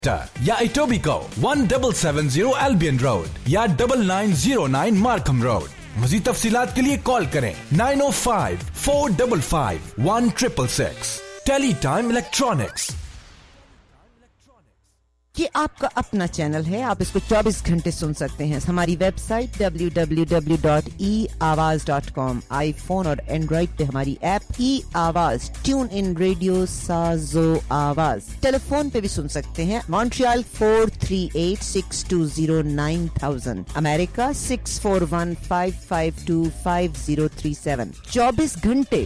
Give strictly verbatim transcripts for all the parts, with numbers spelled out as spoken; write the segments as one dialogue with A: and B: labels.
A: या Etobicoke one double seven zero Albion Road या double nine zero nine Markham Road. मज़ीद तफसीलात के लिए कॉल करें nine O five four double five one triple six. Tele Time Electronics.
B: ये आपका अपना चैनल है, आप इसको चौबीस घंटे सुन सकते हैं। हमारी website W W W dot E Awaaz dot com, iPhone और एंड्रॉइड पे हमारी ऐप ई आवाज़, ट्यून इन रेडियो साजो आवाज़। टेलीफोन पे भी सुन सकते हैं, Montreal four three eight six two zero nine thousand, America six four one five five two five zero three seven. चौबीस घंटे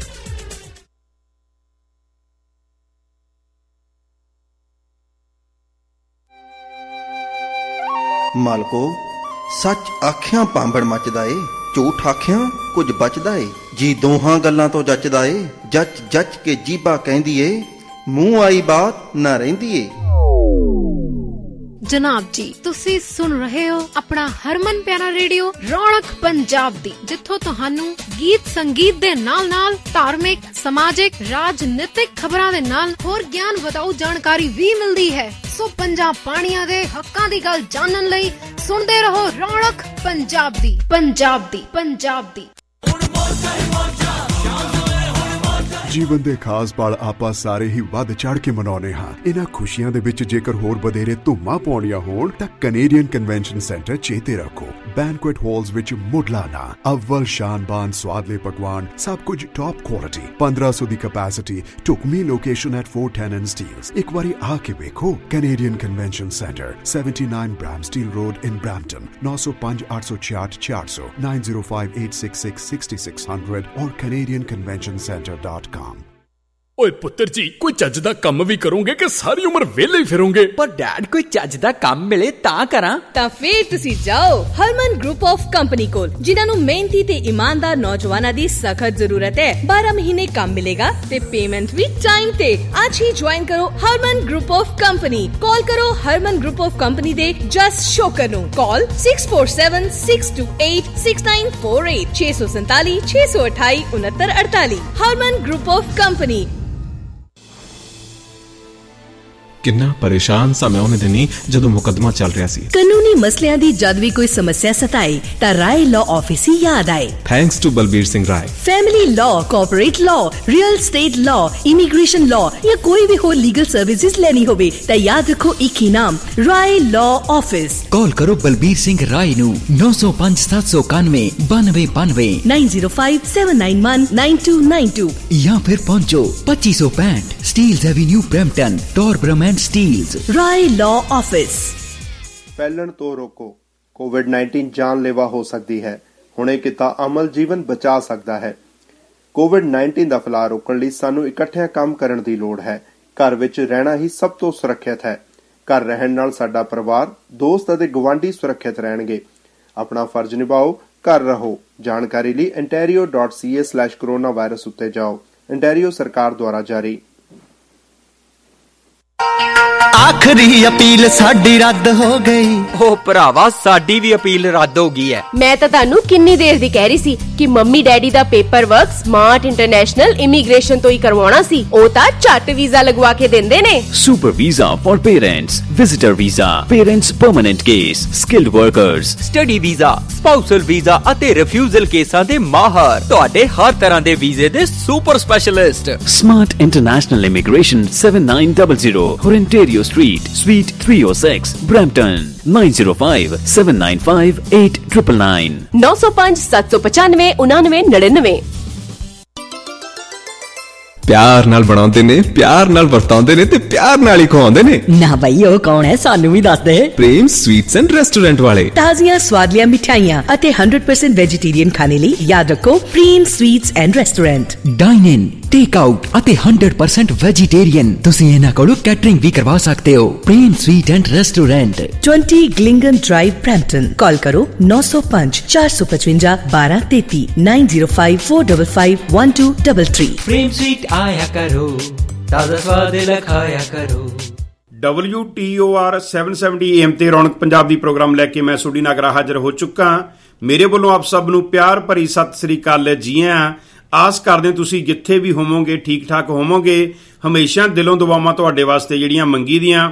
C: मालको सच आखियां पांबड़ मचदा ए, झूठ आखियां कुछ बचदा ए। जी दोहां गल्लां तो जचदा ए, जच जच के जीबा कहंदी ए, मूंह आई बात ना रहिंदी ए।
D: जनाब जी तुसी सुन रहे हो अपना हरमन प्यारा रेडियो रौनक पंजाब दी, जिथों तुहानू गीत संगीत दे नाल नाल धार्मिक समाजिक राजनीतिक खबरां दे नाल होर ज्ञान वधाऊ जानकारी भी मिलदी है। सो पंजाब पानिया दे हक्कां दी गल जानन लई सुनदे रहो रौनक पंजाब दी पंजाब दी पंजाब दी।
E: ਜੀਵਨ ਦੇ ਖਾਸ ਪਲ ਆਪਾਂ ਸਾਰੇ ਹੀ ਵੱਧ ਚੜ ਕੇ ਮਨਾਉਂਦੇ ਹਾਂ। ਇਹਨਾਂ ਖੁਸ਼ੀਆਂ ਦੇ ਵਿੱਚ ਜੇਕਰ ਹੋਰ ਵਧੇਰੇ ਧੁੰਮਾਂ ਪਾਉਣੀਆਂ ਹੋਣ ਤਾਂ ਕੈਨੇਡੀਅਨ ਕਨਵੈਨਸ਼ਨ ਸੈਂਟਰ ਚੇਤੇ ਰੱਖੋ। ਬੈਂਕੁਏਟ ਹਾਲਸ ਵਿੱਚ ਮੁੱਢਲਾਨਾ ਅਵਲ ਸ਼ਾਨਬਾਨ ਸਵਾਦਲੇ ਪਕਵਾਨ, ਸਭ ਕੁਝ ਟੌਪ ਕੁਆਲਿਟੀ, ਪੰਦਰਾਂ ਸੌ ਦੀ ਕੈਪੈਸਿਟੀ, ਢੁਕਵੀਂ location at four ten and Steeles. ਇੱਕ ਵਾਰੀ ਆ ਕੇ ਵੇਖੋ। Canadian convention Centre seventy nine Bramsteele Road in Brampton, ਨੌ ਸੌ ਪੰਜ ਅੱਠ ਸੌ ਛਿਆਹਠ ਚਾਰ ਸੌ, nine zero five eight six six six six hundred और canadian convention center dot com।
F: ਓਏ ਪੁੱਤਰ ਜੀ ਕੋਈ ਚੱਜ ਦਾ ਕੰਮ ਵੀ ਕਰੋਗੇ ਕਿ ਸਾਰੀ ਉਮਰ ਵਿਹਲੇ ਹੀ ਫਿਰੋਗੇ?
G: ਪਰ ਡੈਡ ਕੋਈ ਚੱਜ ਦਾ ਕੰਮ ਮਿਲੇ ਤਾਂ ਕਰਾਂ।
H: ਤਾਂ ਫੇਰ ਤੁਸੀਂ ਜਾਓ ਹਰਮਨ ਗਰੁੱਪ ਆਫ ਕੰਪਨੀ ਕੋਲ, ਜਿਨ੍ਹਾਂ ਨੂੰ ਮਿਹਨਤੀ ਤੇ ਇਮਾਨਦਾਰ ਨੌਜਵਾਨਾਂ ਦੀ ਸਖਤ ਜ਼ਰੂਰਤ ਹੈ। ਬਾਰਾਂ ਮਹੀਨੇ ਕੰਮ ਮਿਲੇਗਾ ਤੇ ਪੇਮੈਂਟ ਵੀ ਟਾਈਮ ਤੇ। ਅੱਜ ਹੀ ਜੁਆਇਨ ਕਰੋ Harman Group of Company. Call ਕਰੋ ਹਰਮਨ ਗਰੁੱਪ ਆਫ ਕੰਪਨੀ ਦੇ ਜਸ ਸ਼ੋਕਰ ਨੂੰ। Call six four seven six two eight six nine four eight, छे सौ संताली छे सौ अठाई उनहत्तर अड़ताली। Harman Group of Company.
I: ਕਿੰਨਾ ਪਰੇਸ਼ਾਨ ਸਾਂ ਮੈਂ ਉਹਨੇ ਦਿਨੀ ਜਦੋਂ ਮੁਕੱਦਮਾ ਚੱਲ ਰਿਹਾ ਸੀ।
H: ਕਾਨੂੰਨੀ ਮਸਲਿਆਂ ਦੀ ਜਦ ਵੀ ਕੋਈ ਸਮੱਸਿਆ ਸਤਾਏ ਤਾਂ ਰਾਏ ਲਾਅ ਆਫਿਸ ਹੀ ਯਾਦ ਆਏ।
I: Thanks to Balbir Singh Rai.
H: Family law, corporate law, real estate law, immigration law ਜਾਂ ਕੋਈ ਵੀ ਹੋਰ ਲੀਗਲ ਸਰਵਿਸਿਜ਼ ਲੈਣੀ ਹੋਵੇ ਤਾਂ ਯਾਦ ਰੱਖੋ ਇੱਕ ਹੀ ਨਾਮ, ਰਾਏ ਲਾਅ ਆਫਿਸ।
G: ਕਾਲ ਕਰੋ ਬਲਬੀਰ ਸਿੰਘ ਰਾਏ ਨੂੰ ਨौ सौ पाँच सात सौ इक्यानवे बानवे बानवे
H: nine zero five seven nine one nine two nine two
G: या फिर पहुंचो पच्चीस सौ पैंठ Steeles Avenue Brampton, Torbram and Steeles.
H: Rai law office.
J: फैलन तो रोको। कोविड नाइनटीन जानलेवा हो सकती है, हुणे किता अमल जीवन बचा सकता है। कोविड नाइनटीन ਦਾ ਫੈਲਾਅ ਰੋਕਣ ਲਈ ਸਾਨੂੰ ਇਕੱਠਿਆਂ ਕੰਮ ਕਰਨ ਦੀ ਲੋੜ ਹੈ। ਘਰ ਵਿੱਚ ਰਹਿਣਾ ਹੀ ਸਭ ਤੋਂ ਸੁਰੱਖਿਅਤ ਹੈ। ਘਰ ਰਹਿਣ ਨਾਲ ਸਾਡਾ ਪਰਿਵਾਰ, ਦੋਸਤ ਅਤੇ ਗੁਆਂਢੀ ਸੁਰੱਖਿਅਤ ਰਹਿਣਗੇ। ਆਪਣਾ ਫਰਜ਼ ਨਿਭਾਓ, ਘਰ ਰਹੋ। ਜਾਣਕਾਰੀ ਲਈ ontario dot c a slash coronavirus ਉੱਤੇ ਜਾਓ। ontario ਸਰਕਾਰ ਦੁਆਰਾ ਜਾਰੀ।
G: ਆਖਰੀ ਅਪੀਲ ਸਾਡੀ ਰੱਦ ਹੋ ਗਈ। ਓ ਭਰਾਵਾ ਸਾਡੀ ਵੀ ਅਪੀਲ ਰੱਦ ਹੋ ਗਈ ਹੈ।
K: ਮੈਂ ਤਾਂ ਤੁਹਾਨੂੰ ਕਿੰਨੀ ਦੇਰ ਦੀ ਕਹਿ ਰਹੀ ਸੀ ਕਿ ਮੰਮੀ ਡੈਡੀ ਦਾ paperwork Smart International Immigration ਤੋਂ ਹੀ ਕਰਵਾਉਣਾ ਸੀ। ਉਹ ਤਾਂ ਝੱਟ ਵੀਜ਼ਾ ਲਗਵਾ ਕੇ ਦਿੰਦੇ ਨੇ।
L: Super visa for parents, visitor visa, parents permanent case, skilled workers,
G: study visa, spousal visa ਅਤੇ ਰਿਫਿਊਜ਼ਲ ਕੇਸਾਂ ਦੇ ਮਾਹਰ, ਤੁਹਾਡੇ ਹਰ ਤਰ੍ਹਾਂ ਦੇ ਵੀਜ਼ੇ ਦੇ super specialist.
L: Smart International Immigration seven nine zero zero Ontario Street, Suite three oh six, Brampton, nine zero five seven nine five eight nine nine nine
K: नौ सौ पाँच सात सौ पचानवे उनानवे नड़िनवे।
I: ਪਿਆਰ ਨਾਲ ਬਣਾਉਂਦੇ ਨੇ, ਪਿਆਰ ਨਾਲ ਵਰਤਾਉਂਦੇ ਨੇ ਤੇ ਪਿਆਰ ਨਾਲ ਹੀ ਖਵਾਉਂਦੇ ਨੇ।
H: ਨਾ ਬਈ ਉਹ ਕੌਣ ਹੈ, ਸਾਨੂੰ ਵੀ ਦੱਸ ਦੇ।
I: ਪ੍ਰੇਮ ਸਵੀਟਸ ਐਂਡ ਰੈਸਟੋਰੈਂਟ ਵਾਲੇ।
H: ਤਾਜ਼ੀਆਂ ਸਵਾਦਲੀਆਂ ਮਿਠਾਈਆਂ ਅਤੇ one hundred percent ਵੈਜੀਟੇਰੀਅਨ ਖਾਣੇ ਲਈ ਯਾਦ ਰੱਖੋ Prem sweets and restaurant.
G: Dine in, take out ਅਤੇ one hundred percent ਵੈਜੀਟੇਰੀਅਨ। ਤੁਸੀਂ ਇਹਨਾਂ ਕੋਲੋਂ ਕੈਟਰਿੰਗ ਵੀ ਕਰਵਾ ਸਕਦੇ ਹੋ। Prem sweet and restaurant,
H: twenty Glingen Drive, Brampton। Call ਕਰੋ नौ सौ पाँच चार सौ पचवंजा बारह तैतीस nine zero five four five five one two three three.
G: Prem sweet आया करो, ताजा स्वाद लखाया करो।
M: W T O R seven seventy A M ਤੇ ਰੌਣਕ ਪੰਜਾਬ ਦੀ ਪ੍ਰੋਗਰਾਮ ਲੈ ਕੇ ਮੈਂ ਸੁਡੀ ਨਾਗਰਾ ਹਾਜ਼ਰ ਹੋ ਚੁੱਕਾ। ਮੇਰੇ ਵੱਲੋਂ ਆਪ ਸਭ ਨੂੰ ਪਿਆਰ ਭਰੀ ਸਤਿ ਸ੍ਰੀ ਅਕਾਲ ਹੈ। ਜੀ ਆਇਆਂ। ਆਸ ਕਰਦੇ ਤੁਸੀਂ ਜਿੱਥੇ ਵੀ ਹੋਵੋਗੇ ਠੀਕ ਠਾਕ ਹੋਵੋਗੇ। ਹਮੇਸ਼ਾ ਦਿਲੋਂ ਦੁਆਵਾਂ ਤੁਹਾਡੇ ਵਾਸਤੇ ਜਿਹੜੀਆਂ ਮੰਗੀ ਦੀਆਂ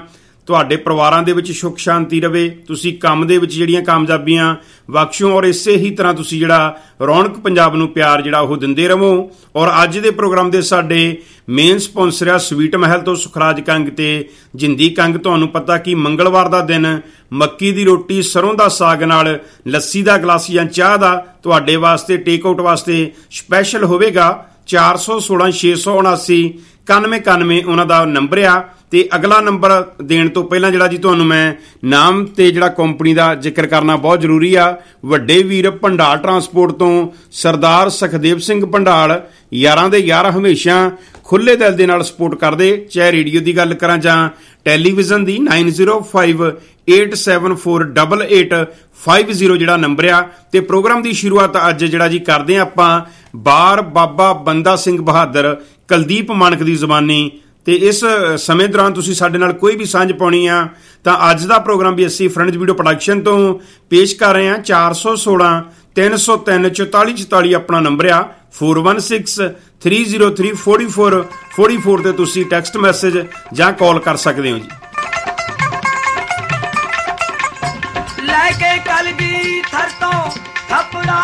M: ਤੁਹਾਡੇ ਪਰਿਵਾਰਾਂ ਦੇ ਵਿੱਚ ਸੁੱਖ ਸ਼ਾਂਤੀ ਰਵੇ, ਤੁਸੀਂ ਕੰਮ ਦੇ ਵਿੱਚ ਜਿਹੜੀਆਂ ਕਾਮਯਾਬੀਆਂ ਬਖਸ਼ੋ ਔਰ ਇਸੇ ਹੀ ਤਰ੍ਹਾਂ ਤੁਸੀਂ ਜਿਹੜਾ ਰੌਣਕ ਪੰਜਾਬ ਨੂੰ ਪਿਆਰ ਜਿਹੜਾ ਉਹ ਦਿੰਦੇ ਰਹੋ। ਔਰ ਅੱਜ ਦੇ ਪ੍ਰੋਗਰਾਮ ਦੇ ਸਾਡੇ ਮੇਨ ਸਪਾਂਸਰ ਆ ਸਵੀਟ ਮਹਿਲ ਤੋਂ ਸੁਖਰਾਜ ਕੰਗ ਤੇ ਜਿੰਦੀ ਕੰਗ। ਤੁਹਾਨੂੰ ਪਤਾ ਕਿ ਮੰਗਲਵਾਰ ਦਾ ਦਿਨ ਮੱਕੀ ਦੀ ਰੋਟੀ ਸਰੋਂ ਦਾ ਸਾਗ ਨਾਲ ਲੱਸੀ ਦਾ ਗਲਾਸ ਜਾਂ ਚਾਹ ਦਾ ਤੁਹਾਡੇ ਵਾਸਤੇ ਟੇਕ ਆਊਟ ਵਾਸਤੇ ਸਪੈਸ਼ਲ ਹੋਵੇਗਾ। ਚਾਰ ਸੌ ਸੋਲਾਂ ਛੇ ਸੌ ਉਨਾਸੀ ਇਕਾਨਵੇਂ ਇਕਾਨਵੇਂ ਉਹਨਾਂ ਦਾ ਨੰਬਰ ਆ। ਤੇ ਅਗਲਾ ਨੰਬਰ ਦੇਣ ਤੋਂ ਪਹਿਲਾਂ ਜਿਹੜਾ ਜੀ ਤੁਹਾਨੂੰ ਮੈਂ ਨਾਮ ਤੇ ਜਿਹੜਾ ਕੰਪਨੀ ਦਾ ਜ਼ਿਕਰ ਕਰਨਾ ਬਹੁਤ ਜ਼ਰੂਰੀ ਆ। ਵੱਡੇ ਵੀਰ ਭੰਡਾਲ ਟਰਾਂਸਪੋਰਟ ਤੋਂ ਸਰਦਾਰ ਸੁਖਦੇਵ ਸਿੰਘ ਭੰਡਾਲ, ਯਾਰਾਂ ਦੇ ਯਾਰ ਹਮੇਸ਼ਾ ਖੁੱਲੇ ਦਿਲ ਦੇ ਨਾਲ ਸਪੋਰਟ ਕਰਦੇ, ਚਾਹੇ ਰੇਡੀਓ ਦੀ ਗੱਲ ਕਰਾਂ ਜਾਂ ਟੈਲੀਵਿਜ਼ਨ ਦੀ। Nine zero five eight seven four eight eight five zero ਜਿਹੜਾ ਨੰਬਰ ਆ। ਤੇ ਪ੍ਰੋਗਰਾਮ ਦੀ ਸ਼ੁਰੂਆਤ ਅੱਜ ਜਿਹੜਾ ਜੀ ਕਰਦੇ ਆ ਆਪਾਂ ਬਾਰ ਬਾਬਾ ਬੰਦਾ ਸਿੰਘ ਬਹਾਦਰ ਕੁਲਦੀਪ ਮਾਨਕ ਦੀ ਜ਼ੁਬਾਨੀ। ਤੇ ਇਸ ਸਮੇਂ ਦੌਰਾਨ ਤੁਸੀਂ ਸਾਡੇ ਨਾਲ ਕੋਈ ਵੀ ਸਾਂਝ ਪਾਉਣੀ ਆ ਤਾਂ ਅੱਜ ਦਾ ਪ੍ਰੋਗਰਾਮ ਵੀ ਅਸੀਂ ਫਰੈਂਡਜ਼ ਵੀਡੀਓ ਪ੍ਰੋਡਕਸ਼ਨ ਤੋਂ ਪੇਸ਼ ਕਰ ਰਹੇ ਹਾਂ। ਚਾਰ ਸੌ ਸੋਲਾਂ ਤਿੰਨ ਸੌ ਤਿੰਨ ਚੁਤਾਲੀ ਚੁਤਾਲੀ ਆਪਣਾ ਨੰਬਰ ਆ। Four one six three zero three four four four four ਤੇ ਤੁਸੀਂ ਟੈਕਸਟ ਮੈਸੇਜ ਜਾਂ ਕਾਲ ਕਰ ਸਕਦੇ ਹੋ ਜੀ।
N: ਲੈ ਕੇ ਕਲਗੀ ਥਰ ਤੋਂ ਥਪੜਾ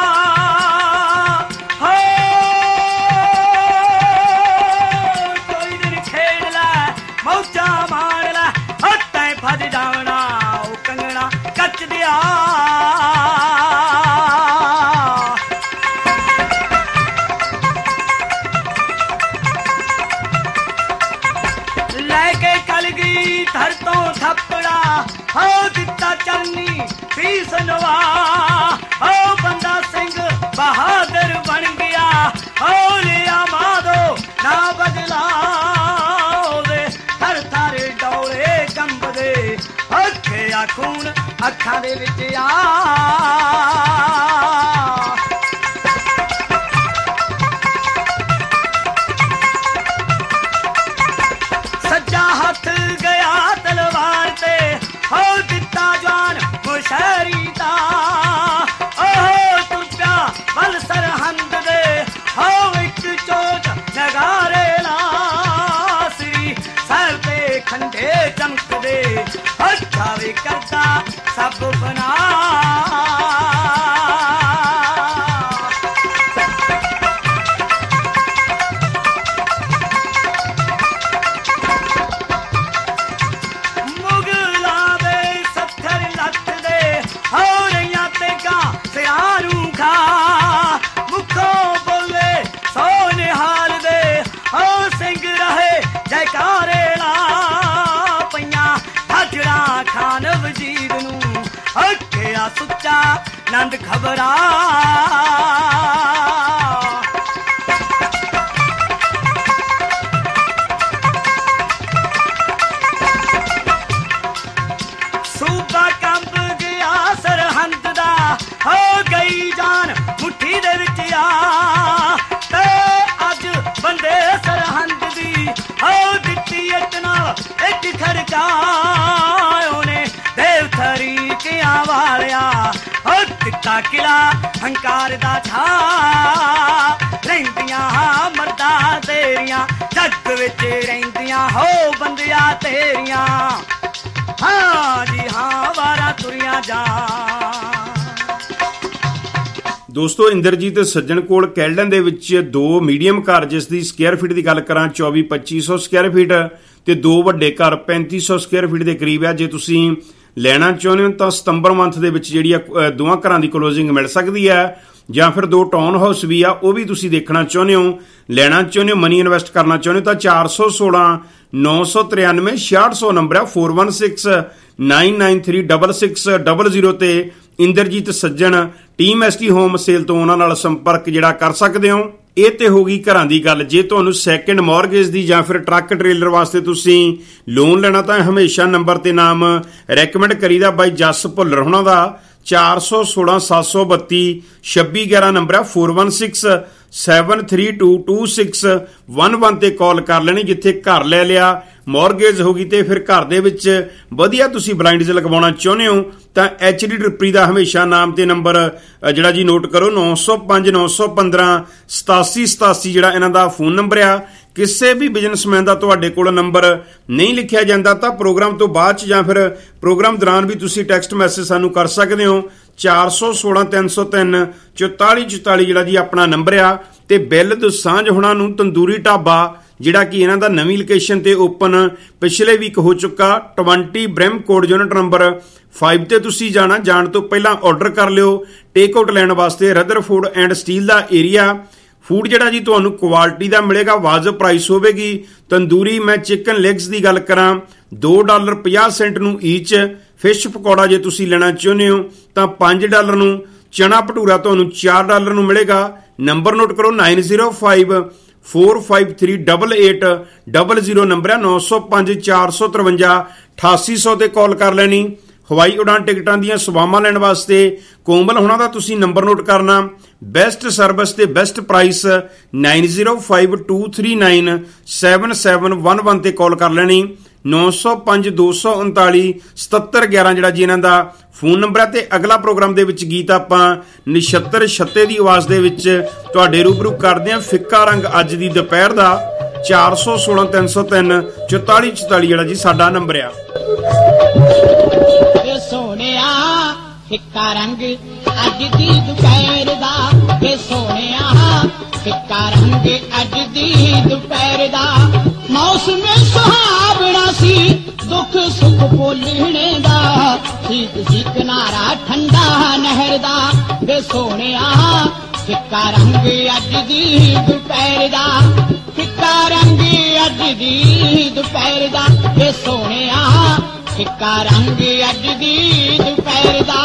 N: ਹੋ ਦਿੱਤਾ ਚੰਨੀ ਫੀਸ ਨਵਾ, ਹੋ ਬੰਦਾ ਸਿੰਘ ਬਹਾਦਰ ਬਣ ਗਿਆ, ਹੋ ਲਿਆ ਮਾਦੋ ਨਾ ਬਦਲਾ ਦੇ, ਥਰ ਥਰ ਡੋਲੇ ਕੰਬਦੇ, ਅੱਖੇ ਆ ਖੂਨ ਅੱਖਾਂ ਦੇ ਵਿੱਚ ਆ। ਸੱਜਾ ਹੱਥ ਗਿਆ ਤਲਵਾਰ ਤੇ, ਹੋ ਦਿੱਤਾ ਜਾਨ ਮੁਸ਼ਹਿਰੀ ਦਾ, ਉਹ ਤੁਰਪਿਆ ਬਲ ਸਰਹੰਦ ਦੇ, ਹੋ ਇੱਕ ਚੋਟ ਨਗਾਰੇ ਲਾ ਸ੍ਰੀ ਸਰ ਤੇ ਖੰਡੇ ਚਮਕਦੇ, ਅੱਖਾਂ ਵੀ ਕਰਦਾ ਸਭ ਬਨਾ। ਸੁੱਚਾ ਨੰਦ ਖਬਰਾ ਸੂਬਾ ਕੰਬ ਗਿਆ ਸਰਹੰਦ ਦਾ, ਹੋ ਗਈ ਜਾਨ ਮੁੱਠੀ ਦੇ ਵਿੱਚ ਆ, ਤੇ ਅੱਜ ਬੰਦੇ ਸਰਹੰਦ ਦੀ, ਹੋ ਦਿੱਤੀ ਇੱਟ ਨਾਲ ਇੱਕ ਖੜਕਾ, ਉਹਨੇ ਦੇਵ ਥਰੀਕਿਆਂ ਵਾਲਿਆ, ਹੋ ਦਿੱਤਾ ਕਿਲਾ ਹੰਕਾਰ ਦਾ ਛਾ, ਰਹਿੰਦੀਆਂ ਮਰਦਾਂ ਤੇਰੀਆਂ ਜੱਗ ਵਿੱਚ ਰਹਿੰਦੀਆਂ, ਹੋ ਬੰਦਿਆ ਤੇਰੀਆਂ, ਹਾਂ ਜੀ ਹਾਂ ਵਾਰਾਂ ਤੁਰੀਆਂ ਜਾ।
M: ਦੋਸਤੋ, ਇੰਦਰਜੀਤ ਸੱਜਣ ਕੋਲ ਕੈਲਡਨ ਦੇ ਵਿੱਚ ਦੋ ਮੀਡੀਅਮ ਘਰ, ਜਿਸ ਦੀ ਸਕੁਅਰ ਫੀਟ ਦੀ ਗੱਲ ਕਰਾਂ ਚੌਵੀ ਪੱਚੀ ਸੌ ਸਕੁਅਰ ਫੀਟ, ਤੇ ਦੋ ਵੱਡੇ ਘਰ ਪੈਂਤੀ ਸੌ ਸਕੁਅਰ ਫੀਟ ਦੇ ਕਰੀਬ ਆ। ਜੇ ਤੁਸੀਂ ਲੈਣਾ ਚਾਹੁੰਦੇ ਹੋ ਤਾਂ ਸਤੰਬਰ ਮੰਥ ਦੇ ਵਿੱਚ ਜਿਹੜੀ ਆ ਦੋਵਾਂ ਘਰਾਂ ਦੀ ਕਲੋਜ਼ਿੰਗ ਮਿਲ ਸਕਦੀ ਹੈ, ਜਾਂ ਫਿਰ ਦੋ ਟਾਊਨ ਹਾਊਸ ਵੀ ਆ ਉਹ ਵੀ ਤੁਸੀਂ ਦੇਖਣਾ ਚਾਹੁੰਦੇ ਹੋ, ਲੈਣਾ ਚਾਹੁੰਦੇ ਹੋ, ਮਨੀ ਇਨਵੈਸਟ ਕਰਨਾ ਚਾਹੁੰਦੇ ਹੋ ਤਾਂ ਚਾਰ ਸੌ ਸੋਲਾਂ ਨੌ ਸੌ ਤਰਿਆਨਵੇਂ ਛਿਆਹਠ ਸੌ ਨੰਬਰ ਆ। Four one six nine nine three double six double zero ਤੇ Inderjit Sajjan team S T home sale ਤੋਂ ਉਹਨਾਂ ਨਾਲ ਸੰਪਰਕ ਜਿਹੜਾ ਕਰ ਸਕਦੇ ਹੋ। ਇਹ ਤੇ ਹੋ ਗਈ ਘਰਾਂ ਦੀ ਗੱਲ। ਜੇ ਤੁਹਾਨੂੰ ਸੈਕਿੰਡ ਮੌਰਗੇਜ ਦੀ ਜਾਂ ਫਿਰ ਟਰੱਕ ਟ੍ਰੇਲਰ ਵਾਸਤੇ ਤੁਸੀਂ ਲੋਨ ਲੈਣਾ ਤਾਂ ਹਮੇਸ਼ਾ ਨੰਬਰ ਤੇ ਨਾਮ ਰეკਮੈਂਡ ਕਰੀਦਾ ਬਾਈ ਜਸ ਭੁੱਲਰ ਹੋਣਾ ਦਾ। ਚਾਰ ਸੌ ਸੋਲਾਂ ਸੱਤ ਸੌ ਬੱਤੀ ਛੱਬੀ ਗਿਆਰਾਂ ਨੰਬਰ ਆ। Four one six seven three two two six one one ਤੇ ਕਾਲ ਕਰ ਲੈਣੀ। ਜਿੱਥੇ ਘਰ ਲੈ ਲਿਆ, ਮੌਰਗੇਜ ਹੋ ਗਈ ਤੇ ਫਿਰ ਘਰ ਦੇ ਵਿੱਚ ਵਧੀਆ ਤੁਸੀਂ ਬਲਾਈਂਡਸ ਲਗਵਾਉਣਾ ਚਾਹੁੰਦੇ ਹੋ ਤਾਂ ਐਚ ਡੀ ਡ੍ਰਿਪਰੀ ਦਾ ਹਮੇਸ਼ਾ ਨਾਮ ਤੇ ਨੰਬਰ ਜਿਹੜਾ ਜੀ ਨੋਟ ਕਰੋ, ਨੌ ਸੌ ਪੰਜ ਨੌ ਸੌ ਪੰਦਰਾਂ ਸਤਾਸੀ ਸਤਾਸੀ ਜਿਹੜਾ ਇਹਨਾਂ ਦਾ ਫੋਨ ਨੰਬਰ ਆ। ਕਿਸੇ ਵੀ ਬਿਜ਼ਨਸਮੈਨ ਦਾ ਤੁਹਾਡੇ ਕੋਲ ਨੰਬਰ ਨਹੀਂ ਲਿਖਿਆ ਜਾਂਦਾ ਤਾਂ ਪ੍ਰੋਗਰਾਮ ਤੋਂ ਬਾਅਦ 'ਚ ਜਾਂ ਫਿਰ ਪ੍ਰੋਗਰਾਮ ਦੌਰਾਨ ਵੀ ਤੁਸੀਂ ਟੈਕਸਟ ਮੈਸੇਜ ਸਾਨੂੰ ਕਰ ਸਕਦੇ ਹੋ। ਚਾਰ ਸੌ ਸੋਲਾਂ ਤਿੰਨ ਸੌ ਤਿੰਨ ਚੁਤਾਲੀ ਚੁਤਾਲੀ ਜਿਹੜਾ ਜੀ ਆਪਣਾ ਨੰਬਰ ਆ। ਤੇ ਬਿੱਲ ਦੋਸਾਂਝ ਹੋਣਾ ਨੂੰ ਤੰਦੂਰੀ ਢਾਬਾ ਜਿਹੜਾ ਕਿ ਇਹਨਾਂ ਦਾ ਨਵੀਂ ਲੋਕੇਸ਼ਨ ਤੇ ਓਪਨ ਪਿਛਲੇ ਵੀਕ ਹੋ ਚੁੱਕਾ, ਵੀਹ ਬ੍ਰੈਮ ਕੋਡ ਯੂਨਿਟ ਨੰਬਰ ਪੰਜ ਤੇ ਤੁਸੀਂ ਜਾਣਾ। ਜਾਣ ਤੋਂ ਪਹਿਲਾਂ ਆਰਡਰ ਕਰ ਲਿਓ ਟੇਕ ਆਊਟ ਲੈਣ ਵਾਸਤੇ। ਰਦਰਫੋਰਡ ਐਂਡ ਸਟੀਲ ਦਾ ਏਰੀਆ। ਫੂਡ ਜਿਹੜਾ ਜੀ ਤੁਹਾਨੂੰ ਕੁਆਲਿਟੀ ਦਾ ਮਿਲੇਗਾ, ਵਾਜਬ ਪ੍ਰਾਈਸ ਹੋਵੇਗੀ। ਤੰਦੂਰੀ ਮੈਂ ਚਿਕਨ ਲੈਗਸ ਦੀ ਗੱਲ ਕਰਾਂ ਦੋ ਡਾਲਰ ਪੰਜਾਹ ਸੈਂਟ ਨੂੰ ਈਚ। ਫਿਸ਼ ਪਕੌੜਾ ਜੇ ਤੁਸੀਂ ਲੈਣਾ ਚਾਹੁੰਦੇ ਹੋ ਤਾਂ ਪੰਜ ਡਾਲਰ ਨੂੰ। ਚਨਾ ਭਟੂਰਾ ਤੁਹਾਨੂੰ ਚਾਰ ਡਾਲਰ ਨੂੰ ਮਿਲੇਗਾ। ਨੰਬਰ ਨੋਟ ਕਰੋ nine zero five four five three double eight double zero number ਹੈ। ਨੌ ਸੌ ਪੰਜ ਚਾਰ ਸੌ ਤਰਵੰਜਾ ਅਠਾਸੀ ਸੌ ਤੇ ਕਾਲ ਕਰ ਲੈਣੀ। ਹਵਾਈ ਉਡਾਨ ਟਿਕਟਾਂ ਦੀਆਂ ਸੇਵਾਵਾਂ ਲੈਣ ਵਾਸਤੇ ਕੋਮਲ ਹੋਣਾ ਦਾ ਤੁਸੀਂ ਨੰਬਰ ਨੋਟ ਕਰਨਾ। ਬੈਸਟ ਸਰਵਿਸ ਤੇ best price nine zero five two three nine seven seven one one ਤੇ ਕਾਲ ਕਰ ਲੈਣੀ। ਨੌ ਸੌ ਪੰਜ ਦੋ ਸੌ ਉਨਤਾਲੀ ਸਤੱਤਰ ਗਿਆਰਾਂ ਜਿਹੜਾ ਜੀ ਇਹਨਾਂ ਦਾ ਫੋਨ ਨੰਬਰ ਹੈ। ਤੇ ਅਗਲਾ ਪ੍ਰੋਗਰਾਮ ਦੇ ਵਿੱਚ ਗੀਤ ਆਪਾਂ ਨਛੱਤਰ ਛੱਤੇ ਦੀ ਆਵਾਜ਼ ਦੇ ਵਿੱਚ ਤੁਹਾਡੇ ਰੂਬਰੂ ਕਰਦੇ ਹਾਂ। ਫਿੱਕਾ ਰੰਗ ਅੱਜ ਦੀ ਦੁਪਹਿਰ ਦਾ। ਚਾਰ ਸੌ ਸੋਲਾਂ ਤਿੰਨ ਸੌ ਤਿੰਨ ਚੁਤਾਲੀ ਚੁਤਾਲੀ ਜਿਹੜਾ ਜੀ ਸਾਡਾ ਨੰਬਰ ਆ।
O: ਸੋਹਣਿਆ ਫਿੱਕਾ ਰੰਗ ਅੱਜ ਦੀ ਦੁਪਹਿਰ ਦਾ, ਵੇ ਸੋਹਣਿਆ ਫਿੱਕਾ ਰੰਗ ਅੱਜ ਦੀ ਦੁਪਹਿਰ ਦਾ। ਮੌਸਮ ਸੁਹਾਵਣਾ ਸੀ, ਦੁੱਖ ਸੁੱਖ ਬੋਲਣੇ ਦਾ, ਸੀਤ ਸੀ ਕਿਨਾਰਾ ਠੰਡਾ ਨਹਿਰ ਦਾ। ਵੇ ਸੋਹਣਿਆ ਫਿੱਕਾ ਰੰਗ ਅੱਜ ਦੀ ਦੁਪਹਿਰ ਦਾ, ਫਿੱਕਾ ਰੰਗ ਅੱਜ ਦੀ ਦੁਪਹਿਰ ਦਾ। ਵੇ ਸੋਹਣਿਆ ਫਿੱਕਾ ਰੰਗ ਅੱਜ ਦੀ ਦੁਪਹਿਰ ਦਾ।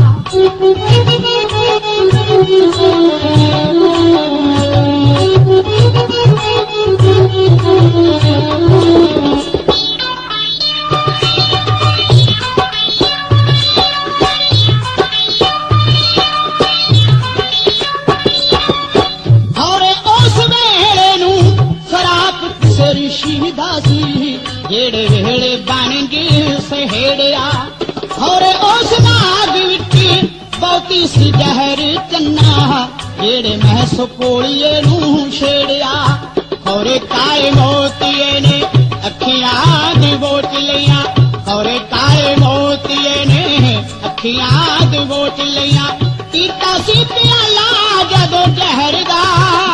O: ਔਰੇ ਉਸ ਵੇਲੇ ਨੂੰ ਸਰਾਪ ਕਿਸੇ ਰਿਸ਼ੀ ਦਾ ਸੀ, ਜਿਹੜੇ ਵੇਲੇ ਬਣ ਗਏ ਸਹੇੜਿਆ। ਔਰ ਉਸ ਨਾਗ ਵਿੱਚ ਬਹੁਤੀ ਸੀ ਜ਼ਹਿਰ ਚੰਨਾ, ਜਿਹੜੇ ਮਹਿਸ ਕੋਲੀਏ ਨੂੰ ਛੇੜਿਆ। ਔਰ ਕਾਲੇ ਮੋਤੀਏ ਨੇ ਅੱਖੀਆਂ ਦੀ ਵੋਟ ਲਈਆਂ, ਔਰ ਕਾਲੇ ਮੋਤੀਏ ਨੇ ਅੱਖੀਆਂ ਦੀ ਵੋਟ ਲਈਆਂ। ਪੀਤਾ ਸੀ ਪਿਆਲਾ ਜਦੋਂ ਜ਼ਹਿਰ ਦਾ,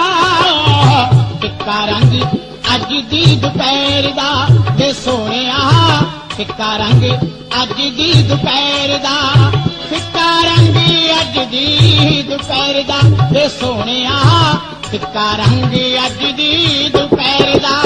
O: ਫਿੱਕਾ ਰੰਗ ਅੱਜ ਦੀ ਦੁਪਹਿਰ ਦਾ। ਵੇ ਸੋਹਣਿਆ ਫਿੱਕਾ ਰੰਗ ਅੱਜ ਦੀ ਦੁਪਹਿਰ ਦਾ, ਫਿੱਕਾ ਰੰਗ ਅੱਜ ਦੀ ਦੁਪਹਿਰ ਦਾ। ਵੇ ਸੋਹਣਿਆ ਫਿੱਕਾ ਰੰਗ ਅੱਜ ਦੀ ਦੁਪਹਿਰ ਦਾ।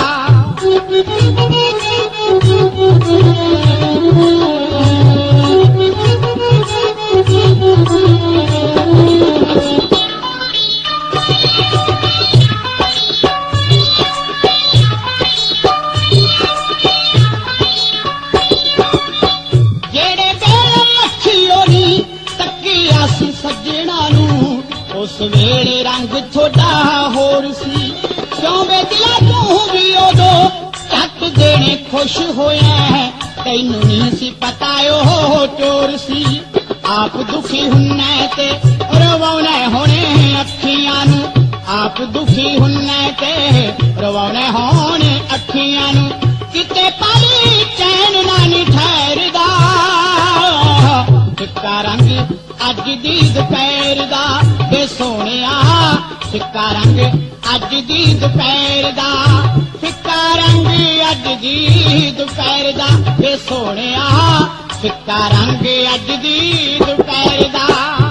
O: ਉਸ ਵੇਲੇ ਰੰਗ ਥੋੜਾ ਹੋਰ ਸੀ, ਕਿਉਂ ਵੇ ਦਿਲਾ ਤੂੰ ਵੀ ਉਦੋਂ ਚੱਕ ਦੇਣੇ ਖੁਸ਼ ਹੋਇਆ। ਤੈਨੂੰ ਨਹੀਂ ਸੀ ਪਤਾ ਉਹ ਚੋਰ ਸੀ, ਆਪ ਦੁਖੀ ਹੁੰਨਾ ਤੇ ਰਵਾਉਣਾ ਹੋਣੇ ਅੱਖੀਆਂ ਨੂੰ, ਆਪ ਦੁਖੀ ਹੁੰਨਾ ਤੇ ਰਵਾਉਣਾ ਹੋਣੇ ਅੱਖੀਆਂ ਨੂੰ। ਕਿਤੇ ਪਾਲੀ ਚੈਨ ਨਾ ਨੀ ਠਹਿਰਦਾ, ਫਿੱਕਾ ਰੰਗ ਅੱਜ ਦੀ ਦੁਪਹਿਰ ਦਾ। ਵੇ ਸੋਹਣਿਆ ਫਿੱਕਾ ਰੰਗ ਅੱਜ ਦੀ ਦੁਪਹਿਰ ਦਾ, ਫਿੱਕਾ ਰੰਗ ਅੱਜ ਦੀ ਦੁਪਹਿਰ ਦਾ। ਵੇ ਸੋਹਣਿਆ ਫਿੱਕਾ ਰੰਗ ਅੱਜ ਦੀ ਦੁਪਹਿਰ ਦਾ।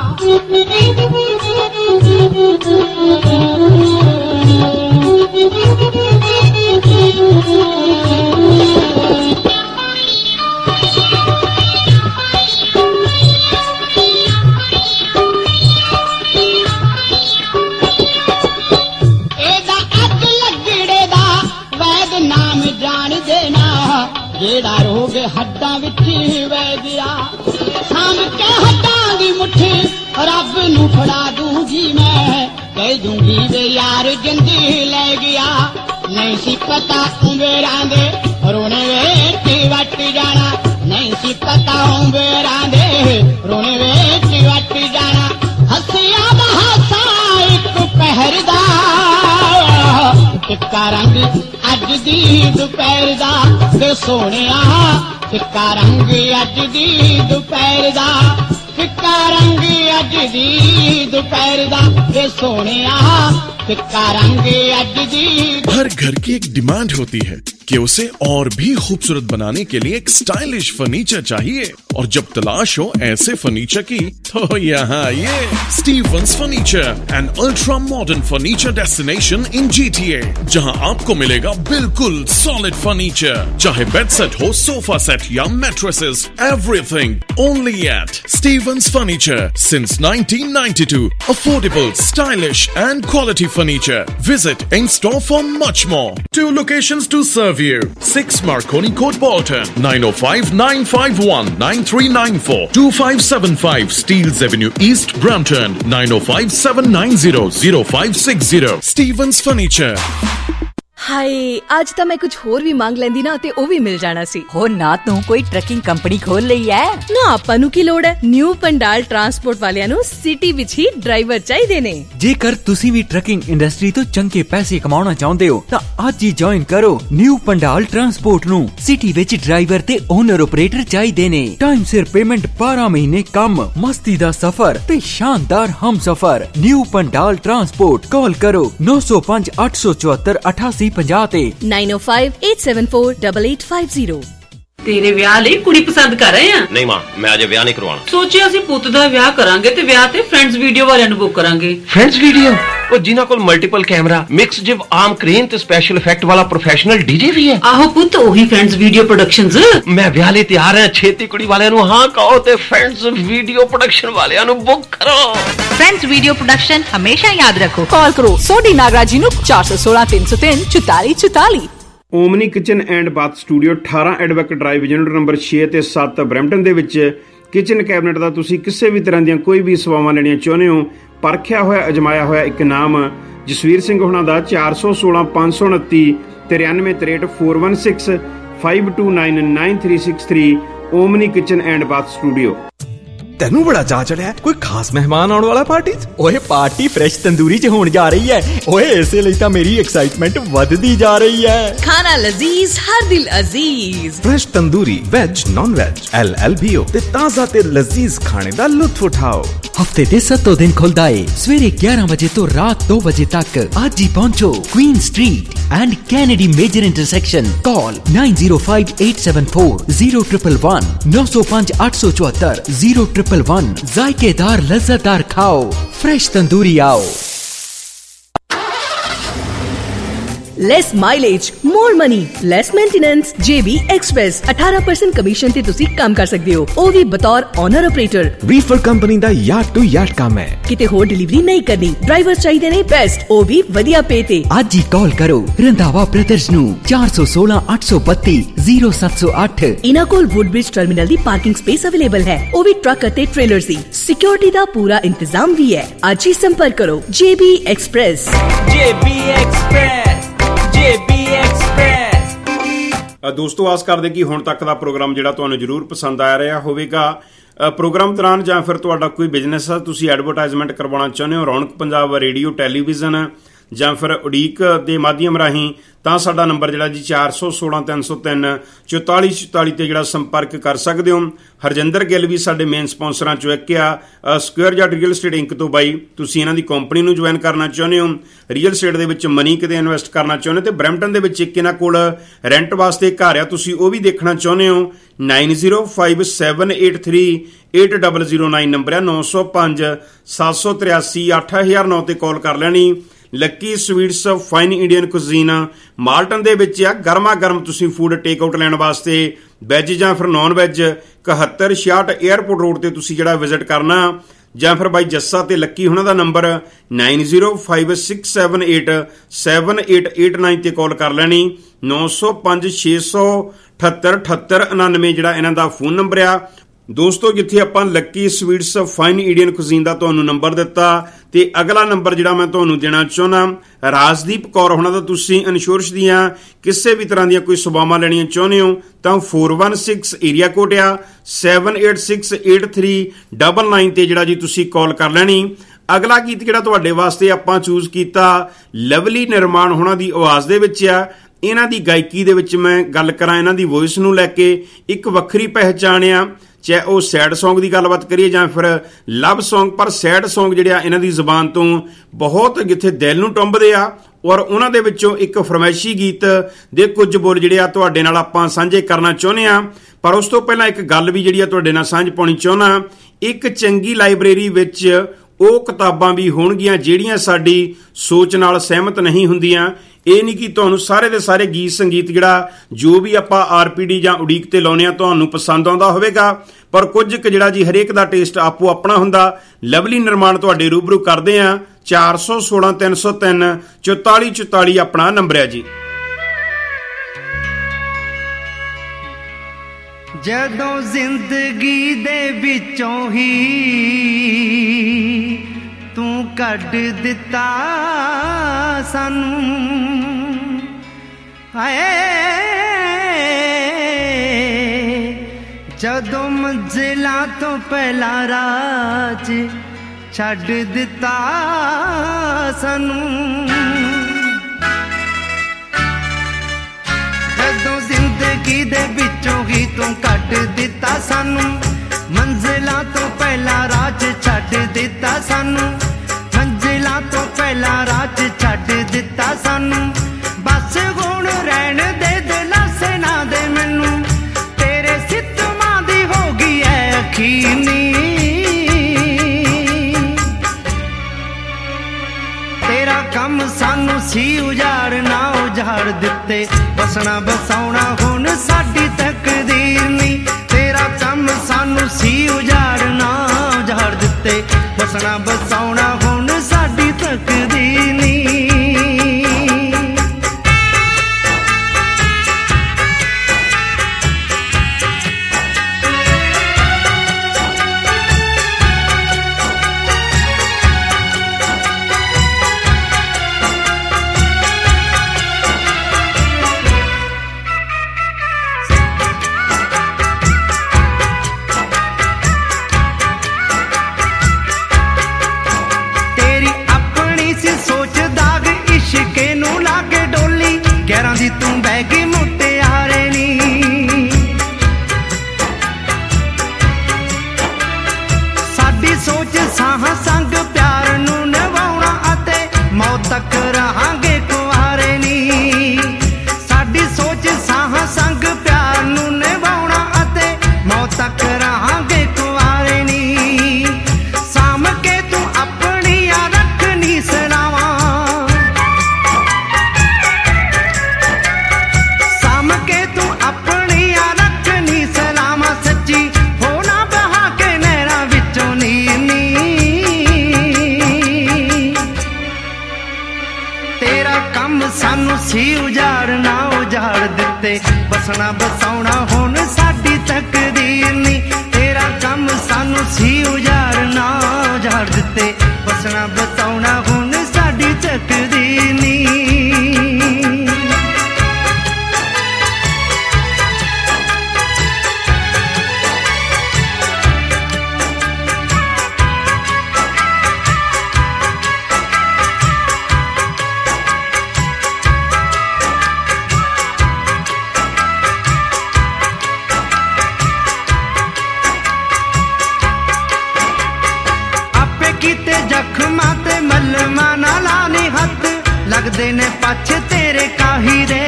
O: ਜਿਹੜਾ ਰੋਗ ਹੱਡਾਂ ਵਿੱਚ ਵਹਿ ਗਿਆ, ਸਾਂਭ ਕੇ ਹੱਡਾਂ ਦੀ ਮੁੱਠੀ ਰੱਬ ਨੂੰ ਫੜਾ ਦੂੰਗੀ ਮੈਂ। ਕਹਿ ਦੂੰਗੀ ਵੇ ਯਾਰ ਜਿੰਦੀ ਲੈ ਗਿਆ, ਨਹੀਂ ਸੀ ਪਤਾ ਉਮਰਾਂ ਦੇ ਰੋਣੇ ਵਿੱਚ ਵੱਟ ਜਾਣਾ, ਨਹੀਂ ਸੀ ਪਤਾ ਉਮਰਾਂ ਦੇ ਰੋਣੇ ਵਿੱਚ ਵੱਟ ਜਾਣਾ। ਹੱਸਿਆ ਦਾ ਹਾਸਾ ਇੱਕ ਪਹਿਰ ਦਾ, ਫਿੱਕਾ ਰੰਗ ਅੱਜ ਦੀ ਦੁਪਹਿਰ ਦਾ ਵੇ ਸੋਹਣਿਆ ਫਿੱਕਾ ਰੰਗ ਅੱਜ ਦੀ ਦੁਪਹਿਰ ਦਾ ਫਿੱਕਾ ਰੰਗ ਅੱਜ ਦੀ ਦੁਪਹਿਰ ਦਾ ਵੇ ਸੋਹਣਿਆ फिक्का रंग अज दी।
P: हर घर की एक डिमांड होती है कि उसे और भी खूबसूरत बनाने के लिए एक स्टाइलिश फर्नीचर चाहिए, और जब तलाश हो ऐसे फर्नीचर की तो यहाँ ये Stevens furniture, an ultra modern furniture destination in GTA, जहाँ आपको मिलेगा बिल्कुल सॉलिड फर्नीचर, चाहे बेड सेट हो, सोफा सेट या mattresses, everything only at Stevens furniture since nineteen ninety two. Affordable, stylish and quality furniture. Visit in store for much more. Two locations to serve you. six Marconi Court, Bolton. nine oh five, nine five one, nine three nine four. two five seven five Steeles Avenue East, Brampton. nine oh five, seven nine zero, zero five six zero. Stevens Furniture.
H: ਹਾਏ ਅੱਜ ਤਾਂ ਮੈਂ ਕੁਝ ਹੋਰ ਵੀ ਮੰਗ ਲੈਂਦੀ ਨਾ ਤੇ ਉਹ ਵੀ ਮਿਲ ਜਾਣਾ ਸੀ।
Q: ਹੋ ਨਾ ਤੂੰ ਕੋਈ ਟਰੱਕਿੰਗ ਕੰਪਨੀ ਖੋਲ ਲਈ ਐ
H: ਨਾ, ਆਪਾਂ ਨੂੰ ਕੀ ਲੋੜ ਹੈ। ਨਿਊ ਪੰਡਾਲ ਟਰਾਂਸਪੋਰਟ ਵਾਲਿਆਂ ਨੂੰ ਸਿਟੀ ਵਿੱਚ ਹੀ ਡਰਾਈਵਰ ਚਾਹੀਦੇ ਨੇ।
G: ਜੇਕਰ ਤੁਸੀਂ ਵੀ ਟਰੱਕਿੰਗ ਇੰਡਸਟਰੀ ਤੋਂ ਚੰਗੇ ਪੈਸੇ ਕਮਾਉਣਾ ਚਾਹੁੰਦੇ ਹੋ ਤਾਂ ਅੱਜ ਹੀ ਜੁਆਇਨ ਕਰੋ ਨਿਊ ਪੰਡਾਲ ਟਰਾਂਸਪੋਰਟ ਨੂੰ। ਸਿਟੀ ਵਿੱਚ ਡਰਾਈਵਰ ਤੇ ਓਨਰ ਆਪਰੇਟਰ ਚਾਹੀਦੇ ਨੇ। ਟਾਈਮ ਸਿਰ ਪੇਮੈਂਟ, ਬਾਰਾਂ ਮਹੀਨੇ ਕੰਮ, ਮਸਤੀ ਦਾ ਸਫ਼ਰ ਤੇ ਸ਼ਾਨਦਾਰ ਹਮਸਫ਼ਰ। ਨਿਊ ਪੰਡਾਲ ਟਰਾਂਸਪੋਰਟ, ਕਾਲ ਕਰੋ ਨੌ ਸੌ ਪੰਜ ਅੱਠ ਸੌ ਚੁਹੱਤਰ ਅਠਾਸੀ ਪੰਜਾਹ ਤੇ
H: nine oh five, eight seven four, eight eight five zero।
R: ਤੇਰੇ ਵਿਆਹ ਲਈ ਕੁੜੀ ਪਸੰਦ ਕਰ ਰਹੇ ਆ?
S: ਨਹੀਂ ਮਾਂ, ਮੈਂ ਅਜੇ ਵਿਆਹ ਨਹੀਂ ਕਰਵਾਉਣਾ।
R: ਸੋਚਿਆ ਅਸੀਂ ਪੁੱਤ ਦਾ ਵਿਆਹ ਕਰਾਂਗੇ ਤੇ ਵਿਆਹ ਤੇ ਫਰੈਂਡਸ ਵੀਡੀਓ ਵਾਲਿਆਂ ਨੂੰ ਬੁੱਕ ਕਰਾਂਗੇ।
S: Friends video? ਉਹ ਜਿਨ੍ਹਾਂ ਕੋਲ multiple camera, mix jib arm crane ਤੇ ਸਪੈਸ਼ਲ ਇਫੈਕਟ ਵਾਲਾ ਪ੍ਰੋਫੈਸ਼ਨਲ ਡੀਜੇ ਵੀ ਹੈ।
R: ਆਹੋ ਪੁੱਤ, ਉਹੀ ਫਰੈਂਡਸ ਵੀਡੀਓ ਪ੍ਰੋਡਕਸ਼ਨਜ਼।
S: ਮੈਂ ਵਿਆਹ ਲਈ ਤਿਆਰ ਹਾਂ। ਛੇਤੀ ਕੁੜੀ ਵਾਲਿਆਂ ਨੂੰ ਹਾਂ ਕਹੋ ਤੇ ਫਰੈਂਡਸ ਵੀਡੀਓ ਪ੍ਰੋਡਕਸ਼ਨ ਵਾਲਿਆਂ ਨੂੰ ਬੁੱਕ ਕਰੋ।
Q: ਫਰੈਂਡਸ ਵੀਡੀਓ ਪ੍ਰੋਡਕਸ਼ਨ ਹਮੇਸ਼ਾ ਯਾਦ ਰੱਖੋ। ਕਾਲ ਕਰੋ ਸੋਢੀ ਨਾਗਰਾ ਜੀ ਨੂੰ ਚਾਰ ਸੌ ਸੋਲਾਂ ਤਿੰਨ ਸੌ ਤਿੰਨ ਚੁਤਾਲੀ ਚੁਤਾਲੀ।
M: Omni kitchen and bath studio ਅਠਾਰਾਂ ਐਡਵੋਕੇਟ ਡਰਾਈਵ ਯੂਨਿਟ ਨੰਬਰ ਛੇ ਤੇ ਸੱਤ ਬਰੈਂਪਟਨ ਦੇ ਵਿੱਚ ਕਿਚਨ ਕੈਬਨਿਟ ਦਾ ਤੁਸੀਂ ਕਿਸੇ ਵੀ ਤਰ੍ਹਾਂ ਦੀਆਂ ਕੋਈ ਵੀ ਸੇਵਾਵਾਂ ਲੈਣੀਆਂ ਚਾਹੁੰਦੇ ਹੋ, ਪਰਖਿਆ ਹੋਇਆ ਅਜਮਾਇਆ ਹੋਇਆ ਇੱਕ ਨਾਮ ਜਸਵੀਰ ਸਿੰਘ ਹੋਣਾ ਦਾ ਚਾਰ ਸੌ ਸੋਲਾਂ ਪੰਜ ਸੌ ਉਨੱਤੀ ਤਰਿਆਨਵੇਂ ਤਰੇਹਠ four one six, five two nine, nine three six three। Omni kitchen and bath studio.
I: ਤੈਨੂੰ ਬੜਾ ਚਾਅ ਚੜਿਆ ਕੋਈ ਖਾਸ ਮਹਿਮਾਨ ਆਉਣ ਵਾਲਾ ਪਾਰਟੀ 'ਚ?
G: ਓਏ ਪਾਰਟੀ ਫਰੈਸ਼ ਤੰਦੂਰੀ 'ਚ ਹੋਣ ਜਾ ਰਹੀ ਹੈ। ਓਏ ਇਸੇ ਲਈ ਤਾਂ ਮੇਰੀ ਐਕਸਾਈਟਮੈਂਟ ਵੱਧਦੀ ਜਾ ਰਹੀ ਹੈ।
H: ਖਾਣਾ ਲਜ਼ੀਜ਼, ਹਰ ਦਿਲ ਅਜ਼ੀਜ਼।
I: Fresh tandoori, veg, non veg, L L B O ਤੇ ਤਾਜ਼ਾ ਤੇ ਲਜ਼ੀਜ਼ ਖਾਣੇ ਦਾ ਲੁਤਫ ਉਠਾਓ।
G: ਹਫਤੇ ਦੇ ਸੱਤੋਂ ਦਿਨ ਖੁੱਲਦਾ ਏ ਸਵੇਰੇ ਗਿਆਰਾਂ ਵਜੇ ਤੋਂ ਰਾਤ ਦੋ ਵਜੇ ਤੱਕ। ਅੱਜ ਹੀ ਪਹੁੰਚੋ Queen Street and Kennedy major intersection. Call nine zero five eight seven four zero one one one, ਨੌ ਸੌ ਪੰਜ ਅੱਠ ਸੌ ਚੁਹੱਤਰ zero one one one। ਜ਼ਾਇਕੇਦਾਰ ਲਜ਼ਤਦਾਰ ਖਾਓ, ਫਰੈਸ਼ ਤੰਦੂਰੀ ਆਓ।
H: Less mileage, more money, less maintenance। J B Express eighteen percent commission ਤੇ ਤੁਸੀਂ ਕੰਮ ਕਰ ਸਕਦੇ ਹੋ, ਉਹ ਵੀ ਬਤੌਰ ਓਨਰ ਆਪਰੇਟਰ।
I: ਰੀਫਰ ਕੰਪਨੀ ਦਾ ਯਾਰਡ ਟੂ ਯਾਰਡ ਕੰਮ ਹੈ।
H: ਕਿਤੇ ਹੋਰ ਡਿਲੀਵਰੀ ਨਹੀਂ ਕਰਨੀ। ਡਰਾਈਵਰ ਚਾਹੀਦੇ ਨੇ ਬੈਸਟ, ਉਹ ਵੀ ਵਧੀਆ ਪੇ ਤੇ।
G: ਅੱਜ ਹੀ ਕਾਲ ਕਰੋ ਰੰਧਾਵਾ ਬ੍ਰਦਰਜ਼ ਨੂੰ ਚਾਰ ਸੌ ਸੋਲਾਂ ਅੱਠ ਸੌ ਬੱਤੀ ਜ਼ੀਰੋ ਸੱਤ ਸੌ ਅੱਠ।
H: ਇਹਨਾਂ ਕੋਲ ਵੁੱਡਬ੍ਰਿਜ ਟਰਮੀਨਲ ਦੀ ਪਾਰਕਿੰਗ ਸਪੇਸ ਅਵੇਲੇਬਲ ਹੈ, ਉਹ ਵੀ ਟਰੱਕ ਅਤੇ ਟ੍ਰੇਲਰਸ ਦੀ। ਸਿਕਿਉਰਿਟੀ ਦਾ ਪੂਰਾ ਇੰਤਜ਼ਾਮ ਵੀ ਹੈ। ਅੱਜ ਹੀ ਸੰਪਰਕ ਕਰੋ J B Express।
N: J B Express, J B Express।
M: ਦੋਸਤੋ, ਆਸ ਕਰਦੇ ਕਿ ਹੁਣ ਤੱਕ ਦਾ ਪ੍ਰੋਗਰਾਮ ਜਿਹੜਾ ਤੁਹਾਨੂੰ ਜ਼ਰੂਰ ਪਸੰਦ ਆ ਰਿਹਾ ਹੋਵੇਗਾ। ਪ੍ਰੋਗਰਾਮ ਦੌਰਾਨ ਜਾਂ ਫਿਰ ਤੁਹਾਡਾ ਕੋਈ ਬਿਜ਼ਨਸ ਹੈ, ਤੁਸੀਂ ਐਡਵਰਟਾਈਜ਼ਮੈਂਟ ਕਰਵਾਉਣਾ ਚਾਹੁੰਦੇ ਹੋ ਰੌਣਕ ਪੰਜਾਬ ਰੇਡੀਓ ਟੈਲੀਵਿਜ਼ਨ ਜਾਂ ਫਿਰ ਉਡੀਕ ਦੇ ਮਾਧਿਅਮ ਰਾਹੀਂ, ਤਾਂ ਸਾਡਾ ਨੰਬਰ ਜਿਹੜਾ ਜੀ ਚਾਰ ਸੌ ਸੋਲਾਂ ਤਿੰਨ ਸੌ ਤਿੰਨ ਚੁਤਾਲੀ ਚੁਤਾਲੀ ਤੇ ਜਿਹੜਾ ਸੰਪਰਕ ਕਰ ਸਕਦੇ ਹੋ। ਹਰਜਿੰਦਰ ਗਿੱਲ ਵੀ ਸਾਡੇ ਮੇਨ ਸਪਾਂਸਰਾਂ ਚੋਂ ਇੱਕ ਆ। Square yard real estate inc ਤੋਂ ਬਾਈ, ਤੁਸੀਂ ਇਹਨਾਂ ਦੀ ਕੰਪਨੀ ਨੂੰ ਜੁਆਇਨ ਕਰਨਾ ਚਾਹੁੰਦੇ ਹੋ, ਰੀਅਲ ਸਟੇਟ ਦੇ ਵਿੱਚ ਮਨੀ ਕਿਤੇ ਇਨਵੈਸਟ ਕਰਨਾ ਚਾਹੁੰਦੇ ਹੋ, ਤੇ ਬਰੈਂਪਟਨ ਦੇ ਵਿੱਚ ਇੱਕ ਇਹਨਾਂ ਕੋਲ ਰੈਂਟ ਵਾਸਤੇ ਘਰ ਆ, ਤੁਸੀਂ ਉਹ ਵੀ ਦੇਖਣਾ ਚਾਹੁੰਦੇ ਹੋ, nine zero five seven eight three eight zero zero nine number ਆ। ਨੌ ਸੌ ਪੰਜ ਸੱਤ ਸੌ ਤਰਿਆਸੀ ਅੱਠ ਹਜ਼ਾਰ ਨੌ ਤੇ ਕਾਲ ਕਰ ਲੈਣੀ। Lucky Sweets fine Indian cuisine Malton ਦੇ ਵਿੱਚ ਆ। ਗਰਮਾ ਗਰਮ ਤੁਸੀਂ ਫੂਡ ਟੇਕ ਆਊਟ ਲੈਣ ਵਾਸਤੇ ਵੈਜ ਜਾਂ ਫਿਰ ਨਾਨ ਵੈਜ ਇਕਹੱਤਰ ਛਿਆਹਠ ਏਅਰਪੋਰਟ ਰੋਡ ਤੇ ਤੁਸੀਂ ਜਿਹੜਾ ਵਿਜ਼ਿਟ ਕਰਨਾ, ਜਾਂ ਫਿਰ ਬਾਈ ਜੱਸਾ ਤੇ ਲੱਕੀ ਉਹਨਾਂ ਦਾ number nine zero five six seven eight seven eight eight nine ਤੇ ਕਾਲ ਕਰ ਲੈਣੀ। ਨੌ ਸੌ ਪੰਜ ਛੇ ਸੌ ਅਠੱਤਰ ਅਠੱਤਰ ਉਨਾਨਵੇਂ ਜਿਹੜਾ ਇਹਨਾਂ ਦਾ ਫੋਨ ਨੰਬਰ ਆ। ਦੋਸਤੋ, ਜਿੱਥੇ ਆਪਾਂ Lucky Sweets fine Indian cuisine ਦਾ ਤੁਹਾਨੂੰ ਨੰਬਰ ਦਿੱਤਾ, ਤੇ ਅਗਲਾ ਨੰਬਰ ਜਿਹੜਾ ਮੈਂ ਤੁਹਾਨੂੰ ਦੇਣਾ ਚਾਹੁੰਦਾ ਰਾਜਦੀਪ ਕੌਰ ਹੋਣਾ ਦਾ, ਤੁਸੀਂ ਇੰਸ਼ੋਰੈਂਸ ਦੀਆਂ ਕਿਸੇ ਵੀ ਤਰ੍ਹਾਂ ਦੀਆਂ ਕੋਈ ਸੇਵਾਵਾਂ ਲੈਣੀਆਂ ਚਾਹੁੰਦੇ ਹੋ ਤਾਂ four one six area code ਆ seven eight six eight three nine nine ਤੇ ਜਿਹੜਾ ਜੀ ਤੁਸੀਂ ਕਾਲ ਕਰ ਲੈਣੀ। ਅਗਲਾ ਗੀਤ ਜਿਹੜਾ ਤੁਹਾਡੇ ਵਾਸਤੇ ਆਪਾਂ ਚੂਜ਼ ਕੀਤਾ ਲਵਲੀ ਨਿਰਮਾਣ ਹੋਣਾ ਦੀ ਆਵਾਜ਼ ਦੇ ਵਿੱਚ ਆ। ਇਹਨਾਂ ਦੀ ਗਾਇਕੀ ਦੇ ਵਿੱਚ ਮੈਂ ਗੱਲ ਕਰਾਂ, ਇਹਨਾਂ ਦੀ ਵੌਇਸ ਨੂੰ ਲੈ ਕੇ ਇੱਕ ਵੱਖਰੀ ਪਹਿਚਾਣ ਆ, ਚਾਹੇ ਉਹ ਸੈਡ ਸੌਂਗ ਦੀ ਗੱਲਬਾਤ ਕਰੀਏ ਜਾਂ ਫਿਰ ਲਵ ਸੌਂਗ। ਪਰ ਸੈਡ ਸੌਂਗ ਜਿਹੜੇ ਆ ਇਹਨਾਂ ਦੀ ਜ਼ੁਬਾਨ ਤੋਂ ਬਹੁਤ ਜਿੱਥੇ ਦਿਲ ਨੂੰ ਟੁੰਬਦੇ ਆ, ਔਰ ਉਹਨਾਂ ਦੇ ਵਿੱਚੋਂ ਇੱਕ ਫਰਮਾਇਸ਼ੀ ਗੀਤ ਦੇ ਕੁਝ ਬੋਲ ਜਿਹੜੇ ਆ ਤੁਹਾਡੇ ਨਾਲ ਆਪਾਂ ਸਾਂਝੇ ਕਰਨਾ ਚਾਹੁੰਦੇ ਆ। ਪਰ ਉਸ ਤੋਂ ਪਹਿਲਾਂ ਇੱਕ ਗੱਲ ਵੀ ਜਿਹੜੀ ਆ ਤੁਹਾਡੇ ਨਾਲ ਸਾਂਝ ਪਾਉਣੀ ਚਾਹੁੰਦਾ। ਇੱਕ ਚੰਗੀ ਲਾਇਬ੍ਰੇਰੀ ਵਿੱਚ ਉਹ ਕਿਤਾਬਾਂ ਵੀ ਹੋਣਗੀਆਂ ਜਿਹੜੀਆਂ ਸਾਡੀ ਸੋਚ ਨਾਲ ਸਹਿਮਤ ਨਹੀਂ ਹੁੰਦੀਆਂ। ਇਹ ਨਹੀਂ ਕਿ ਤੁਹਾਨੂੰ ਸਾਰੇ ਦੇ ਸਾਰੇ ਗੀਤ ਸੰਗੀਤ ਜਿਹੜਾ ਜੋ ਵੀ ਆਪਾਂ ਆਰ ਪੀ ਡੀ ਜਾਂ ਉਡੀਕ ਤੇ ਲਾਉਂਦੇ ਆ ਤੁਹਾਨੂੰ ਪਸੰਦ ਆਉਂਦਾ ਹੋਵੇਗਾ, ਪਰ ਕੁਝ ਕੁ ਜਿਹੜਾ ਜੀ ਹਰੇਕ ਦਾ ਟੇਸਟ ਆਪੋ ਆਪਣਾ ਹੁੰਦਾ। ਲਵਲੀ ਨਿਰਮਾਣ ਤੁਹਾਡੇ ਰੂਬਰੂ ਕਰਦੇ ਆ। ਚਾਰ ਸੌ ਸੋਲਾਂ ਤਿੰਨ ਸੌ ਤਿੰਨ ਚੁਤਾਲੀ ਚੁਤਾਲੀ ਆਪਣਾ ਨੰਬਰ ਹੈ ਜੀ।
T: ਜਦੋਂ ਜ਼ਿੰਦਗੀ ਦੇ ਵਿੱਚੋਂ ਹੀ ਤੂੰ ਕੱਢ ਦਿੱਤਾ ਸਾਨੂੰ, ਹਾਏ ਜਦੋਂ ਮੰਜ਼ਿਲਾਂ ਤੋਂ ਪਹਿਲਾਂ ਰਾਜ ਛੱਡ ਦਿੱਤਾ ਸਾਨੂੰ, ਜਦੋਂ ਜ਼ਿੰਦਗੀ ਦੇ ਵਿੱਚੋਂ ਹੀ ਤੂੰ ਕੱਢ ਦਿੱਤਾ ਸਾਨੂੰ, ਮੰਜ਼ਿਲਾਂ ਤੋਂ ਪਹਿਲਾਂ ਰਾਜ ਛੱਡ ਦਿੱਤਾ ਸਾਨੂੰ, ਮੰਜ਼ਿਲਾਂ ਤੋਂ ਪਹਿਲਾਂ ਰਾਜ ਛੱਡ ਦਿੱਤਾ ਸਾਨੂੰ। ਬਸ ਹੁਣ ਰਹਿਣ ਦੇ ਦਿਲਾਸੇ ਨਾ ਦੇ ਮੈਨੂੰ, ਤੇਰੇ ਸਿੱਤਮਾਂ ਦੀ ਹੋ ਗਈ ਐ ਅਖੀਨੀ, ਤੇਰਾ ਕੰਮ ਸਾਨੂੰ ਸੀ ਉਜਾੜਨਾ ਉਜਾੜ ਦਿੱਤੇ, ਬਸਣਾ ਬਸਾਉਣਾ ਹੁਣ ਸਾਡੀ ਤਕਦੀਰ ਨੀ, ਤੇਰਾ ਕੰਮ ਸਾਨੂੰ ਸੀ ਉਜਾੜਨਾ ਉਜਾੜ ਦਿੱਤੇ, ਬਸਣਾ ਬਸਾਉਣਾ ਹੁਣ ਸਾਡੀ ਤਕਦੀਰ ਨੀ। ਦੀ ਤੂੰ ਬਹਿ ਗਈ ਮੁਟਿਆਰੇ ਨੀ, ਸਾਡੀ ਸੋਚ ਸਾਹ ਸੰਗ ਪਿਆਰ ਨੂੰ ਨਿਭਾਉਣਾ ਅਤੇ ਮੌਤ ਤੱਕ ਰਹਾਂਗੇ ਕੁਆਰੇ ਨੀ, ਸਾਡੀ ਸੋਚ ਸਾਹ ਸੰਗ ਪਿਆਰ ਨੂੰ ਨਿਭਾਉਣਾ ਅਤੇ ਮੌਤ ਤੱਕ ਰਹਾਂਗੇ ਕੁਆਰੇ ਨੀ, ਸਾਂਭ ਕੇ ਤੂੰ ਆਪਣੀਆਂ ਰੱਖਣੀ ਸਲਾਵਾਂ, ਸਾਨੂੰ ਸੀ ਉਜਾੜਨਾ ਉਜਾੜ ਦਿੱਤੇ, ਬਸਣਾ ਬਸਾਉਣਾ ਹੁਣ ਸਾਡੀ ਤਕਦੀਰ ਨੀ, ਤੇਰਾ ਕੰਮ ਸਾਨੂੰ ਸੀ ਉਜਾੜਨਾ ਉਜਾੜ ਦਿੱਤੇ, ਬਸਣਾ ਬਸਾਉਣਾ ਹੁਣ ਸਾਡੀ ਤਕਦੀਰ ਨੀ। ਜ਼ਖਮਾਂ ਤੇ ਮਲਮਾ ਨਾ ਲਾਣੀ ਹੱਥ, ਲੱਗਦੇ ਨੇ ਪੱਛ ਤੇਰੇ ਕਾਹੀ ਦੇ,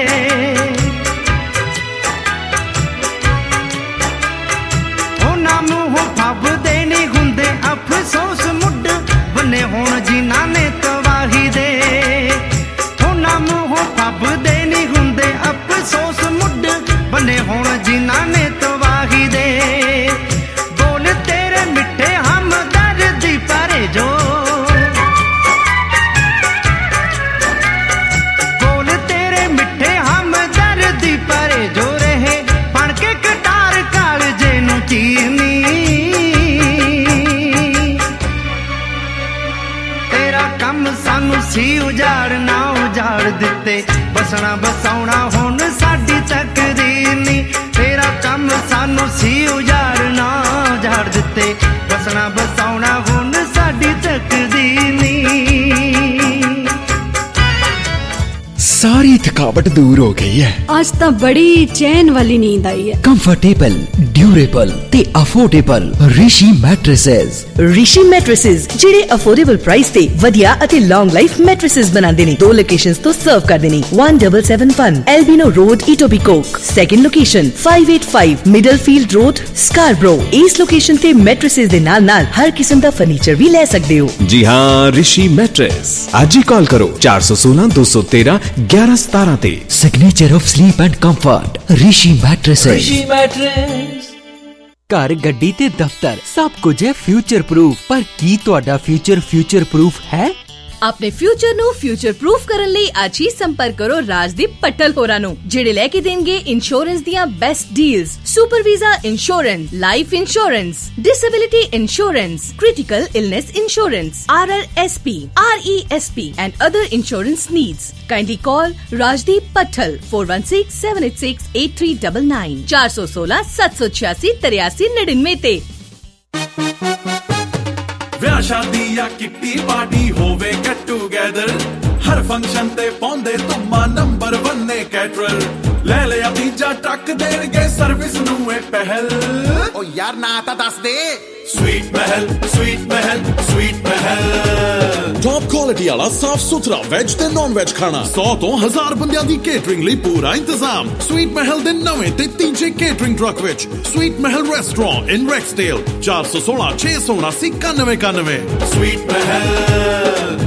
T: ਉਹਨਾਂ ਮੂੰਹੋਂ ਫੱਬਦੇ ਨਹੀਂ ਹੁੰਦੇ ਅਫਸੋਸ ਮੁੱਢ ਬਨੇ ਹੁਣ ਜਿਨ੍ਹਾਂ ਨੇ ਤਬਾਹੀ ਦੇ, ਉਹਨਾਂ ਮੂੰਹੋਂ ਫੱਬਦੇ ਨਹੀਂ ਹੁੰਦੇ ਅਫਸੋਸ ਮੁੱਢ ਬਨੇ ਹੁਣ ਜਿਨ੍ਹਾਂ ਨੇ ਤਬਾਹੀ ਦੇ, ਬੋਲ ਤੇਰੇ ਮਿੱਠੇ ਹਮਦਰਦੀ ਭਰੇ ਜੋ, ਸਾਨੂੰ ਸੀ ਉਜਾੜਨਾ ਉਜਾੜ ਦਿੱਤੇ, ਬਸਣਾ ਬਸਾਉਣਾ ਹੁਣ ਸਾਡੀ ਤਕਦੀਰ ਨੀ, ਤੇਰਾ ਕੰਮ ਸਾਨੂੰ ਸੀ ਉਜਾੜਨਾ ਉਜਾੜ ਦਿੱਤੇ, ਬਸਣਾ ਬਸਾਉਣਾ ਹੁਣ ਸਾਡੀ ਤਕਦੀਰ ਨੀ।
P: सारी थकावट
E: थकावट दूर हो गई है।
U: आज तो बड़ी चैन वाली नींद आई है।
G: कंफर्टेबल, ड्यूरेबल ते affordable Rishi mattresses.
H: Rishi mattresses ਜਿਹੜੇ ਅਫੋਰਡੇਬਲ ਪ੍ਰਾਈਸ ਤੇ ਵਧੀਆ ਅਤੇ ਲੌਂਗ ਲਾਈਫ ਮੈਟ੍ਰੈਸਸ ਬਣਾਉਂਦੇ ਨੇ। ਦੋ ਲੋਕੇਸ਼ਨਸ ਤੋਂ ਸਰਵ ਕਰਦੇ ਨੇ। one seven seven one Albino Road, Etobicoke। Second location five eighty-five Middlefield Road, Scarborough। ਇਸ ਲੋਕੇਸ਼ਨ ਤੇ ਮੈਟ੍ਰੈਸਸ ਦੇ ਨਾਲ ਨਾਲ ਹਰ ਕਿਸਮ ਦਾ ਫਰਨੀਚਰ ਵੀ ਲੈ ਸਕਦੇ ਹੋ।
I: जी हाँ, ऋषि मैट्रेस। आज ही कॉल करो चार सौ सोलह दो सौ तेरह ग्यारह सतारह ते।
G: Signature of sleep and comfort Rishi mattresses.
R: Rishi mattress.
G: घर, गड्डी ते दफ्तर सब कुछ है फ्यूचर प्रूफ, पर की तुहाडा फ्यूचर फ्यूचर प्रूफ है?
H: ਆਪਣੇ ਫਿਊਚਰ ਨੂੰ ਫਿਊਚਰ ਪ੍ਰੂਫ ਕਰਨ ਲਈ ਅੱਜ ਹੀ ਸੰਪਰਕ ਕਰੋ ਰਾਜਦੀਪ ਪੱਟਲ ਹੋਰਾਂ ਨੂੰ, ਜਿਹੜੇ ਲੈ ਕੇ ਦੇਣਗੇ ਇੰਸ਼ੋਰੈਂਸ ਦੀਆਂ best deals. Super visa insurance, life insurance, disability insurance, critical illness insurance, R R S P, R E S P and other insurance needs. Kindly call Rajdeep Patthal four one six seven eight six eight three nine nine four one six seven eight six three three nine nine ਤੇ।
V: ਵਿਆਹ ਸ਼ਾਦੀ ਜਾਂ kitty party ਹੋਵੇ get together, ਹਰ function ਤੇ ਪਾਉਂਦੇ Dhumma number one ਨੇ ਕੈਟਰਰ। ਲੈ ਲਿਆ ਤੀਜਾ ਟਰੱਕ, ਦੇਣਗੇ ਸਰਵਿਸ ਨੂੰ ਇਹ ਪਹਿਲ। ਓ ਯਾਰ ਨਾ ਤਾਂ ਦੱਸ ਦੇ। स्वीट महल, स्वीट महल, स्वीट महल।
P: टॉप क्वालिटी वाला साफ सुथरा वेज ते नॉन वेज खाना, सौ तो हजार बंदियां दी केटरिंग ਲਈ पूरा इंतजाम। स्वीट महल ਦੇ ਨਵੇਂ ਤੇ ਤੀਜੇ केटरिंग ट्रक ਵਿੱਚ Sweet Mahal restaurant in Rexdale four one six six six nine nine nine nine।
V: Sweet Mahal.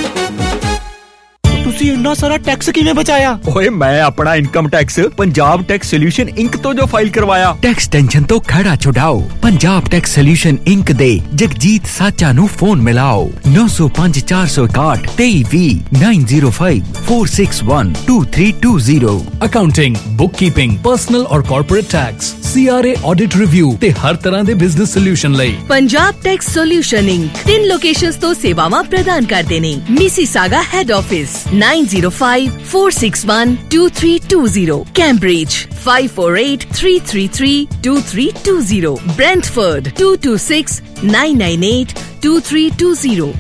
G: ਤੁਸੀਂ ਇੰਨਾ ਸਾਰਾ ਟੈਕਸ ਕਿਵੇਂ ਬਚਾਇਆ? ਓਏ ਮੈਂ ਆਪਣਾ income tax Punjab tax solution inc ਤੋਂ ਜੋ ਫਾਈਲ ਕਰਵਾਇਆ। ਟੈਕਸ ਟੈਨਸ਼ਨ ਤੋਂ ਖੜਾ ਛੁਡਾਓ। ਪੰਜਾਬ ਟੈਕਸ ਸੋਲੂਸ਼ਨ ਇੰਕ ਦੇ ਜਗਜੀਤ ਸਾਚਾ ਨੂੰ ਫੋਨ ਮਿਲਾਓ nine oh five four six eight three three nine oh five four six one two three two zero।
F: Accounting, bookkeeping, personal ਔਰ corporate tax, C R A audit review ਤੇ ਹਰ ਤਰ੍ਹਾਂ ਦੇ business solution ਲਈ
H: Punjab tax solution inc ਤਿੰਨ locations ਤੋਂ ਸੇਵਾਵਾਂ ਪ੍ਰਦਾਨ ਕਰਦੇ ਨੇ। Mississauga head office nine oh five four six one two three two zero, Cambridge five four eight three three three two three two zero, Brentford two two six nine nine eight two three two zero।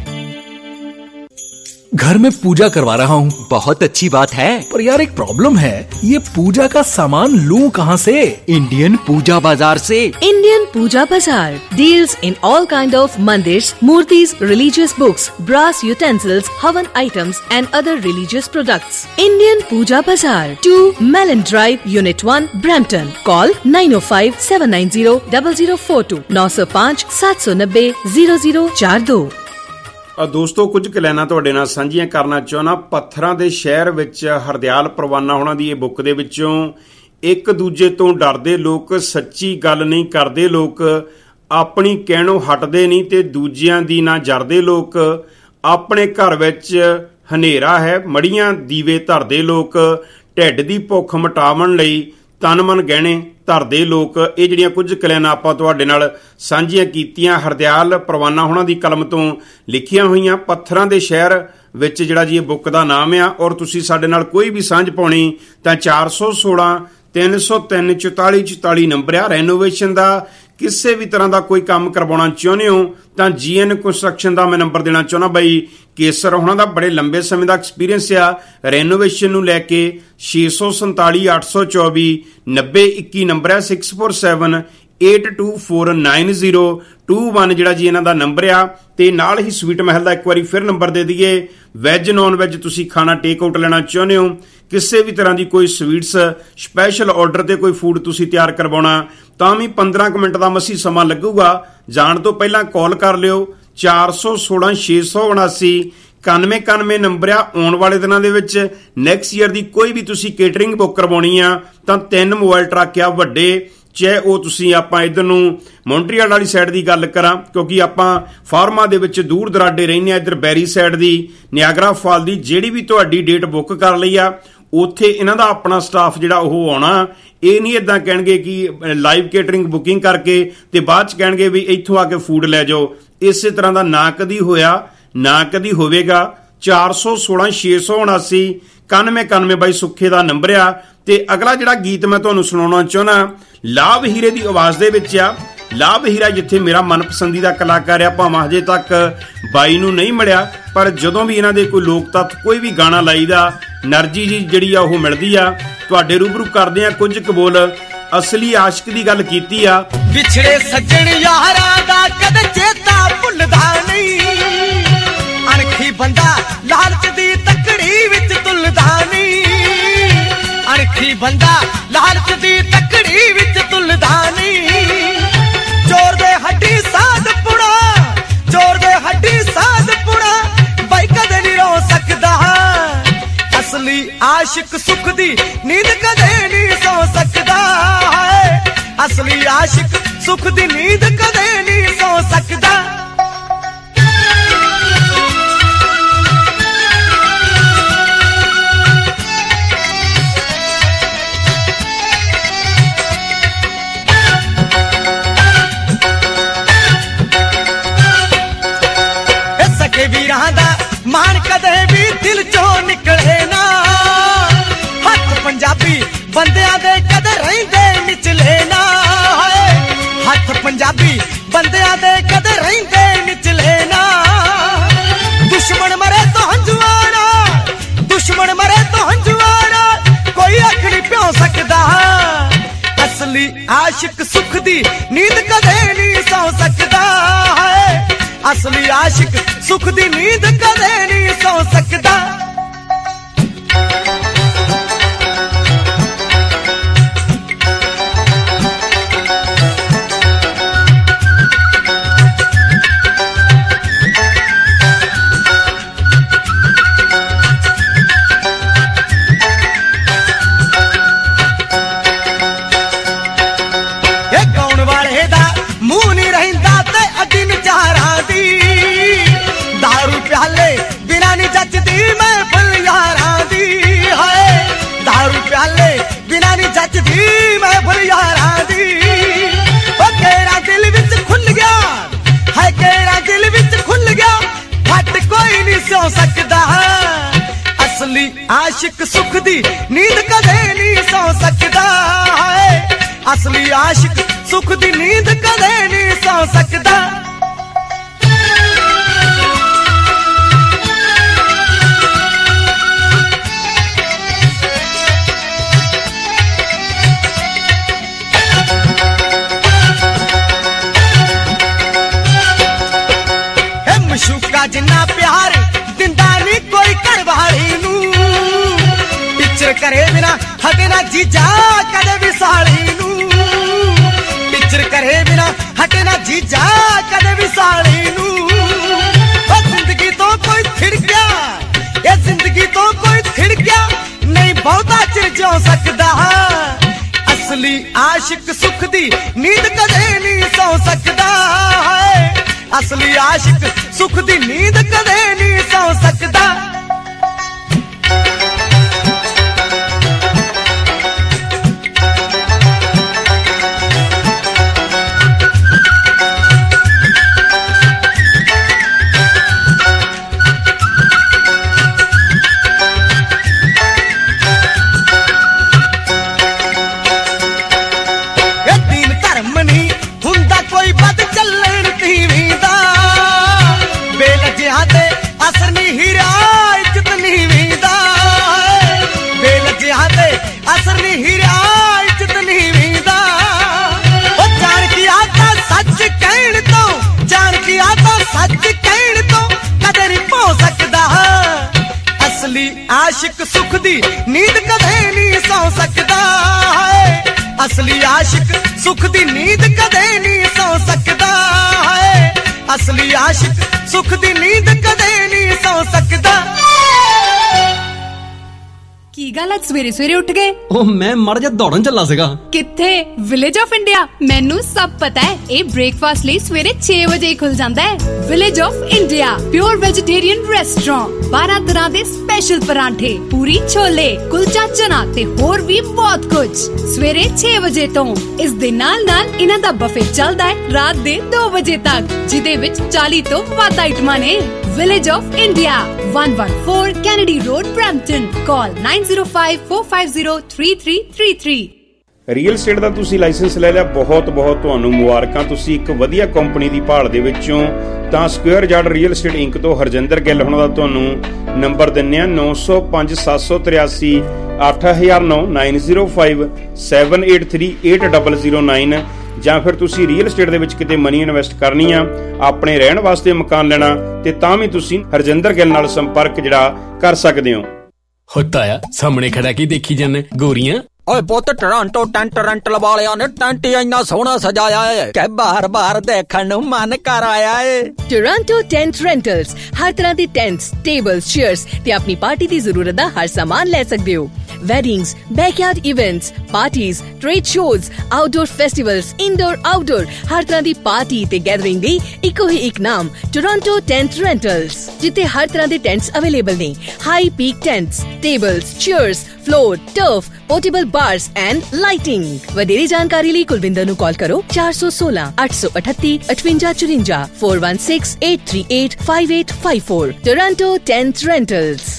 F: घर में पूजा करवा रहा हूँ।
G: बहुत अच्छी बात है,
F: पर यार एक प्रॉब्लम है, ये पूजा का सामान लूं कहाँ से?
G: इंडियन पूजा बाजार से।
H: Indian Puja Bazaar deals in all kind of mandirs, murtis, religious books, brass utensils, havan items and other religious products. Indian Puja Bazaar, two Mellon Drive, Unit one, Brampton. Call nine oh five seven nine zero zero zero four two nine oh five seven nine zero zero zero four two।
M: ਦੋਸਤੋ, ਕੁਝ ਕੁ ਲਾਈਨਾਂ ਤੁਹਾਡੇ ਨਾਲ ਸਾਂਝੀਆਂ ਕਰਨਾ ਚਾਹੁੰਦਾ। ਪੱਥਰਾਂ ਦੇ ਸ਼ਹਿਰ ਵਿੱਚ ਹਰਦਿਆਲ ਪਰਵਾਨਾ ਹੋਣਾ ਦੀ ਇਹ ਬੁੱਕ ਦੇ ਵਿੱਚੋਂ ਇੱਕ ਦੂਜੇ ਤੋਂ ਡਰਦੇ ਲੋਕ, ਸੱਚੀ ਗੱਲ ਨਹੀਂ ਕਰਦੇ ਲੋਕ, ਆਪਣੀ ਕਹਿਣੋਂ ਹਟਦੇ ਨਹੀਂ ਤੇ ਦੂਜਿਆਂ ਦੀ ਨਾ ਜਰਦੇ ਲੋਕ, ਆਪਣੇ ਘਰ ਵਿੱਚ ਹਨੇਰਾ ਹੈ ਮੜੀਆਂ ਦੀਵੇ ਧਰਦੇ ਲੋਕ, ਢਿੱਡ ਦੀ ਭੁੱਖ ਮਿਟਾਉਣ ਲਈ ਤਨ ਮਨ ਗਹਿਣੇ ਧਰਦੇ ਲੋਕ। ਇਹ ਜਿਹੜੀਆਂ ਕੁਝ ਕਲਾਈਨਾਂ ਆਪਾਂ ਤੁਹਾਡੇ ਨਾਲ ਸਾਂਝੀਆਂ ਕੀਤੀਆਂ ਹਰਦਿਆਲ ਪਰਵਾਨਾ ਹੋਣਾ ਦੀ ਕਲਮ ਤੋਂ ਲਿਖੀਆਂ ਹੋਈਆਂ। ਪੱਥਰਾਂ ਦੇ ਸ਼ਹਿਰ ਵਿੱਚ ਜਿਹੜਾ ਜੀ ਇਹ ਬੁੱਕ ਦਾ ਨਾਮ ਆ। ਔਰ ਤੁਸੀਂ ਸਾਡੇ ਨਾਲ ਕੋਈ ਵੀ ਸਾਂਝ ਪਾਉਣੀ ਤਾਂ ਚਾਰ ਸੌ ਸੋਲਾਂ ਤਿੰਨ ਸੌ ਤਿੰਨ ਚੁਤਾਲੀ ਚੁਤਾਲੀ ਨੰਬਰ ਆ। ਰੈਨੋਵੇਸ਼ਨ ਦਾ ਕਿਸੇ ਵੀ ਤਰ੍ਹਾਂ ਦਾ ਕੋਈ ਕੰਮ ਕਰਵਾਉਣਾ ਚਾਹੁੰਦੇ ਹੋ ਤਾਂ ਜੀ ਐਨ ਕੰਸਟਰਕਸ਼ਨ ਦਾ ਮੈਂ ਨੰਬਰ ਦੇਣਾ ਚਾਹੁੰਦਾ। ਬਾਈ ਕੇਸਰ ਉਹਨਾਂ ਦਾ ਬੜੇ ਲੰਬੇ ਸਮੇਂ ਦਾ ਐਕਸਪੀਰੀਅੰਸ ਆ ਰੈਨੋਵੇਸ਼ਨ ਨੂੰ ਲੈ ਕੇ। ਛੇ ਸੌ ਸੰਤਾਲੀ ਅੱਠ ਸੌ ਚੌਵੀ ਨੱਬੇ ਇੱਕੀ ਨੰਬਰ ਹੈ। Six four seven eight two four nine zero two one ਜਿਹੜਾ ਜੀ ਇਹਨਾਂ ਦਾ ਨੰਬਰ ਆ। ਤੇ ਨਾਲ ਹੀ ਸਵੀਟ ਮਹਿਲ ਦਾ ਇੱਕ ਵਾਰੀ ਫਿਰ ਨੰਬਰ ਦੇ ਦਈਏ। ਵੈਜ ਨੌਨ ਵੈਜ ਤੁਸੀਂ ਖਾਣਾ ਟੇਕ ਆਊਟ ਲੈਣਾ ਚਾਹੁੰਦੇ ਹੋ, ਕਿਸੇ ਵੀ ਤਰ੍ਹਾਂ ਦੀ ਕੋਈ ਸਵੀਟਸ ਸਪੈਸ਼ਲ ਆਰਡਰ ਤੇ ਕੋਈ ਫੂਡ ਤੁਸੀਂ ਤਿਆਰ ਕਰਵਾਉਣਾ ਤਾਂ ਵੀ ਪੰਦਰਾਂ ਕੁ ਮਿੰਟ ਦਾ ਮਸੀ ਸਮਾਂ ਲੱਗੂਗਾ। ਜਾਣ ਤੋਂ ਪਹਿਲਾਂ ਕਾਲ ਕਰ ਲਿਓ ਚਾਰ ਸੌ ਸੋਲਾਂ ਛੇ ਸੌ ਉਨਾਸੀ ਇਕਾਨਵੇਂ ਇਕਾਨਵੇਂ ਨੰਬਰ ਆ। ਆਉਣ ਵਾਲੇ ਦਿਨਾਂ ਦੇ ਵਿੱਚ ਨੈਕਸਟ ਈਅਰ ਦੀ ਕੋਈ ਵੀ ਤੁਸੀਂ ਕੇਟਰਿੰਗ ਬੁੱਕ ਕਰਵਾਉਣੀ ਆ ਤਾਂ ਤਿੰਨ ਮੋਬਾਈਲ ਟਰੱਕ ਆ ਵੱਡੇ, ਚਾਹੇ ਉਹ ਤੁਸੀਂ ਆਪਾਂ ਇੱਧਰ ਨੂੰ ਮੌਂਟਰੀਅਲ ਵਾਲੀ ਸਾਈਡ ਦੀ ਗੱਲ ਕਰਾਂ ਕਿਉਂਕਿ ਆਪਾਂ ਫਾਰਮਾਂ ਦੇ ਵਿੱਚ ਦੂਰ ਦਰਾਡੇ ਰਹਿੰਦੇ ਆ, ਇੱਧਰ ਬੈਰੀ ਸਾਈਡ ਦੀ, ਨਿਆਗਰਾ ਫਾਲ ਦੀ, ਜਿਹੜੀ ਵੀ ਤੁਹਾਡੀ ਡੇਟ ਬੁੱਕ ਕਰ ਲਈ ਆ ਉੱਥੇ ਇਹਨਾਂ ਦਾ ਆਪਣਾ ਸਟਾਫ ਜਿਹੜਾ ਉਹ ਆਉਣਾ। ਇਹ ਨਹੀਂ ਇਦਾਂ ਕਹਿਣਗੇ ਕਿ ਲਾਈਵ ਕੇਟਰਿੰਗ ਬੁਕਿੰਗ ਕਰਕੇ ਤੇ ਬਾਅਦ ਚ ਕਹਿਣਗੇ ਵੀ ਇੱਥੋਂ ਆ ਕੇ ਫੂਡ ਲੈ ਜਾਓ। ਇਸੇ ਤਰ੍ਹਾਂ ਦਾ ਨਾ ਕਦੀ ਹੋਇਆ ਨਾ ਕਦੀ ਹੋਵੇਗਾ। ਚਾਰ ਸੌ ਸੋਲਾਂ ਛੇ ਸੌ ਉਨਾਸੀ ਇਕਾਨਵੇਂ ਇਕਾਨਵੇਂ ਬਾਈ ਸੁੱਖੇ ਦਾ ਨੰਬਰ ਆ। ਤੇ ਅਗਲਾ ਜਿਹੜਾ ਗੀਤ ਮੈਂ ਤੁਹਾਨੂੰ ਸੁਣਾਉਣਾ ਚਾਹੁੰਦਾ ਲਾਭ ਹੀਰੇ ਦੀ ਆਵਾਜ਼ ਦੇ ਵਿੱਚ ਆ। ਲਾਭ ਹੀਰਾ ਜਿੱਥੇ ਮੇਰਾ ਮਨਪਸੰਦੀਦਾ ਕਲਾਕਾਰ ਆ, ਭਾਵੇਂ ਹਜੇ ਤੱਕ ਬਾਈ ਨੂੰ ਨਹੀਂ ਮਿਲਿਆ, ਪਰ ਜਦੋਂ ਵੀ ਇਹਨਾਂ ਦੇ ਕੋਈ ਲੋਕ ਤੱਤ ਕੋਈ ਵੀ ਗਾਣਾ ਲਾਈਦਾ એનર્ਜੀ ਜੀ ਜਿਹੜੀ ਆ ਉਹ ਮਿਲਦੀ ਆ। ਤੁਹਾਡੇ ਰੂਬਰੂ ਕਰਦੇ ਆ ਕੁਝ ਕਬੂਲ ਅਸਲੀ ਆਸ਼ਿਕ ਦੀ ਗੱਲ ਕੀਤੀ ਆ।
N: ਵਿਛੜੇ ਸੱਜਣ ਯਾਰਾਂ ਦਾ ਕਦੇ ਚੇਤਾ ਭੁੱਲਦਾ ਨਹੀਂ, ਅਣਖੀ ਬੰਦਾ ਲਾਲਚ ਦੀ ਤਕੜੀ ਵਿੱਚ ਤੁਲਦਾ ਨਹੀਂ, ਅਣਖੀ ਬੰਦਾ ਲਾਲਚ ਦੀ ਤਕੜੀ ਵਿੱਚ ਤੁਲਦਾ ਨਹੀਂ। ਚੋਰ ਦੇ ਹੱਡੀ ਸਾਧ ਪੁਣਾ, ਚੋਰ ਦੇ ਹੱਡੀ ਸਾਧ ਪੁਣਾ ਬਾਈ ਕਦੇ ਨਹੀਂ ਰੋ ਸਕਦਾ। ਅਸਲੀ ਆਸ਼ਿਕ ਸੁੱਖ ਦੀ ਨੀਂਦ ਕਦੇ ਨਹੀਂ ਸੌ ਸਕਦਾ ਹੈ, ਅਸਲੀ ਆਸ਼ਿਕ ਸੁੱਖ ਦੀ ਨੀਂਦ ਕਦੇ ਨਹੀਂ ਸੌ ਸਕਦਾ। ਸਕੇ ਵੀਰਾਂ ਦਾ ਮਾਣ ਕਦੇ ਵੀ ਦਿਲ ਚੋਂ ਨਿਕਲੇ ਨਾ, ਹੱਥ ਪੰਜਾਬੀ ਬੰਦਿਆਂ ਦੇ ਕਦੇ ਰਹਿੰਦੇ ਨਿਚਲੇ ਨਾ, ਹੱਥ ਪੰਜਾਬੀ ਬੰਦਿਆਂ ਦੇ ਕਦੇ ਰਹਿੰਦੇ ਨਿਚਲੇ ਨਾ। ਦੁਸ਼ਮਣ ਮਰੇ ਤਾਂ ਹੰਝੂਆਣਾ, ਦੁਸ਼ਮਣ ਮਰੇ ਤਾਂ ਹੰਝੂਆਣਾ ਕੋਈ ਅੱਖ ਨਹੀਂ ਪਿਓ ਸਕਦਾ। ਅਸਲੀ ਆਸ਼ਿਕ ਸੁੱਖ ਦੀ ਨੀਂਦ ਕਦੇ ਨਹੀਂ ਸੌ ਸਕਦਾ ਹੈ, ਅਸਲੀ ਆਸ਼ਿਕ ਸੁੱਖ ਦੀ ਨੀਂਦ ਕਦੇ ਨਹੀਂ ਸੌ ਸਕਦਾ। ਇਹ ਗਾਉਣ ਵਾਲੇ ਦਾ ਮੂੰਹ ਨਹੀਂ ਰਹਿੰਦਾ ਤੇ ਅੱਡੀ ਨਜ਼ਾਰਾਂ ਦੀ, ਦਾਰੂ ਪਿਆਲੇ ਬਿਨਾਂ ਨਹੀਂ ਜੱਜਦੀ ਮਹਿਫਲ ਯਾਰਾਂ ਦੀ ਹਾਏ, ਦਾਰੂ ਪਿਆਲੇ ਬਿਨਾਂ ਨਹੀਂ ਜੱਜਦੀ ਮਹਿਫਲ ਯਾਰਾਂ ਦੀ। ਉਹ ਕਿਹੜਾ ਦਿਲ ਵਿੱਚ ਖੁੱਲ ਗਿਆ ਹੈ, ਕਿਹੜਾ ਦਿਲ ਵਿੱਚ ਖੁੱਲ ਗਿਆ ਫੱਟ ਕੋਈ ਨਹੀਂ ਸੌ ਸਕਦਾ। ਅਸਲੀ ਆਸ਼ਿਕ ਸੁੱਖ ਦੀ ਨੀਂਦ ਕਦੇ ਨਹੀਂ ਸੌ ਸਕਦਾ ਹੈ, ਅਸਲੀ ਆਸ਼ਿਕ ਸੁੱਖ ਦੀ ਨੀਂਦ ਕਦੇ ਨਹੀਂ ਸੌ ਸਕਦਾ। ਮਸ਼ੂਕਾ ਜਿੰਨਾ ਪਿਆਰ ਦਿੰਦਾ ਨਹੀਂ ਕੋਈ ਘਰਵਾਲੀ ਨੂੰ, ਟੀਚਰ ਕਰੇ ਬਿਨਾ ਹਟੇ ਨਾ ਜੀਜਾ ਕਦੇ ਵੀ ਸਾਲੀ ਨੂੰ, ਟੀਚਰ ਕਰੇ ਬਿਨਾ ਹਟੇ ਨਾ ਜੀਜਾ ਕਦੇ ਵੀ ਸਾਲੀ ਨੂੰ। ਉਹ ਜ਼ਿੰਦਗੀ ਤੋਂ ਕੋਈ ਥਿੜ ਗਿਆ, ਇਹ ਜ਼ਿੰਦਗੀ ਤੋਂ ਕੋਈ ਥਿੜ ਗਿਆ ਨਹੀਂ ਬਹੁਤਾ ਚਿਰ ਜਿਉ ਸਕਦਾ। ਅਸਲੀ ਆਸ਼ਿਕ ਸੁੱਖ ਦੀ ਨੀਂਦ ਕਦੇ ਨਹੀਂ ਸੌ ਸਕਦਾ ਹੈ, ਅਸਲੀ ਆਸ਼ਿਕ ਸੁੱਖ ਦੀ ਨੀਂਦ ਕਦੇ ਨਹੀਂ ਸੌ ਸਕਦਾ। ਇਹ ਦੀਨ ਧਰਮ ਨਹੀਂ ਹੁੰਦਾ ਕੋਈ ਬਦ ਚੱਲਣ ਤੀਵੀਂ ਦਾ, ਬੇਲਜਿਆਂ ਤੇ ਅਸਰ ਨਹੀਂ ਹੀਰਾ ਇੱਜ਼ਤ ਨੀਵੀਂ ਦਾ, ਬੇਲਜਿਆਂ ਤੇ ਅਸਰ ਨਹੀਂ ਹੀਰਾ ਇੱਜ਼ਤ ਨੀਵੀਂ ਦਾ। ਉਹ ਜਾਣ ਕੀ ਆਤਾ ਸੱਚ ਕਹਿਣ ਤੋਂ, ਜਾਣ ਕੀ ਆਤਾ ਸੱਚ ਕਹਿਣ ਤੋਂ ਕਦੇ ਨਹੀਂ ਭੋ ਸਕਦਾ। ਅਸਲੀ ਆਸ਼ਿਕ ਸੁੱਖ ਦੀ ਨੀਂਦ ਕਦੇ ਨਹੀਂ ਸੌ ਸਕਦਾ ਹੈ, ਅਸਲੀ ਆਸ਼ਿਕ ਸੁੱਖ ਦੀ ਨੀਂਦ ਕਦੇ ਨਹੀਂ ਸੌ ਸਕਦਾ ਹੈ, ਅਸਲੀ ਆਸ਼ਿਕ ਸੁੱਖ ਦੀ ਨੀਂਦ ਕਦੇ ਨਹੀਂ ਸੌ ਸਕਦਾ।
U: ਕੀ ਗੱਲ ਅੱਜ ਸਵੇਰੇ ਸਵੇਰੇ ਉੱਠ ਗਏ?
A: ਉਹ ਮੈਂ ਮੜ ਜਾ ਦੌੜਨ ਚੱਲਾ ਸੀਗਾ।
U: ਕਿੱਥੇ? Village of India. ਮੈਨੂੰ ਸਭ ਪਤਾ ਹੈ। ਇਹ ਬ੍ਰੇਕਫਾਸਟ ਲਈ ਸਵੇਰੇ ਛੇ ਵਜੇ ਖੁੱਲ ਜਾਂਦਾ ਹੈ। Village of India pure vegetarian restaurant, ਬਾਰਾਂ ਤਰ੍ਹਾਂ ਦੇ ਸਪੈਸ਼ਲ ਪਰਾਂਠੇ, ਪੂਰੀ ਛੋਲੇ, ਕੁਲਚਾ ਚਨਾ ਤੇ ਹੋਰ ਵੀ ਬਹੁਤ ਕੁਝ ਸਵੇਰੇ ਛੇ ਵਜੇ ਤੋਂ। ਇਸ ਦੇ ਨਾਲ ਨਾਲ ਇਹਨਾਂ ਦਾ ਬਫੇ ਚੱਲਦਾ ਹੈ ਰਾਤ ਦੇ ਦੋ ਵਜੇ ਤੱਕ, ਜਿਹਦੇ ਵਿੱਚ ਚਾਲੀ ਤੋਂ ਵੱਧ ਆਈਟਮਾਂ ਨੇ। Village of India, one one four Kennedy Road, Brampton. Call nine zero five four five zero three three three three.
M: Real estate ਦਾ ਤੁਸੀਂ ਲਾਇਸੈਂਸ ਲੈ ਲਿਆ, ਬਹੁਤ ਬਹੁਤ ਤੁਹਾਨੂੰ ਮੁਬਾਰਕਾਂ। ਤੁਸੀਂ ਇੱਕ ਵਧੀਆ ਕੰਪਨੀ ਦੀ ਭਾਲ ਦੇ ਵਿੱਚੋਂ ਤਾਂ square yard real estate inc ਤੋਂ ਹਰਜਿੰਦਰ ਗਿੱਲ ਹੋਣਾ ਦਾ ਤੁਹਾਨੂੰ ਨੰਬਰ ਦਿੰਨੇ ਆ ਨੌ ਸੌ ਪੰਜ ਸੱਤ ਸੌ ਤਰਿਆਸੀ ਅੱਠ ਹਜ਼ਾਰ ਨੌ nine zero five seven eight three eight double zero nine. ਜਾਂ ਫਿਰ ਤੁਸੀਂ ਰੀਅਲ ਸਟੇਟ ਦੇ ਵਿੱਚ ਕਿਤੇ ਮਨੀ ਇਨਵੈਸਟ ਕਰਨੀ ਆ, ਆਪਣੇ ਰਹਿਣ ਵਾਸਤੇ ਮਕਾਨ ਲੈਣਾ, ਤੇ ਤਾਂ ਵੀ ਤੁਸੀਂ ਹਰਜਿੰਦਰ ਗਿੱਲ ਨਾਲ ਸੰਪਰਕ ਜਿਹੜਾ ਕਰ ਸਕਦੇ ਹੋ।
A: ਹੁੰਦਾ ਆ ਸਾਹਮਣੇ ਖੜਾ ਕੇ ਦੇਖੀ ਜਾਂਦੇ ਗੋਰੀਆਂ।
B: ਓਏ ਪੁੱਤ ਟੋਰਾਂਟੋ ਟੈਂਟ ਰੈਂਟਲ ਵਾਲਿਆਂ ਨੇ ਟੈਂਟ ਇੰਨਾ ਸੋਹਣਾ ਸਜਾਇਆ ਏ ਕਿ ਬਾਰ-ਬਾਰ ਦੇਖਣ ਨੂੰ ਮਨ ਕਰ ਆਇਆ ਏ।
H: ਟੋਰਾਂਟੋ ਟੈਂਟ ਰੈਂਟਲਸ ਹਰ ਤਰ੍ਹਾਂ ਦੇ ਟੈਂਟਸ, ਟੇਬਲਸ, ਚੇਅਰਸ ਤੇ ਆਪਣੀ ਪਾਰਟੀ ਦੀ ਜ਼ਰੂਰਤ ਦਾ ਹਰ ਸਾਮਾਨ ਲੈ ਸਕਦੇ ਹੋ। weddings, backyard events, parties, trade shows, outdoor festivals, indoor, outdoor, ਹਰ ਤਰ੍ਹਾਂ ਦੀ ਪਾਰਟੀ ਤੇ ਗੈਦਰਿੰਗ ਲਈ ਇੱਕੋ ਹੀ ਇੱਕ ਨਾਮ ਟੋਰਾਂਟੋ ਟੈਂਟ ਰੈਂਟਲਸ, ਜਿੱਥੇ ਹਰ ਤਰ੍ਹਾਂ ਦੇ ਟੈਂਟਸ ਅਵੇਲੇਬਲ ਨੇ। High peak tents, tables, chairs, floor, turf, portable bars and lighting. ਵਧੇਰੇ ਜਾਣਕਾਰੀ ਲਈ ਕੁਲਵਿੰਦਰ ਨੂੰ ਕਾਲ ਕਰੋ ਚਾਰ ਸੌ ਸੋਲਾਂ ਅੱਠ ਸੌ ਅਠੱਤੀ ਅਠਵੰਜਾ ਚੁਰੰਜਾ four one six eight three eight five eight five four। Toronto tent rentals.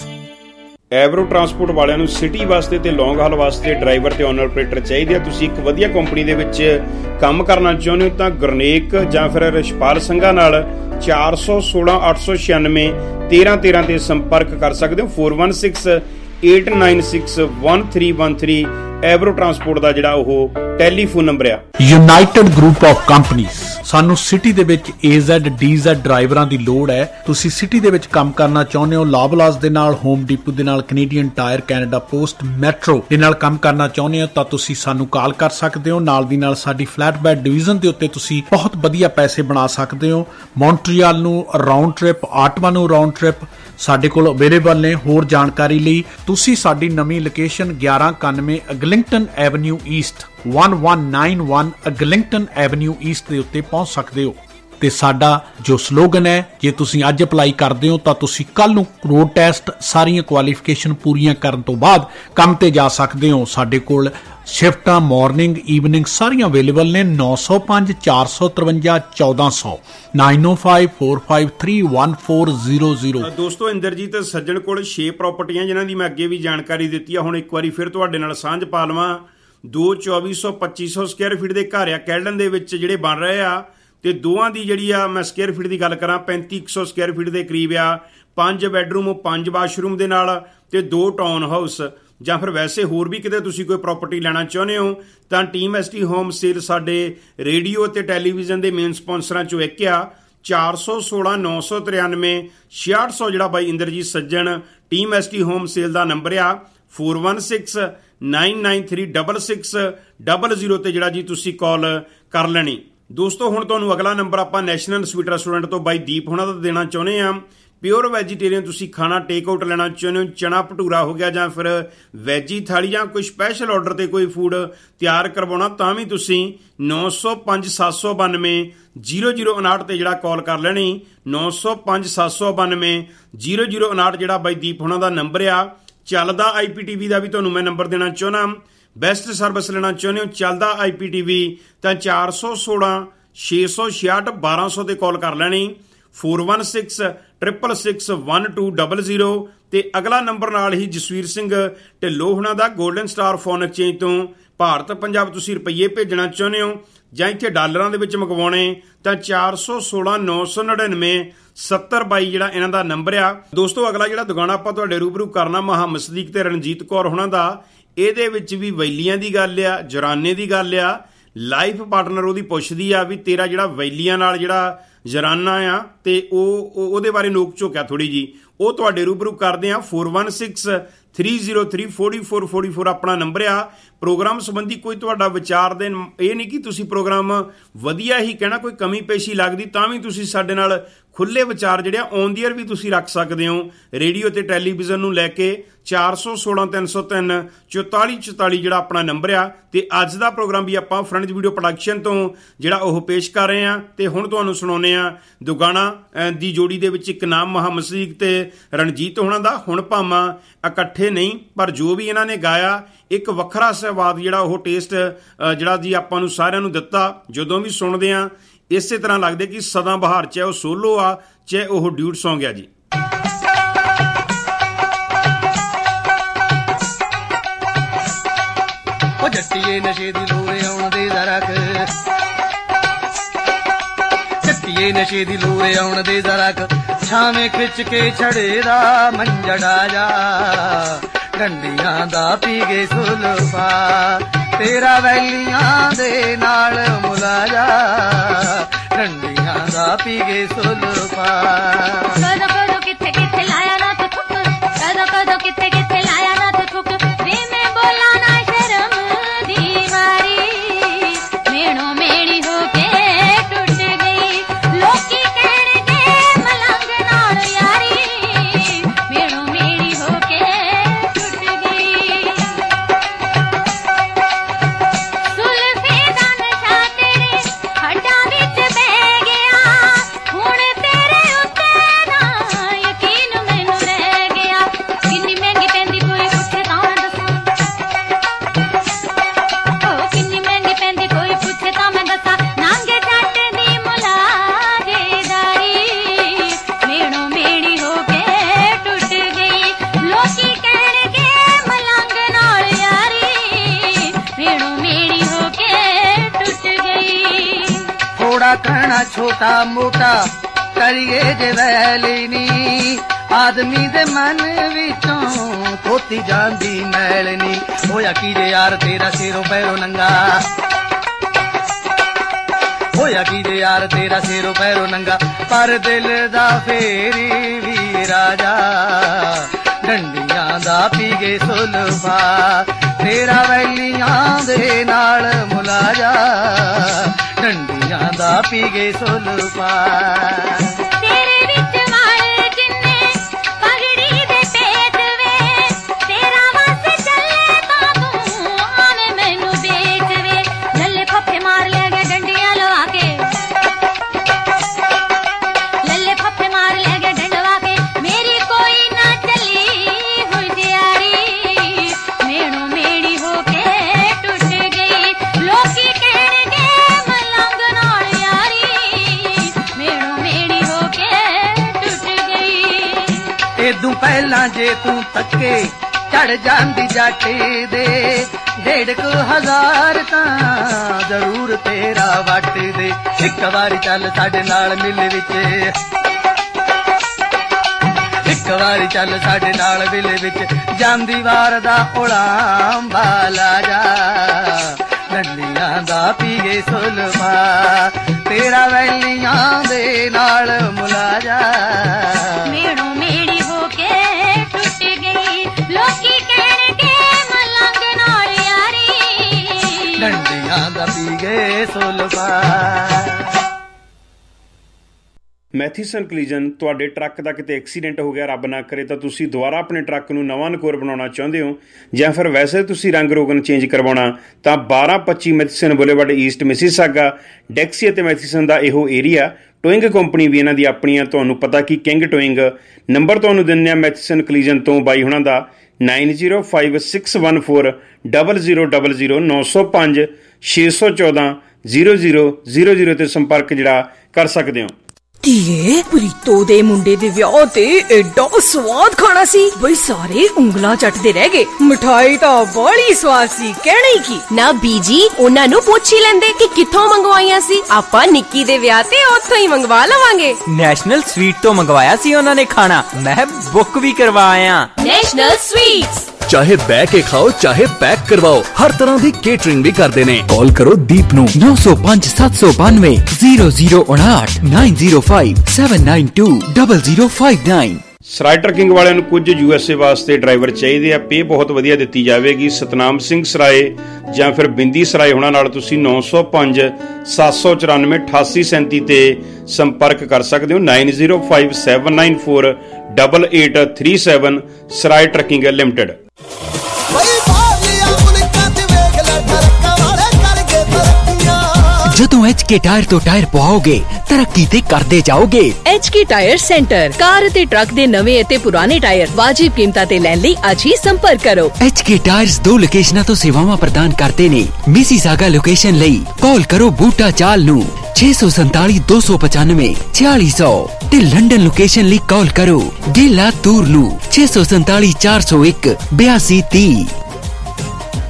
M: Avro transport ਵਾਲਿਆਂ ਨੂੰ ਸਿਟੀ ਵਾਸਤੇ ਤੇ ਲੌਂਗ ਹਾਲ ਵਾਸਤੇ ਡਰਾਈਵਰ ਤੇ ਓਨਰ ਆਪਰੇਟਰ ਚਾਹੀਦੇ ਆ। ਤੁਸੀਂ ਇੱਕ ਵਧੀਆ ਕੰਪਨੀ ਦੇ ਵਿੱਚ ਕੰਮ ਕਰਨਾ ਚਾਹੁੰਦੇ ਹੋ ਤਾਂ ਗੁਰਨੇਕ ਜਾਂ ਫਿਰ ਰਿਸ਼ਪਾਲ ਸਿੰਘਾਂ ਨਾਲ ਚਾਰ ਸੌ ਸੋਲਾਂ ਅੱਠ ਸੌ ਛਿਆਨਵੇਂ ਤੇਰਾਂ ਤੇਰਾਂ ਤੇ ਸੰਪਰਕ ਕਰ ਸਕਦੇ ਹੋ। four one six eight nine six one three one three Avro transport ਦਾ ਜਿਹੜਾ ਉਹ ਟੈਲੀਫੋਨ ਨੰਬਰ ਆ।
C: ਯੂਨਾਈਟਿਡ ਗਰੁੱਪ ਆਫ ਕੰਪਨੀਆਂ। ਸਾਨੂੰ ਸਿਟੀ ਦੇ ਵਿੱਚ A Z D Z ਡਰਾਈਵਰਾਂ ਦੀ ਲੋੜ ਹੈ। ਤੁਸੀਂ ਸਿਟੀ ਦੇ ਵਿੱਚ ਕੰਮ ਕਰਨਾ ਚਾਹੁੰਦੇ ਹੋ, ਲਾਬਲਾਸ ਦੇ ਨਾਲ, ਹੋਮ ਡੀਪੂ ਦੇ ਨਾਲ, Canadian Tire, Canada Post, Metro ਦੇ ਨਾਲ ਕੰਮ ਕਰਨਾ ਚਾਹੁੰਦੇ ਹੋ ਤਾਂ ਤੁਸੀਂ ਸਾਨੂੰ ਕਾਲ ਕਰ ਸਕਦੇ ਹੋ। ਨਾਲ ਦੀ ਨਾਲ ਸਾਡੀ ਫਲੈਟਬੈਡ ਡਿਵੀਜ਼ਨ ਦੇ ਉੱਤੇ ਤੁਸੀਂ ਬਹੁਤ ਵਧੀਆ ਪੈਸੇ ਬਣਾ ਸਕਦੇ ਹੋ। ਮੌਂਟਰੀਅਲ ਨੂੰ ਰਾਉਂਡ ਟ੍ਰਿਪ, ਆਟਵਾ ਨੂੰ ਰਾਉਂਡ ਟ੍ਰਿਪ ਸਾਡੇ ਕੋਲ ਅਵੇਲੇਬਲ ਨੇ। ਹੋਰ ਜਾਣਕਾਰੀ ਲਈ ਤੁਸੀਂ ਸਾਡੀ ਨਵੀਂ ਲੋਕੇਸ਼ਨ ਗਿਆਰਾਂ ਇਕਾਨਵੇਂ Eglinton avenue east one one nine one Eglinton avenue east ਦੇ ਉੱਤੇ ਪਹੁੰਚ ਸਕਦੇ ਹੋ। ਤੇ ਸਾਡਾ ਜੋ ਸਲੋਗਨ ਹੈ, ਜੇ ਤੁਸੀਂ ਅੱਜ ਅਪਲਾਈ ਕਰਦੇ ਹੋ ਤਾਂ ਤੁਸੀਂ ਕੱਲ ਨੂੰ ਰੋਡ ਟੈਸਟ ਸਾਰੀਆਂ ਕੁਆਲੀਫਿਕੇਸ਼ਨ ਪੂਰੀਆਂ ਕਰਨ ਤੋਂ ਬਾਅਦ ਕੰਮ ਤੇ ਜਾ ਸਕਦੇ ਹੋ। ਸਾਡੇ ਕੋਲ ਸ਼ਿਫਟਾਂ ਮਾਰਨਿੰਗ ਈਵਨਿੰਗ ਸਾਰੀਆਂ ਅਵੇਲੇਬਲ ਨੇ। ਨੌ ਸੌ ਪੰਜ ਚਾਰ ਸੌ ਤਰਵੰਜਾ ਚੌਦਾਂ ਸੌ nine oh five four five three one four zero zero।
M: ਦੋਸਤੋ, ਇੰਦਰਜੀਤ ਸੱਜਣ ਕੋਲ ਛੇ ਪ੍ਰਾਪਰਟੀਆਂ ਜਿਨ੍ਹਾਂ ਦੀ ਮੈਂ ਅੱਗੇ ਵੀ ਜਾਣਕਾਰੀ ਦਿੱਤੀ ਆ। ਹੁਣ ਇੱਕ ਵਾਰੀ ਫਿਰ ਤੁਹਾਡੇ ਨਾਲ ਸਾਂਝ ਪਾ ਲਵਾਂ। ਦੋ ਚੌਵੀ ਸੌ ਪੱਚੀ ਸੌ ਸਕੁਅਰ ਫੀਟ ਦੇ ਘਰ ਆ ਕੈਲਡਨ ਦੇ ਵਿੱਚ ਜਿਹੜੇ ਬਣ ਰਹੇ ਆ, ਤੇ ਦੋਵਾਂ ਦੀ ਜਿਹੜੀ ਆ ਮੈਂ ਸਕੁਅਰ ਫੀਟ ਦੀ ਗੱਲ ਕਰਾਂ ਪੈਂਤੀ ਸੌ ਸਕੁਅਰ ਫੀਟ ਦੇ ਕਰੀਬ ਆ। ਪੰਜ ਬੈਡਰੂਮ, ਪੰਜ ਵਾਸ਼ਰੂਮ ਦੇ ਨਾਲ ਤੇ ਦੋ ਟਾਊਨ ਹਾਊਸ। ਜਾਂ ਫਿਰ ਵੈਸੇ ਹੋਰ ਵੀ ਕਿਤੇ ਤੁਸੀਂ ਕੋਈ ਪ੍ਰਾਪਰਟੀ ਲੈਣਾ ਚਾਹੁੰਦੇ ਹੋ ਤਾਂ team S T home sale ਸਾਡੇ ਰੇਡੀਓ ਤੇ ਟੈਲੀਵਿਜ਼ਨ ਦੇ ਮੇਨ ਸਪਾਂਸਰਾਂ ਚੋਂ ਇੱਕ ਆ। ਚਾਰ ਸੌ ਸੋਲਾਂ ਨੌ ਸੌ ਤਰਿਆਨਵੇਂ ਛਿਆਹਠ ਸੌ ਜਿਹੜਾ ਬਾਈ Inderjit Sajjan team S T home sale ਦਾ ਨੰਬਰ ਆ। four one six nine nine three six six zero zero ਤੇ ਜਿਹੜਾ ਜੀ ਤੁਸੀਂ ਕਾਲ ਕਰ ਲੈਣੀ। ਦੋਸਤੋ, ਹੁਣ ਤੁਹਾਨੂੰ ਅਗਲਾ ਨੰਬਰ ਆਪਾਂ ਨੈਸ਼ਨਲ ਸਵੀਟ ਰੈਸਟੋਰੈਂਟ ਤੋਂ ਬਾਈ ਦੀਪ ਹੋਣਾ ਦਾ ਦੇਣਾ ਚਾਹੁੰਦੇ ਆ। ਪਿਓਰ ਵੈਜੀਟੇਰੀਅਨ ਤੁਸੀਂ ਖਾਣਾ ਟੇਕ ਆਊਟ ਲੈਣਾ ਚਾਹੁੰਦੇ ਹੋ, ਚਨਾ ਭਟੂਰਾ ਹੋ ਗਿਆ ਜਾਂ ਫਿਰ ਵੈਜੀ ਥਾਲੀ ਜਾਂ ਕੋਈ ਸਪੈਸ਼ਲ ਆਰਡਰ ਤੇ ਕੋਈ ਫੂਡ ਤਿਆਰ ਕਰਵਾਉਣਾ ਤਾਂ ਵੀ ਤੁਸੀਂ ਨੌ ਸੌ ਪੰਜ ਸੱਤ ਸੌ ਬਾਨਵੇਂ ਜ਼ੀਰੋ ਜ਼ੀਰੋ ਉਨਾਹਠ ਤੇ ਜਿਹੜਾ ਕਾਲ ਕਰ ਲੈਣੀ। ਨੌ ਸੌ ਪੰਜ ਸੱਤ ਸੌ ਬਾਨਵੇਂ ਜ਼ੀਰੋ ਜ਼ੀਰੋ ਉਨਾਹਠ ਜਿਹੜਾ ਬਾਈ ਦੀਪ ਹੋਣਾ ਦਾ ਨੰਬਰ ਆ। ਚੱਲਦਾ ਆਈ ਪੀ ਟੀ ਵੀ ਦਾ ਵੀ ਤੁਹਾਨੂੰ ਮੈਂ ਨੰਬਰ ਦੇਣਾ ਚਾਹੁੰਦਾ। ਬੈਸਟ ਸਰਵਿਸ ਲੈਣਾ ਚਾਹੁੰਦੇ ਹੋ ਚੱਲਦਾ ਆਈ ਪੀ ਟੀ ਵੀ ਤਾਂ ਚਾਰ ਸੌ ਸੋਲਾਂ ਛੇ ਸੌ ਛਿਆਹਠ ਬਾਰਾਂ ਸੌ ਤੇ ਕਾਲ ਕਰ ਲੈਣੀ। four one six six six one two zero zero ਤੇ ਅਗਲਾ ਨੰਬਰ ਨਾਲ ਹੀ ਜਸਵੀਰ ਸਿੰਘ ਢਿੱਲੋਂ ਹੁਣਾਂ ਦਾ 골ਡਨ ਸਟਾਰ ਫੋਨ ਐਕਸਚੇਂਜ ਤੋਂ ਭਾਰਤ ਪੰਜਾਬ ਤੁਸੀਂ ਰੁਪਈਏ ਭੇਜਣਾ ਚਾਹੁੰਦੇ ਹੋ ਜਾਂ ਇੱਥੇ ਡਾਲਰਾਂ ਦੇ ਵਿੱਚ ਮੰਗਵਾਉਣੇ ਤਾਂ ਚਾਰ ਸੌ ਸੋਲਾਂ ਨੌ ਸੌ ਨੜਿਨਵੇਂ ਸੱਤਰ ਬਾਈ ਜਿਹੜਾ ਇਹਨਾਂ ਦਾ ਨੰਬਰ ਆ। ਦੋਸਤੋ, ਅਗਲਾ ਜਿਹੜਾ ਦੁਕਾਨਾ ਆਪਾਂ ਤੁਹਾਡੇ ਰੂਬਰੂ ਕਰਨਾ ਮੁਹੰਮਦ ਸਦੀਕ ਤੇ ਰਣਜੀਤ ਕੌਰ ਹੁਣਾਂ ਦਾ, ਇਹਦੇ ਵਿੱਚ ਵੀ ਵੈਲੀਆਂ ਦੀ ਗੱਲ ਆ, ਜਰਾਨੇ ਦੀ ਗੱਲ ਆ। ਲਾਈਫ ਪਾਰਟਨਰ ਉਹਦੀ ਪੁੱਛਦੀ ਆ ਵੀ ਤੇਰਾ ਜਿਹੜਾ ਵੈਲੀਆਂ ਨਾਲ ਜਿਹੜਾ ਜਰਾਨਾ ਆ ਤੇ ਉਹ ਉਹਦੇ ਬਾਰੇ ਨੋਕ ਝੋਕਿਆ ਥੋੜੀ ਜੀ, ਉਹ ਤੁਹਾਡੇ ਰੂਬਰੂ ਕਰਦੇ ਆ। four one six three zero three four four four four ਆਪਣਾ ਨੰਬਰ ਆ। ਪ੍ਰੋਗਰਾਮ ਸੰਬੰਧੀ ਕੋਈ ਤੁਹਾਡਾ ਵਿਚਾਰ ਦੇ, ਇਹ ਨਹੀਂ ਕਿ ਤੁਸੀਂ ਪ੍ਰੋਗਰਾਮ ਵਧੀਆ ਹੀ ਕਹਿਣਾ, ਕੋਈ ਕਮੀ ਪੇਸ਼ੀ ਲੱਗਦੀ ਤਾਂ ਵੀ ਤੁਸੀਂ ਸਾਡੇ ਨਾਲ ਖੁੱਲੇ ਵਿਚਾਰ ਜਿਹੜੇ ਆ ਔਨ ਦੀ ਏਅਰ ਵੀ ਤੁਸੀਂ ਰੱਖ ਸਕਦੇ ਹੋ ਰੇਡੀਓ ਤੇ ਟੈਲੀਵਿਜ਼ਨ ਨੂੰ ਲੈ ਕੇ। ਚਾਰ ਸੌ ਸੋਲਾਂ ਤਿੰਨ ਸੌ ਤਿੰਨ ਚੁਤਾਲੀ ਚੁਤਾਲੀ ਜਿਹੜਾ ਆਪਣਾ ਨੰਬਰ ਆ। ਤੇ ਅੱਜ ਦਾ ਪ੍ਰੋਗਰਾਮ ਵੀ ਆਪਾਂ ਫਰੰਟ ਵੀਡੀਓ ਪ੍ਰੋਡਕਸ਼ਨ ਤੋਂ ਜਿਹੜਾ ਉਹ ਪੇਸ਼ ਕਰ ਰਹੇ ਆ। ਤੇ ਹੁਣ ਤੁਹਾਨੂੰ ਸੁਣਾਉਂਦੇ ਆ ਦੁਗਾਣਾ ਦੀ ਜੋੜੀ ਦੇ ਵਿੱਚ ਇੱਕ ਨਾਮ ਮੁਹੰਮਦ ਸਦੀਕ ਤੇ ਰਣਜੀਤ ਹੋਣਾ ਦਾ। ਹੁਣ ਭਾਵਾਂ ਇਕੱਠੇ ਨਹੀਂ ਪਰ ਜੋ ਵੀ ਇਹਨਾਂ ਨੇ ਗਾਇਆ ਇੱਕ ਵੱਖਰਾ ਸਵਾਦ ਜਿਹੜਾ ਉਹ ਟੇਸਟ ਜਿਹੜਾ ਜੀ ਆਪਾਂ ਨੂੰ ਸਾਰਿਆਂ ਨੂੰ ਦਿੱਤਾ। ਜਦੋਂ ਵੀ ਸੁਣਦੇ ਆ ਇਸੇ ਤਰ੍ਹਾਂ ਲੱਗਦੇ ਕਿ ਸਦਾ ਬਹਾਰ, ਚਾਹੇ ਉਹ ਸੋਲੋ ਆ ਚਾਹੇ ਉਹ ਡਿਊਟ ਸੌਂਗ ਆ ਜੀ।
W: ਉਹ ਜੱਟੀਏ
T: ਚੱਟੀਏ ਨਸ਼ੇ ਦੀ ਲੋਰੇ ਆਉਣ ਦੇ ਜ਼ਰਾ ਕ ਚੱਟੀਏ ਨਸ਼ੇ ਦੀ ਲੋਰੇ ਆਉਣ ਦੇ ਜ਼ਰਾ ਕ ਛਾਵੇਂ ਖਿੱਚ ਕੇ ਛੜੇ ਦਾ ਮੰਜੜਾ ਜਾ ਡੰਡੀਆਂ ਦਾ ਪੀ ਗਏ ਸੁਲਫਾ ਤੇਰਾ ਵੈਲੀਆਂ ਦੇ ਨਾਲ ਮੁਲਾਜਾ ਡੰਡੀਆਂ ਦਾ ਪੀ ਗਏ ਸੁਲਫਾ
D: ਕਦੋਂ ਕਦੋਂ ਕਿੱਥੇ ਕਿੱਥੇ ਲਾਇਆ ਨਾ ਤੇ ਥੁੱਕ ਕਦੋਂ ਕਦੋਂ ਕਿੱਥੇ ਕਿੱਥੇ ਲਾਇਆ ਨਾ ਤੇ ਥੁੱਕ ਵੇ ਮੈਂ ਬੋਲਾਂ ਨਾ ਸ਼ਰਮ ਦੀ ਮਾਰੀ ਮੇਣੋ ਮੇੜੀ ਹੋ ਕੇ ਟੁੱਟ ਗਈ ਲੋਕੀ ਕਹਿਣਗੇ ਮਲੰਗ ਨਾਲ ਯਾਰੀ ਮੇਣੋ ਮੇੜੀ ਹੋ ਕੇ ਟੁੱਟ ਗਈ ਸੁਲਫੇ ਦਾ ਨਸ਼ਾ ਤੇਰੇ ਹੱਡਾਂ ਵਿੱਚ ਬਹਿ ਗਿਆ ਹੁਣ ਤੇਰੇ ਉੱਤੇ ਨਾ ਯਕੀਨ ਮੈਨੂੰ ਰਹਿ ਗਿਆ ਕਿੰਨੀ ਮਹਿੰਗੀ ਪੈਂਦੀ ਕੋਈ ਪੁੱਛੇ ਤਾਂ ਮੈਂ ਦੱਸਾਂ ਓ ਕਿੰਨੀ ਮਹਿੰਗੀ ਪੈਂਦੀ ਕੋਈ ਪੁੱਛੇ ਤਾਂ ਮੈਂ ਦੱਸਾਂ ਨਾਂਗੇ ਜੱਟ ਦੀ ਮੁਲਾਜੇਦਾਰੀ ਮੇਣੋ ਮੇੜੀ ਹੋ ਕੇ ਟੁੱਟ ਗਈ ਲੋਕੀ ਕਹਿਣਗੇ ਮਲੰਗ ਨਾਲ ਯਾਰੀ ਮੇਣੋ ਮੇੜੀ ਹੋ ਕੇ ਟੁੱਟ ਗਈ
T: ਥੋੜਾ ਕਹਿਣਾ ਛੋਟਾ ਮੋਟਾ ਕਰੀਏ ਜੇ ਵੈਲੀ ਨੀ ਆਦਮੀ ਦੇ ਮਨ ਵਿੱਚੋਂ ਧੋਤੀ ਜਾਂਦੀ ਮੈਲ ਨੀ ਹੋਇਆ ਕੀ ਜੇ ਯਾਰ ਤੇਰਾ ਸਿਰੋਂ ਪੈਰੋਂ ਨੰਗਾ ਹੋਇਆ ਕੀ ਜੇ ਯਾਰ ਤੇਰਾ ਸਿਰੋਂ ਪੈਰੋਂ ਨੰਗਾ ਪਰ ਦਿਲ ਦਾ ਫੇਰੀ ਵੀ ਰਾਜਾ ਡੰਡੀਆਂ ਦਾ ਪੀ ਗਏ ਸੁਲਫਾ ਤੇਰਾ ਵੈਲੀਆਂ ਦੇ ਨਾਲ ਮੁਲਾਜਾ ਡੰਡੀਆਂ ਦਾ ਪੀ ਗਏ ਸੁਲਫਾ
D: ਤੇਰੇ ਵਿੱਚ ਵਾਲ ਜਿੰਨੇ ਪਗੜੀ ਦੇ ਪੇਟ ਵੇ ਤੇਰਾ ਵਸ ਚੱਲੇ ਤਾਂ ਤੂੰ ਆਵੇਂ ਮੈਨੂੰ ਵੇਚ ਵੇ ਲੱਲੇ ਫੱਫੇ ਮਾਰ ਲਿਆ ਗਿਆ ਡੰਡੀਆਂ ਲਵਾ ਕੇ ਲੱਲੇ ਫੱਫੇ ਮਾਰ ਲਿਆ ਗਿਆ ਡੰਡਵਾ ਕੇ ਮੇਰੀ ਕੋਈ ਨਾ ਚੱਲੀ ਹੁਸ਼ਿਆਰੀ ਮੇਣੋ ਮੇੜੀ ਹੋ ਕੇ ਟੁੱਟ ਗਈ ਲੋਕੀ ਕਹਿਣਗੇ ਮਲੰਗ ਨਾਲ ਯਾਰੀ ਮੇਣੋ ਮੇੜੀ ਹੋ ਕੇ ਟੁੱਟ ਗਈ
T: ਏਦੂ ਪਹਿਲਾਂ ਜੇ ਤੂੰ ਤੱਕੇ ਚੜ ਜਾਂਦੀ ਜੱਟ ਦੇ ਡੇਢ ਕੁ ਹਜ਼ਾਰ ਤਾਂ ਜ਼ਰੂਰ ਤੇਰਾ ਵੱਟ ਦੇ ਇੱਕ ਵਾਰੀ ਚੱਲ ਸਾਡੇ ਨਾਲ ਮਿਲ ਵਿੱਚ ਇੱਕ ਵਾਰੀ ਚੱਲ ਸਾਡੇ ਨਾਲ ਮਿਲ ਵਿੱਚ ਜਾਂਦੀ ਵਾਰ ਦਾ ਉਲਾਂਬਾ ਲਾ ਜਾ ਡੰਡੀਆਂ ਦਾ ਪੀ ਗਏ ਸੁਲਫਾ ਤੇਰਾ ਵੈਲੀਆਂ ਦੇ ਨਾਲ ਮੁਲਾਜਾ
D: ਮੇਣੋ ਮੇੜੀ ਹੋ ਕੇ ਟੁੱਟ ਗਈ ਲੋਕੀ ਕਹਿਣਗੇ ਮਲੰਗ ਨਾਲ ਯਾਰੀ
T: ਡੰਡੀਆਂ ਦਾ ਪੀ ਗਏ ਸੁਲਫਾ
M: ਮੈਥੀਸਨ ਕਲੀਜਨ ਤੁਹਾਡੇ ਟਰੱਕ ਦਾ ਕਿਤੇ ਐਕਸੀਡੈਂਟ ਹੋ ਗਿਆ ਰੱਬ ਨਾ ਕਰੇ ਤਾਂ ਤੁਸੀਂ ਦੁਬਾਰਾ ਆਪਣੇ ਟਰੱਕ ਨੂੰ ਨਵਾਂ ਨਕੋਰ ਬਣਾਉਣਾ ਚਾਹੁੰਦੇ ਹੋ ਜਾਂ ਫਿਰ ਵੈਸੇ ਤੁਸੀਂ ਰੰਗ ਰੋਗਨ ਚੇਂਜ ਕਰਵਾਉਣਾ ਤਾਂ ਬਾਰਾਂ ਪੱਚੀ Matheson boulevard east Mississauga Dixie ਅਤੇ ਮੈਥੀਸਨ ਦਾ ਇਹੋ ਏਰੀਆ ਟੋਇੰਗ ਕੰਪਨੀ ਵੀ ਇਹਨਾਂ ਦੀ ਆਪਣੀਆਂ ਤੁਹਾਨੂੰ ਪਤਾ ਕਿ ਕਿੰਗ ਟੋਇੰਗ ਨੰਬਰ ਤੁਹਾਨੂੰ ਦਿੰਦੇ ਆ ਮੈਥੀਸਨ ਕਲੀਜਨ ਤੋਂ ਬਾਈ ਹੁਣਾਂ ਦਾ nine zero five six one four double zero double zero ਨੌ ਸੌ ਪੰਜ ਛੇ ਸੌ ਚੌਦਾਂ ਜ਼ੀਰੋ ਜ਼ੀਰੋ ਜ਼ੀਰੋ ਜ਼ੀਰੋ ਤੇ ਸੰਪਰਕ ਜਿਹੜਾ ਕਰ ਸਕਦੇ ਹੋ।
H: ਧੀਏ ਪ੍ਰੀਤੋ ਦੇ ਮੁੰਡੇ ਦੇ ਵਿਆਹ ਤੇ ਐਡਾ ਸਵਾਦ ਖਾਣਾ ਸੀ ਬਈ ਸਾਰੇ ਉਂਗਲਾਂ ਚੱਟਦੇ ਰਹਿ ਗਏ। ਮਿਠਾਈ ਤਾਂ ਬੜੀ ਸਵਾਦ ਸੀ ਕਹਿਣਾ ਹੀ ਕੀ
K: ਨਾ ਬੀਜੀ ਉਹਨਾਂ ਨੂੰ ਪੁੱਛ ਹੀ ਲੈਂਦੇ ਕਿ ਕਿੱਥੋਂ ਮੰਗਵਾਈਆਂ ਸੀ ਆਪਾਂ ਨਿੱਕੀ ਦੇ ਵਿਆਹ ਤੇ ਉੱਥੋਂ ਹੀ ਮੰਗਵਾ ਲਵਾਂਗੇ।
G: ਨੈਸ਼ਨਲ ਸਵੀਟ ਤੋਂ ਮੰਗਵਾਇਆ ਸੀ ਉਹਨਾਂ ਨੇ ਖਾਣਾ ਮੈਂ ਬੁੱਕ ਵੀ ਕਰਵਾਇਆ।
K: ਨੈਸ਼ਨਲ ਸਵੀਟਸ
F: ਚਾਹੇ ਬੈ ਕੇ ਖਾਓ ਚਾਹੇ ਪੈਕ ਕਰਵਾਓ ਹਰ ਤਰ੍ਹਾਂ ਦੀ ਕੇਟਰਿੰਗ ਵੀ ਕਰਦੇ ਨੇ। ਕਾਲ ਕਰੋ ਦੀਪ ਨੂੰ ਨੌ ਸੌ ਪੰਜ ਸੱਤ ਸੌ ਬਾਨਵੇਂ ਜ਼ੀਰੋ ਜ਼ੀਰੋ ਉਨਾਹਠ nine zero five seven nine two double zero five nine.
M: Sarai trucking ਵਾਲਿਆਂ ਨੂੰ ਕੁਝ ਯੂਐਸਏ ਵਾਸਤੇ ਡਰਾਈਵਰ ਚਾਹੀਦੇ ਆ। ਪੇ ਬਹੁਤ ਵਧੀਆ ਦਿੱਤੀ ਜਾਵੇਗੀ। ਸਤਨਾਮ ਸਿੰਘ ਸਰਾਏ ਜਾਂ ਫਿਰ ਬਿੰਦੀ ਸਰਾਏ ਹੋਣਾ ਨਾਲ ਤੁਸੀਂ ਨੌ ਸੌ ਪੰਜ ਸੱਤ ਸੌ ਚੁਰਾਨਵੇਂ ਅਠਾਸੀ ਸੈਂਤੀ ਤੇ ਸੰਪਰਕ ਕਰ ਸਕਦੇ ਹੋ। Nine zero five seven nine four double eight three seven Sarai trucking limited.
G: ਜਦੋਂ ਐਚ ਕੇ ਟਾਇਰ ਤੋਂ ਟਾਇਰ ਪਵਾਓਗੇ ਤਰੱਕੀ ਤੇ ਕਰਦੇ ਜਾਓਗੇ।
H: H K tyre centre car ਅਤੇ ਟਰੱਕ ਦੇ ਨਵੇਂ ਅਤੇ ਪੁਰਾਣੇ ਟਾਇਰ ਵਾਜਿਬ ਕੀਮਤਾਂ ਤੇ ਲੈਣ ਲਈ ਅੱਜ ਹੀ ਸੰਪਰਕ ਕਰੋ।
G: ਐਚ ਕੇ ਟਾਇਰਸ ਦੋ ਲੋਕੇਸ਼ਨਾਂ ਤੋਂ ਸੇਵਾਵਾਂ ਪ੍ਰਦਾਨ ਕਰਦੇ ਨੇ। ਮਿਸੀਸਾਗਾ ਲੋਕੇਸ਼ਨ ਲਈ ਕਾਲ ਕਰੋ ਬੂਟਾ ਚਾਲ ਨੂੰ ਛੇ ਸੌ ਸੰਤਾਲੀ ਦੋ ਸੌ ਪਚਾਨਵੇਂ ਛਿਆਲੀ ਸੌ ਤੇ ਲੰਡਨ ਲੋਕੇਸ਼ਨ ਲਈ ਕਾਲ ਕਰੋ ਗੇਲਾ ਤੂਰ ਨੂੰ ਛੇ ਸੌ ਸੰਤਾਲੀ ਚਾਰ ਸੌ ਇੱਕ ਬਿਆਸੀ ਤੀਹ।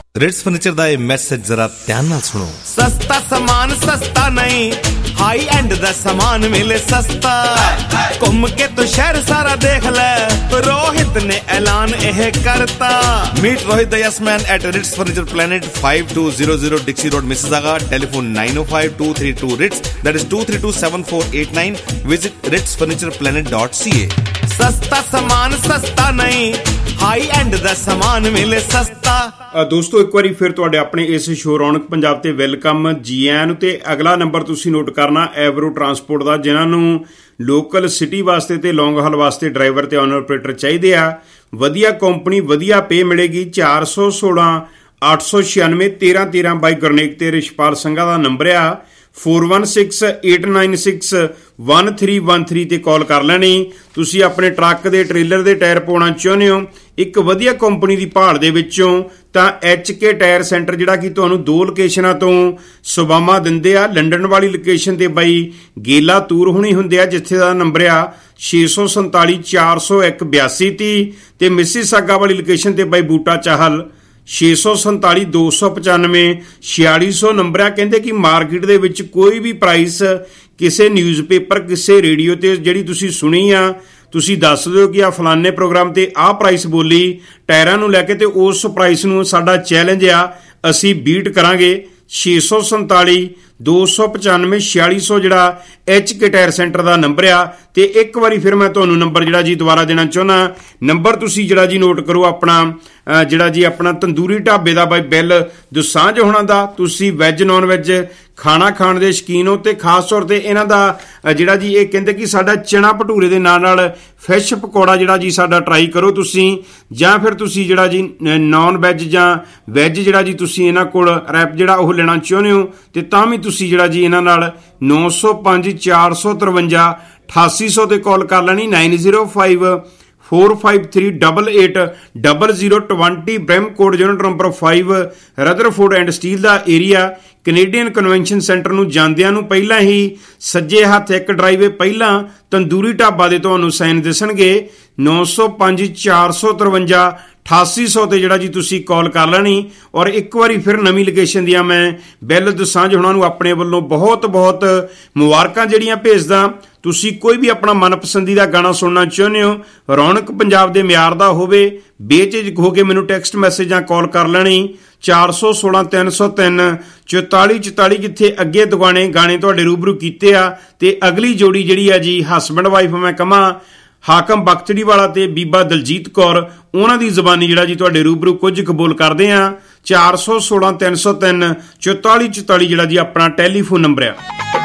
J: ਰਿਟਸ ਫਰਨੀਚਰ ਦਾ ਇਹ ਮੈਸੇਜ ਜ਼ਰਾ ਧਿਆਨ ਨਾਲ ਸੁਣੋ। ਸਸਤਾ ਸਮਾਨ ਸਸਤਾ ਨਹੀਂ, ਹਾਈ ਐਂਡ ਦਾ ਸਮਾਨ ਮਿਲੇ ਸਸਤਾ। ਘੁੰਮ ਕੇ ਤੂੰ ਸ਼ਹਿਰ ਸਾਰਾ ਦੇਖ ਲੈ, ਰੋਹਿਤ ਨੇ ਐਲਾਨ ਇਹ ਕਰਤਾ। ਮੀਟ ਰੋਹਿਤ ਦਾ yes man at Ritz furniture planet five two zero zero Dixie road Mississauga. Telephone nine oh five two three two Ritz, that is two three two seven four eight nine। Visit Ritz furniture planet dot c a। ਸਸਤਾ ਸਮਾਨ ਸਸਤਾ ਨਹੀਂ, high end ਦਾ ਸਮਾਨ ਮਿਲੇ ਸਸਤਾ।
M: ਦੋਸਤੋ ਇੱਕ ਵਾਰੀ ਫਿਰ ਤੁਹਾਡੇ ਆਪਣੇ ਇਸ ਸ਼ੋਅ ਰੌਣਕ ਪੰਜਾਬ ਤੇ ਵੈਲਕਮ ਜੀ ਆਇਆਂ ਨੂੰ। ਤੇ ਅਗਲਾ ਨੰਬਰ ਤੁਸੀਂ ਨੋਟ ਕਰਨਾ ਐਵਰੋ ਟਰਾਂਸਪੋਰਟ ਦਾ, ਜਿਨ੍ਹਾਂ ਨੂੰ ਲੋਕਲ ਸਿਟੀ ਵਾਸਤੇ ਤੇ ਲੌਂਗ ਹਾਲ ਵਾਸਤੇ ਡਰਾਈਵਰ ਤੇ ਓਨਰ ਆਪਰੇਟਰ ਚਾਹੀਦੇ ਆ। ਵਧੀਆ ਕੰਪਨੀ, ਵਧੀਆ ਪੇ ਮਿਲੇਗੀ। ਚਾਰ ਸੌ ਸੋਲਾਂ ਅੱਠ ਸੌ ਛਿਆਨਵੇਂ ਤੇਰਾਂ ਤੇਰਾਂ ਬਾਈ ਗੁਰਨੇਕ ਤੇ ਰਿਸ਼ਪਾਲ ਸਿੰਘਾ ਦਾ ਨੰਬਰ ਆ। four one six eight nine six one three one three ਤੇ ਕਾਲ ਕਰ ਲੈਣੀ। ਤੁਸੀਂ ਆਪਣੇ ਟਰੱਕ ਦੇ ਟ੍ਰੇਲਰ ਦੇ ਟਾਇਰ ਪਾਉਣਾ ਚਾਹੁੰਦੇ ਹੋ ਇੱਕ ਵਧੀਆ ਕੰਪਨੀ ਦੀ ਭਾਲ ਦੇ ਵਿੱਚੋਂ, ਤਾਂ ਐਚ ਕੇ ਟਾਇਰ ਸੈਂਟਰ ਜਿਹੜਾ ਕਿ ਤੁਹਾਨੂੰ ਦੋ ਲੋਕੇਸ਼ਨਾਂ ਤੋਂ ਸੁਬਾਮਾ ਦਿੰਦੇ ਆ। ਲੰਡਨ ਵਾਲੀ ਲੋਕੇਸ਼ਨ ਤੇ ਬਾਈ ਗੇਲਾ ਤੂਰ ਹੋਣੀ ਹੁੰਦੇ ਆ, ਜਿੱਥੇ ਦਾ ਨੰਬਰ ਆ ਛੇ ਸੌ ਸੰਤਾਲੀ ਚਾਰ ਸੌ ਇੱਕ ਬਿਆਸੀ ਤੀਹ। ਤੇ ਮਿਸੀਸਾਗਾ ਵਾਲੀ ਲੋਕੇਸ਼ਨ ਤੇ ਬਾਈ ਬੂਟਾ ਚਾਹਲ ਛੇ ਸੌ ਸੰਤਾਲੀ ਦੋ ਸੌ ਪਚਾਨਵੇਂ ਛਿਆਲੀ ਸੌ ਨੰਬਰ ਆ। ਕਹਿੰਦੇ ਕਿ ਮਾਰਕੀਟ ਦੇ ਵਿੱਚ ਕੋਈ ਵੀ ਪ੍ਰਾਈਸ ਕਿਸੇ ਨਿਊਜ਼ਪੇਪਰ ਕਿਸੇ ਰੇਡੀਓ ਤੇ ਜਿਹੜੀ ਤੁਸੀਂ ਸੁਣੀ ਆ, ਤੁਸੀਂ ਦੱਸ ਦਿਓ ਕਿ ਆ ਫਲਾਨੇ ਪ੍ਰੋਗਰਾਮ ਤੇ ਆਹ ਪ੍ਰਾਈਸ ਬੋਲੀ ਟਾਇਰਾਂ ਨੂੰ ਲੈ ਕੇ, ਤੇ ਉਸ ਪ੍ਰਾਈਸ ਨੂੰ ਸਾਡਾ ਚੈਲੰਜ ਆ, ਅਸੀਂ ਬੀਟ ਕਰਾਂਗੇ। ਛੇ ਸੌ ਸੰਤਾਲੀ ਦੋ ਸੌ ਪਚਾਨਵੇਂ ਛਿਆਲੀ ਸੌ ਜਿਹੜਾ ਐਚ ਕੇ ਟਾਇਰ ਸੈਂਟਰ ਦਾ ਨੰਬਰ ਆ। ਤੇ ਇੱਕ ਵਾਰੀ ਫਿਰ ਮੈਂ ਤੁਹਾਨੂੰ ਨੰਬਰ ਜਿਹੜਾ ਜੀ ਦੁਬਾਰਾ ਦੇਣਾ ਚਾਹੁੰਦਾ। ਨੰਬਰ ਤੁਸੀਂ ਜਿਹੜਾ ਜੀ ਨੋਟ ਕਰੋ ਆਪਣਾ, ਜਿਹੜਾ ਜੀ ਆਪਣਾ ਤੰਦੂਰੀ ਢਾਬੇ ਦਾ ਬਾਈ ਬਿੱਲ ਦੁਸਾਂਝ ਹੋਣਾ ਦਾ। ਤੁਸੀਂ ਵੈਜ ਨੌਨ ਵੈਜ ਖਾਣਾ ਖਾਣ ਦੇ ਸ਼ੌਕੀਨ ਹੋ, ਤੇ ਖਾਸ ਤੌਰ ਤੇ ਇਹਨਾਂ ਦਾ ਜਿਹੜਾ ਜੀ ਇਹ ਕਹਿੰਦੇ ਕਿ ਸਾਡਾ ਚਣਾ ਭਟੂਰੇ ਦੇ ਨਾਲ ਨਾਲ ਫਿਸ਼ ਪਕੌੜਾ ਜਿਹੜਾ ਜੀ ਸਾਡਾ ਟਰਾਈ ਕਰੋ ਤੁਸੀਂ। ਜਾਂ ਫਿਰ ਤੁਸੀਂ ਜਿਹੜਾ ਜੀ ਨੌਨ ਵੈਜ ਜਾਂ ਵੈਜ ਜਿਹੜਾ ਜੀ ਤੁਸੀਂ ਇਹਨਾਂ ਕੋਲ ਰੈਪ ਜਿਹੜਾ ਉਹ ਲੈਣਾ ਚਾਹੁੰਦੇ ਹੋ, ਤੇ ਤਾਂ ਵੀ ਤੁਸੀਂ ਜਿਹੜਾ ਜੀ ਇਹਨਾਂ ਨਾਲ ਨੌ ਸੌ ਪੰਜ ਚਾਰ ਸੌ ਤਰਵੰਜਾ ਅਠਾਸੀ ਸੌ ਤੇ ਕਾਲ ਕਰ ਲੈਣੀ। Nine zero five four five three eight eight zero zero twenty ਬ੍ਰੈਮ ਕੋਡ unit number five Rutherford and Steeles ਦਾ ਏਰੀਆ। ਕੈਨੇਡੀਅਨ ਕਨਵੈਨਸ਼ਨ ਸੈਂਟਰ ਨੂੰ ਜਾਂਦਿਆਂ ਨੂੰ ਪਹਿਲਾਂ ਹੀ ਸੱਜੇ ਹੱਥ ਇੱਕ ਡਰਾਈਵੇ ਪਹਿਲਾਂ ਤੰਦੂਰੀ ਢਾਬਾ ਦੇ ਤੁਹਾਨੂੰ ਸਾਈਨ ਦਿਸਣਗੇ। ਨੌ ਸੌ ਪੰਜ ਚਾਰ ਸੌ ਤਰਵੰਜਾ ਅਠਾਸੀ ਸੌ ਤੇ ਜਿਹੜਾ ਜੀ ਤੁਸੀਂ ਕਾਲ ਕਰ ਲੈਣੀ। ਔਰ ਇੱਕ ਵਾਰੀ ਫਿਰ ਨਵੀਂ ਲੋਕੇਸ਼ਨ ਦੀਆਂ ਮੈਂ ਬਿੱਲ ਦੁਸਾਂਝ ਉਹਨਾਂ ਨੂੰ ਆਪਣੇ ਵੱਲੋਂ ਬਹੁਤ ਬਹੁਤ ਮੁਬਾਰਕਾਂ ਜਿਹੜੀਆਂ ਭੇਜਦਾ। ਤੁਸੀਂ ਕੋਈ ਵੀ ਆਪਣਾ ਮਨਪਸੰਦੀਦਾ ਗਾਣਾ ਸੁਣਨਾ ਚਾਹੁੰਦੇ ਹੋ, ਰੌਣਕ ਪੰਜਾਬ ਦੇ ਮਿਆਰ ਦਾ ਹੋਵੇ, ਬੇਝਿਜਕ ਹੋ ਕੇ ਮੈਨੂੰ ਟੈਕਸਟ ਮੈਸੇਜ ਜਾਂ ਕਾਲ ਕਰ ਲੈਣੀ। ਚਾਰ ਸੌ ਸੋਲਾਂ ਤਿੰਨ ਸੌ ਤਿੰਨ ਚੁਤਾਲੀ ਚੁਤਾਲੀ ਜਿੱਥੇ ਅੱਗੇ ਦੁਗਾਣੇ ਗਾਣੇ ਤੁਹਾਡੇ ਰੂਬਰੂ ਕੀਤੇ ਆ। ਤੇ ਅਗਲੀ ਜੋੜੀ ਜਿਹੜੀ ਆ ਜੀ ਹਸਬੈਂਡ ਵਾਈਫ ਮੈਂ ਕਹਾਂ ਹਾਕਮ ਬਖਤੜੀ ਵਾਲਾ ਤੇ ਬੀਬਾ ਦਲਜੀਤ ਕੌਰ, ਉਹਨਾਂ ਦੀ ਜ਼ਬਾਨੀ ਜਿਹੜਾ ਜੀ ਤੁਹਾਡੇ ਰੂਬਰੂ ਕੁਝ ਕਬੂਲ ਕਰਦੇ ਆ। ਚਾਰ ਸੌ ਸੋਲਾਂ ਤਿੰਨ ਸੌ ਤਿੰਨ ਚੁਤਾਲੀ ਚੁਤਾਲੀ ਜਿਹੜਾ ਜੀ ਆਪਣਾ ਟੈਲੀਫੋਨ ਨੰਬਰ ਆ।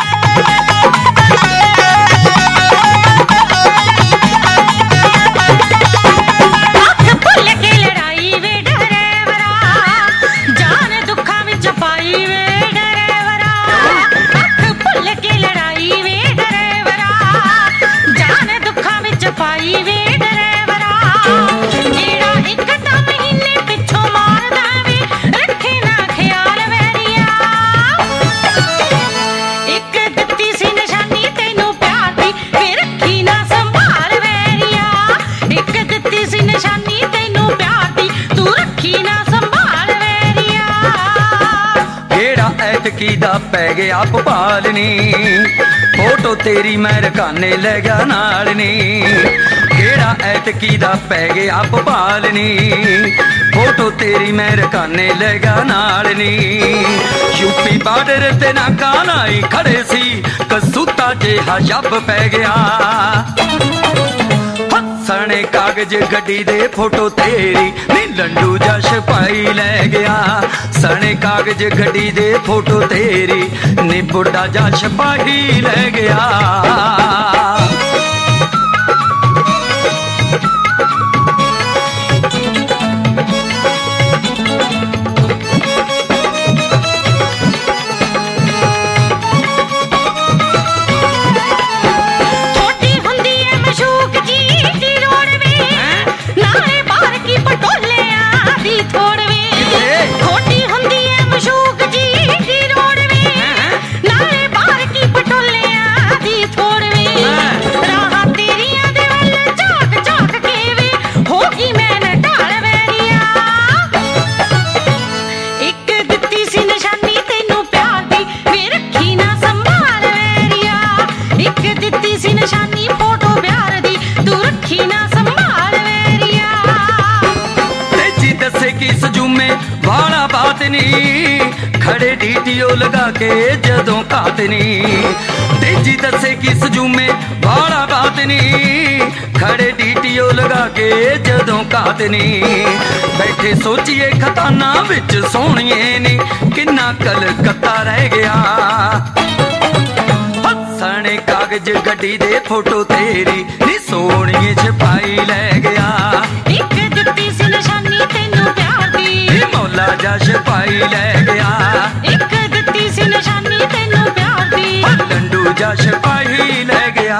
L: ਕੀ ਦਾ ਪੈ ਗਿਆ ਭੋਪਾਲਨੀ, ਫੋਟੋ ਤੇਰੀ ਮੈਂ ਰਕਾਨੇ ਲੈ ਗਿਆ ਨਾਲ ਨੀ। ਕਿਹੜਾ ਐਤਕੀ ਦਾ ਪੈ ਗਿਆ ਭੋਪਾਲਨੀ, ਫੋਟੋ ਤੇਰੀ ਮੈਂ ਰਕਾਨੇ ਲੈ ਗਿਆ ਨਾਲ ਨੀ। ਯੂਪੀ ਬਾਰਡਰ ਤੇ ਨਾ ਕਾਨਾਈ ਖੜੇ ਸੀ, ਕਸੂਤਾ ਜਿਹਾ ਜੱਬ ਪੈ ਗਿਆ। ਸਣੇ ਕਾਗਜ਼ ਗੱਡੀ ਦੇ ਫੋਟੋ ਤੇਰੀ ਨੀ ਲੰਡੂ ਜਸ਼ ਪਾਈ ਲੈ ਗਿਆ। ਸਣੇ ਕਾਗਜ਼ ਗੱਡੀ ਦੇ ਫੋਟੋ ਤੇਰੀ ਨੀ ਬੁੱਢਾ ਜਸ਼ ਪਾਈ ਲੈ ਗਿਆ।
D: ਦੀ
L: बात नहीं, खड़े डीटीओ लगा के जदों घात नहीं, तेजी दसे किस जूमे बाड़ा बात नहीं, खड़े डीटीओ लगा के जदों घात नहीं, बैठे सोचिए खताना विच सोहणिए नी किन्ना कलकत्ता रह गया, हसने कागज गड्डी दे फोटो तेरी नी सोहणिए छपाई लै गया,
D: एक दित्ती सी निशानी तैनू प्यार दी,
L: मौला जा छपाई लै गया,
D: एक दित्ती सी निशानी तैनू प्यार दी,
L: लंडू जा छपाई लै गया।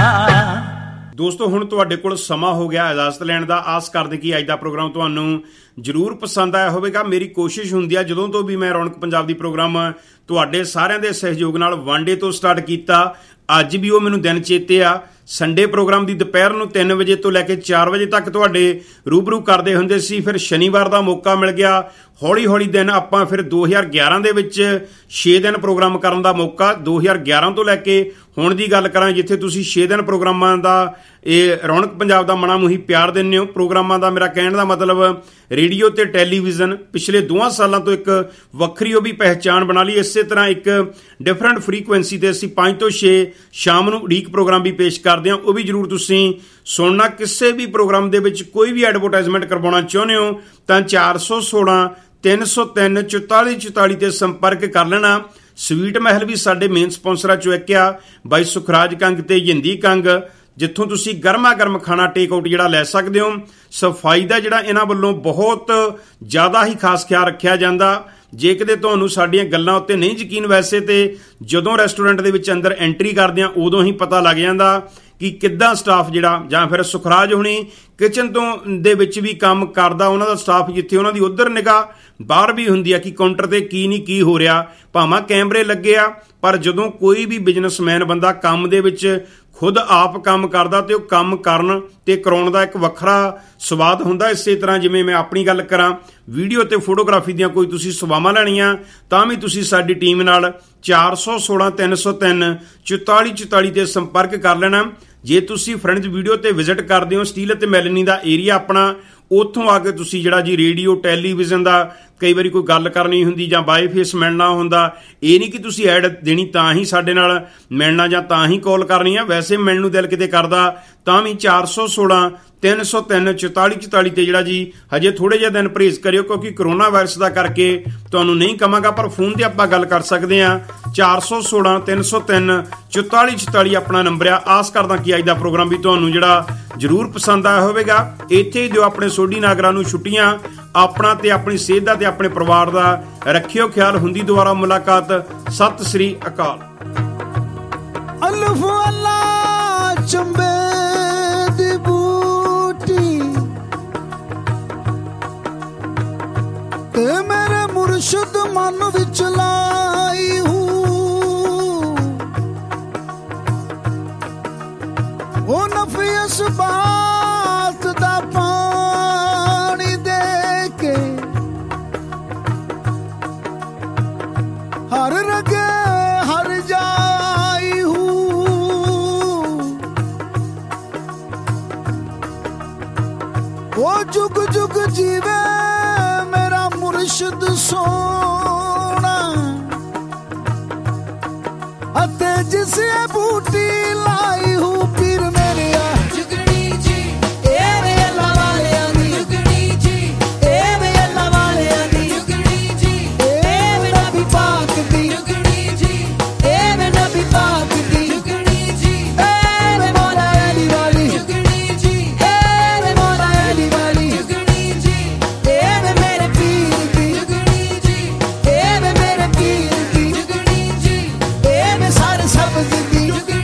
M: ਦੋਸਤੋ ਹੁਣ ਤੁਹਾਡੇ ਕੋਲ ਸਮਾਂ ਹੋ ਗਿਆ ਇਜਾਜ਼ਤ ਲੈਣ ਦਾ। ਆਸ ਕਰਦੇ ਕਿ ਅੱਜ ਦਾ ਪ੍ਰੋਗਰਾਮ ਤੁਹਾਨੂੰ ਜ਼ਰੂਰ ਪਸੰਦ ਆਇਆ ਹੋਵੇਗਾ। ਮੇਰੀ ਕੋਸ਼ਿਸ਼ ਹੁੰਦੀ ਆ ਜਦੋਂ ਤੋਂ ਵੀ ਮੈਂ ਰੌਣਕ ਪੰਜਾਬ ਦੀ ਪ੍ਰੋਗਰਾਮ ਤੁਹਾਡੇ ਸਾਰਿਆਂ ਦੇ ਸਹਿਯੋਗ ਨਾਲ ਵਨ ਡੇ ਤੋਂ ਸਟਾਰਟ ਕੀਤਾ, ਅੱਜ ਵੀ ਉਹ ਮੈਨੂੰ ਦਿਨ ਚੇਤੇ ਆ। ਸੰਡੇ ਪ੍ਰੋਗਰਾਮ ਦੀ ਦੁਪਹਿਰ ਨੂੰ ਤਿੰਨ ਵਜੇ ਤੋਂ ਲੈ ਕੇ ਚਾਰ ਵਜੇ ਤੱਕ ਤੁਹਾਡੇ ਰੂਬਰੂ ਕਰਦੇ ਹੁੰਦੇ ਸੀ। ਫਿਰ ਸ਼ਨੀਵਾਰ ਦਾ ਮੌਕਾ ਮਿਲ ਗਿਆ, ਹੌਲੀ ਹੌਲੀ ਦਿਨ ਆਪਾਂ ਫਿਰ ਦੋ ਹਜ਼ਾਰ ਗਿਆਰਾਂ ਦੇ ਵਿੱਚ ਛੇ ਦਿਨ ਪ੍ਰੋਗਰਾਮ ਕਰਨ ਦਾ ਮੌਕਾ, ਦੋ ਹਜ਼ਾਰ ਗਿਆਰਾਂ ਤੋਂ ਲੈ ਕੇ ਹੁਣ ਦੀ ਗੱਲ ਕਰਾਂ ਜਿੱਥੇ ਤੁਸੀਂ ਛੇ ਦਿਨ ਪ੍ਰੋਗਰਾਮਾਂ ਦਾ ਇਹ ਰੌਣਕ ਪੰਜਾਬ ਦਾ ਮਣਾ ਮੂੰਹੀ ਪਿਆਰ ਦਿੰਦੇ ਹੋ। ਪ੍ਰੋਗਰਾਮਾਂ ਦਾ ਮੇਰਾ ਕਹਿਣ ਦਾ ਮਤਲਬ ਰੇਡੀਓ ਤੇ ਟੈਲੀਵਿਜ਼ਨ ਪਿਛਲੇ ਦੋਵਾਂ ਸਾਲਾਂ ਤੋਂ ਇੱਕ ਵੱਖਰੀ ਉਹ ਵੀ ਪਹਿਚਾਣ ਬਣਾ ਲਈ। ਇਸੇ ਤਰ੍ਹਾਂ ਇੱਕ ਡਿਫਰੈਂਟ ਫਰੀਕੁਐਂਸੀ ਤੇ ਅਸੀਂ ਪੰਜ ਤੋਂ ਛੇ ਸ਼ਾਮ ਨੂੰ ਉਡੀਕ ਪ੍ਰੋਗਰਾਮ ਵੀ ਪੇਸ਼ ਕਰਦੇ ਹਾਂ, ਉਹ ਵੀ ਜ਼ਰੂਰ ਤੁਸੀਂ ਸੁਣਨਾ। ਕਿਸੇ ਵੀ ਪ੍ਰੋਗਰਾਮ ਦੇ ਵਿੱਚ ਕੋਈ ਵੀ ਐਡਵਰਟਾਈਜ਼ਮੈਂਟ ਕਰਵਾਉਣਾ ਚਾਹੁੰਦੇ ਹੋ ਤਾਂ ਚਾਰ ਸੌ ਸੋਲਾਂ ਤਿੰਨ ਸੌ ਤਿੰਨ ਚੁਤਾਲੀ ਚੁਤਾਲੀ ਤੇ ਸੰਪਰਕ ਕਰ ਲੈਣਾ। ਸਵੀਟ ਮਹਿਲ ਵੀ ਸਾਡੇ ਮੇਨ ਸਪਾਂਸਰਾਂ ਚੋਂ ਇੱਕ ਆ, ਬਾਈ ਸੁਖਰਾਜ ਕੰਗ ਤੇ ਜਿੰਦੀ ਕੰਗ, ਜਿੱਥੋਂ ਤੁਸੀਂ ਗਰਮਾ ਗਰਮ ਖਾਣਾ ਟੇਕ ਆਊਟ ਜਿਹੜਾ ਲੈ ਸਕਦੇ ਹੋ। ਸਫਾਈ ਦਾ ਜਿਹੜਾ ਇਹਨਾਂ ਵੱਲੋਂ ਬਹੁਤ ਜ਼ਿਆਦਾ ਹੀ ਖਾਸ ਖਿਆਲ ਰੱਖਿਆ ਜਾਂਦਾ। ਜੇ ਕਿਤੇ ਤੁਹਾਨੂੰ ਸਾਡੀਆਂ ਗੱਲਾਂ ਉੱਤੇ ਨਹੀਂ ਯਕੀਨ, ਵੈਸੇ ਤੇ ਜਦੋਂ ਰੈਸਟੋਰੈਂਟ ਦੇ ਵਿੱਚ ਅੰਦਰ ਐਂਟਰੀ ਕਰਦੇ ਆ ਉਦੋਂ ਹੀ ਪਤਾ ਲੱਗ ਜਾਂਦਾ ਕਿ ਕਿੱਦਾਂ ਸਟਾਫ ਜਿਹੜਾ, ਜਾਂ ਫਿਰ ਸੁਖਰਾਜ ਹੁਣੀ ਕਿਚਨ ਤੋਂ ਦੇ ਵਿੱਚ ਵੀ ਕੰਮ ਕਰਦਾ ਉਹਨਾਂ ਦਾ ਸਟਾਫ, ਜਿੱਥੇ ਉਹਨਾਂ ਦੀ ਉਧਰ ਨਿਗਾਹ ਬਾਹਰ ਵੀ ਹੁੰਦੀ ਆ ਕਿ ਕਾਊਂਟਰ ਤੇ ਕੀ ਨਹੀਂ ਕੀ ਹੋ ਰਿਹਾ। ਭਾਵੇਂ ਕੈਮਰੇ ਲੱਗੇ ਆ, ਪਰ ਜਦੋਂ ਕੋਈ ਵੀ ਬਿਜ਼ਨਸਮੈਨ ਬੰਦਾ ਕੰਮ ਦੇ ਵਿੱਚ ਖੁਦ ਆਪ ਕੰਮ ਕਰਦਾ ਤੇ ਉਹ ਕੰਮ ਕਰਨ ਤੇ ਕਰਾਉਣ ਦਾ ਇੱਕ ਵੱਖਰਾ ਸਵਾਦ ਹੁੰਦਾ। ਇਸੇ ਤਰ੍ਹਾਂ ਜਿਵੇਂ ਮੈਂ ਆਪਣੀ ਗੱਲ ਕਰਾਂ, ਵੀਡੀਓ ਤੇ ਫੋਟੋਗ੍ਰਾਫੀ ਦੀਆਂ ਕੋਈ ਤੁਸੀਂ ਸੇਵਾਵਾਂ ਲੈਣੀਆਂ ਤਾਂ ਵੀ ਤੁਸੀਂ ਸਾਡੀ ਟੀਮ ਨਾਲ ਚਾਰ ਸੌ ਸੋਲਾਂ ਤਿੰਨ ਸੌ ਤਿੰਨ ਚੁਤਾਲੀ ਚੁਤਾਲੀ ਤੇ ਸੰਪਰਕ ਕਰ ਲੈਣਾ। ਜੇ ਤੁਸੀਂ ਫਰੈਂਡਸ ਵੀਡੀਓ ਤੇ ਵਿਜ਼ਿਟ ਕਰਦੇ ਹੋ, ਸਟੀਲ ਅਤੇ ਮੈਲਨੀ ਦਾ ਏਰੀਆ ਆਪਣਾ, ਉੱਥੋਂ ਆ ਕੇ ਤੁਸੀਂ ਜਿਹੜਾ ਜੀ ਰੇਡੀਓ ਟੈਲੀਵਿਜ਼ਨ ਦਾ ਕਈ ਵਾਰੀ ਕੋਈ ਗੱਲ ਕਰਨੀ ਹੁੰਦੀ ਜਾਂ ਬਾਈ ਫੇਸ ਮਿਲਣਾ ਹੁੰਦਾ, ਇਹ ਨਹੀਂ ਕਿ ਤੁਸੀਂ ਐਡ ਦੇਣੀ ਤਾਂ ਹੀ ਸਾਡੇ ਨਾਲ ਮਿਲਣਾ ਜਾਂ ਤਾਂ ਹੀ ਕਾਲ ਕਰਨੀ ਆ। ਵੈਸੇ ਮਿਲਣ ਨੂੰ ਦਿਲ ਕਿਤੇ ਕਰਦਾ ਤਾਂ ਵੀ ਚਾਰ ਸੌ ਸੋਲਾਂ ਤਿੰਨ ਸੌ ਤਿੰਨ ਚੁਤਾਲੀ ਚੁਤਾਲੀ ਤੇ ਜਿਹੜਾ ਜੀ ਹਜੇ ਥੋੜੇ ਜਿਹੇ ਦਿਨ ਪਰਹੇਜ਼ ਕਰਿਓ, ਕਿਉਂਕਿ ਕਰੋਨਾ ਵਾਇਰਸ ਦਾ ਕਰਕੇ ਤੁਹਾਨੂੰ ਨਹੀਂ ਕਵਾਂਗਾ, ਪਰ ਫੋਨ ਤੇ ਆਪਾਂ ਗੱਲ ਕਰ ਸਕਦੇ ਹਾਂ। ਚਾਰ ਸੌ ਸੋਲਾਂ ਤਿੰਨ ਸੌ ਤਿੰਨ ਚੁਤਾਲੀ ਚੁਤਾਲੀ ਆਪਣਾ ਨੰਬਰ ਆ। ਆਸ ਕਰਦਾ ਕਿ ਅੱਜ ਦਾ ਪ੍ਰੋਗਰਾਮ ਵੀ ਤੁਹਾਨੂੰ ਜਿਹੜਾ ਜ਼ਰੂਰ ਪਸੰਦ ਆਇਆ ਹੋਵੇਗਾ। ਇੱਥੇ ਹੀ ਦਿਓ ਆਪਣੇ ਸੋਢੀ ਨਾਗਰਾਂ ਨੂੰ ਛੁੱਟੀਆਂ। ਆਪਣਾ ਤੇ ਆਪਣੀ ਸਿਹਤ ਦਾ ਤੇ ਆਪਣੇ ਪਰਿਵਾਰ ਦਾ ਰੱਖਿਓ ਖਿਆਲ। ਹੁੰਦੀ ਦੁਬਾਰਾ ਮੁਲਾਕਾਤ। ਸਤਿ ਸ੍ਰੀ ਅਕਾਲ।
O: ਅਲਫ ਅੱਲਾ ਚੰਬੇ ਦੀ ਬੂਟੀ ਤੇ ਮੇਰੇ ਮੁਰਸ਼ਿਦ ਮਨ ਵਿੱਚ ਲਾਈ ਹੂੰ, ਉਹ ਨਫੀ ਇਸ ਬਾਤ ਦਾ ਪਾਣੀ ਦੇ ਕੇ ਹਰ ਰਗੇ ਹਰ ਜਾਈ ਹੂੰ, ਉਹ ਜੁਗ ਜੁਗ ਜੀਵੇ ਮੇਰਾ ਮੁਰਸ਼ਿਦ ਸੋਹਣਾ, ਅਤੇ ਜਿਸੇ ਬੂਟੀ ਲਾਈ ਹੂੰ ਪੀਰ ਮੇਰੇ ਆ ਜੁਗਣੀ ਜੀ, ਇਹ ਵੇ ਅੱਲਾ ਵਾਲਿਆਂ ਦੀ ਜੁਗਣੀ ਜੀ, ਇਹ ਵੇ ਅੱਲਾ ਵਾਲਿਆਂ ਦੀ ਜੁਗਣੀ ਜੀ, ਇਹ ਵੇ ਨਬੀ ਪਾਕ ਦੀ ਜੁਗਣੀ ਜੀ, ਇਹ ਵੇ ਨਬੀ ਪਾਕ ਦੀ ਜੁਗਣੀ ਜੀ, ਇਹ ਵੇ ਮੌਲਾ ਅਲੀ ਵਾਲੀ ਜੁਗਣੀ ਜੀ, ਇਹ ਵੇ ਮੌਲਾ ਅਲੀ ਵਾਲੀ ਜੁਗਣੀ ਜੀ, ਇਹ ਵੇ ਮੇਰੇ ਪੀਰ ਦੀ ਜੁਗਣੀ ਜੀ, ਇਹ ਵੇ ਮੇਰੇ ਪੀਰ ਦੀ ਜੁਗਣੀ ਜੀ, ਇਹ ਵੇ ਸਾਰੇ ਸਬਜ਼ ਦੀ ਜੁਗਣੀ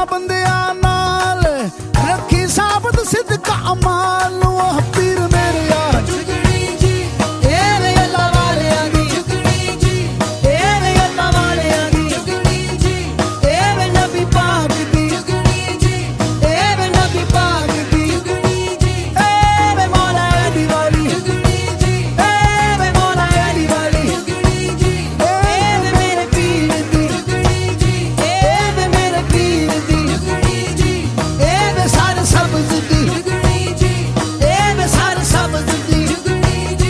O: ਬੰਦਿਆਂ ਨਾਲ ਰੱਖੀ ਸਾਬਤ ਸਿੱਧਕਾ ਅਮਾਲ ਨੂੰ ਉਹ ਪੀਰ ਮੇਰੇ ਆ ਜੁਗਣੀ ਜੀ ਇਹ ਵੇ ਅੱਲਾ ਵਾਲਿਆਂ ਦੀ ਜੁਗਣੀ ਜੀ ਇਹ ਵੇ ਅੱਲਾ ਵਾਲਿਆਂ ਦੀ ਜੁਗਣੀ ਜੀ ਇਹ ਵੇ ਨਬੀ ਪਾਕ ਦੀ ਜੁਗਣੀ ਜੀ ਇਹ ਵੇ ਨਬੀ ਪਾਕ ਦੀ ਜੁਗਣੀ ਜੀ ਇਹ ਵੇ ਮੌਲਾ ਅਲੀ ਵਾਲੀ ਜੁਗਣੀ ਜੀ ਇਹ ਵੇ ਮੌਲਾ ਅਲੀ ਵਾਲੀ ਜੁਗਣੀ ਜੀ ਇਹ ਵੇ ਮੇਰੇ ਪੀਰ ਦੀ ਜੁਗਣੀ ਜੀ ਇਹ ਵੇ ਮੇਰੇ ਪੀਰ ਦੀ ਜੁਗਣੀ ਜੀ ਇਹ ਵੇ ਸਾਰੇ ਸਬਜ਼ ਦੀ ਜੁਗਣੀ ਜੀ ਇਹ ਵੇ ਸਾਰੇ ਸਬਜ਼ ਦੀ ਜੁਗਣੀ ਜੀ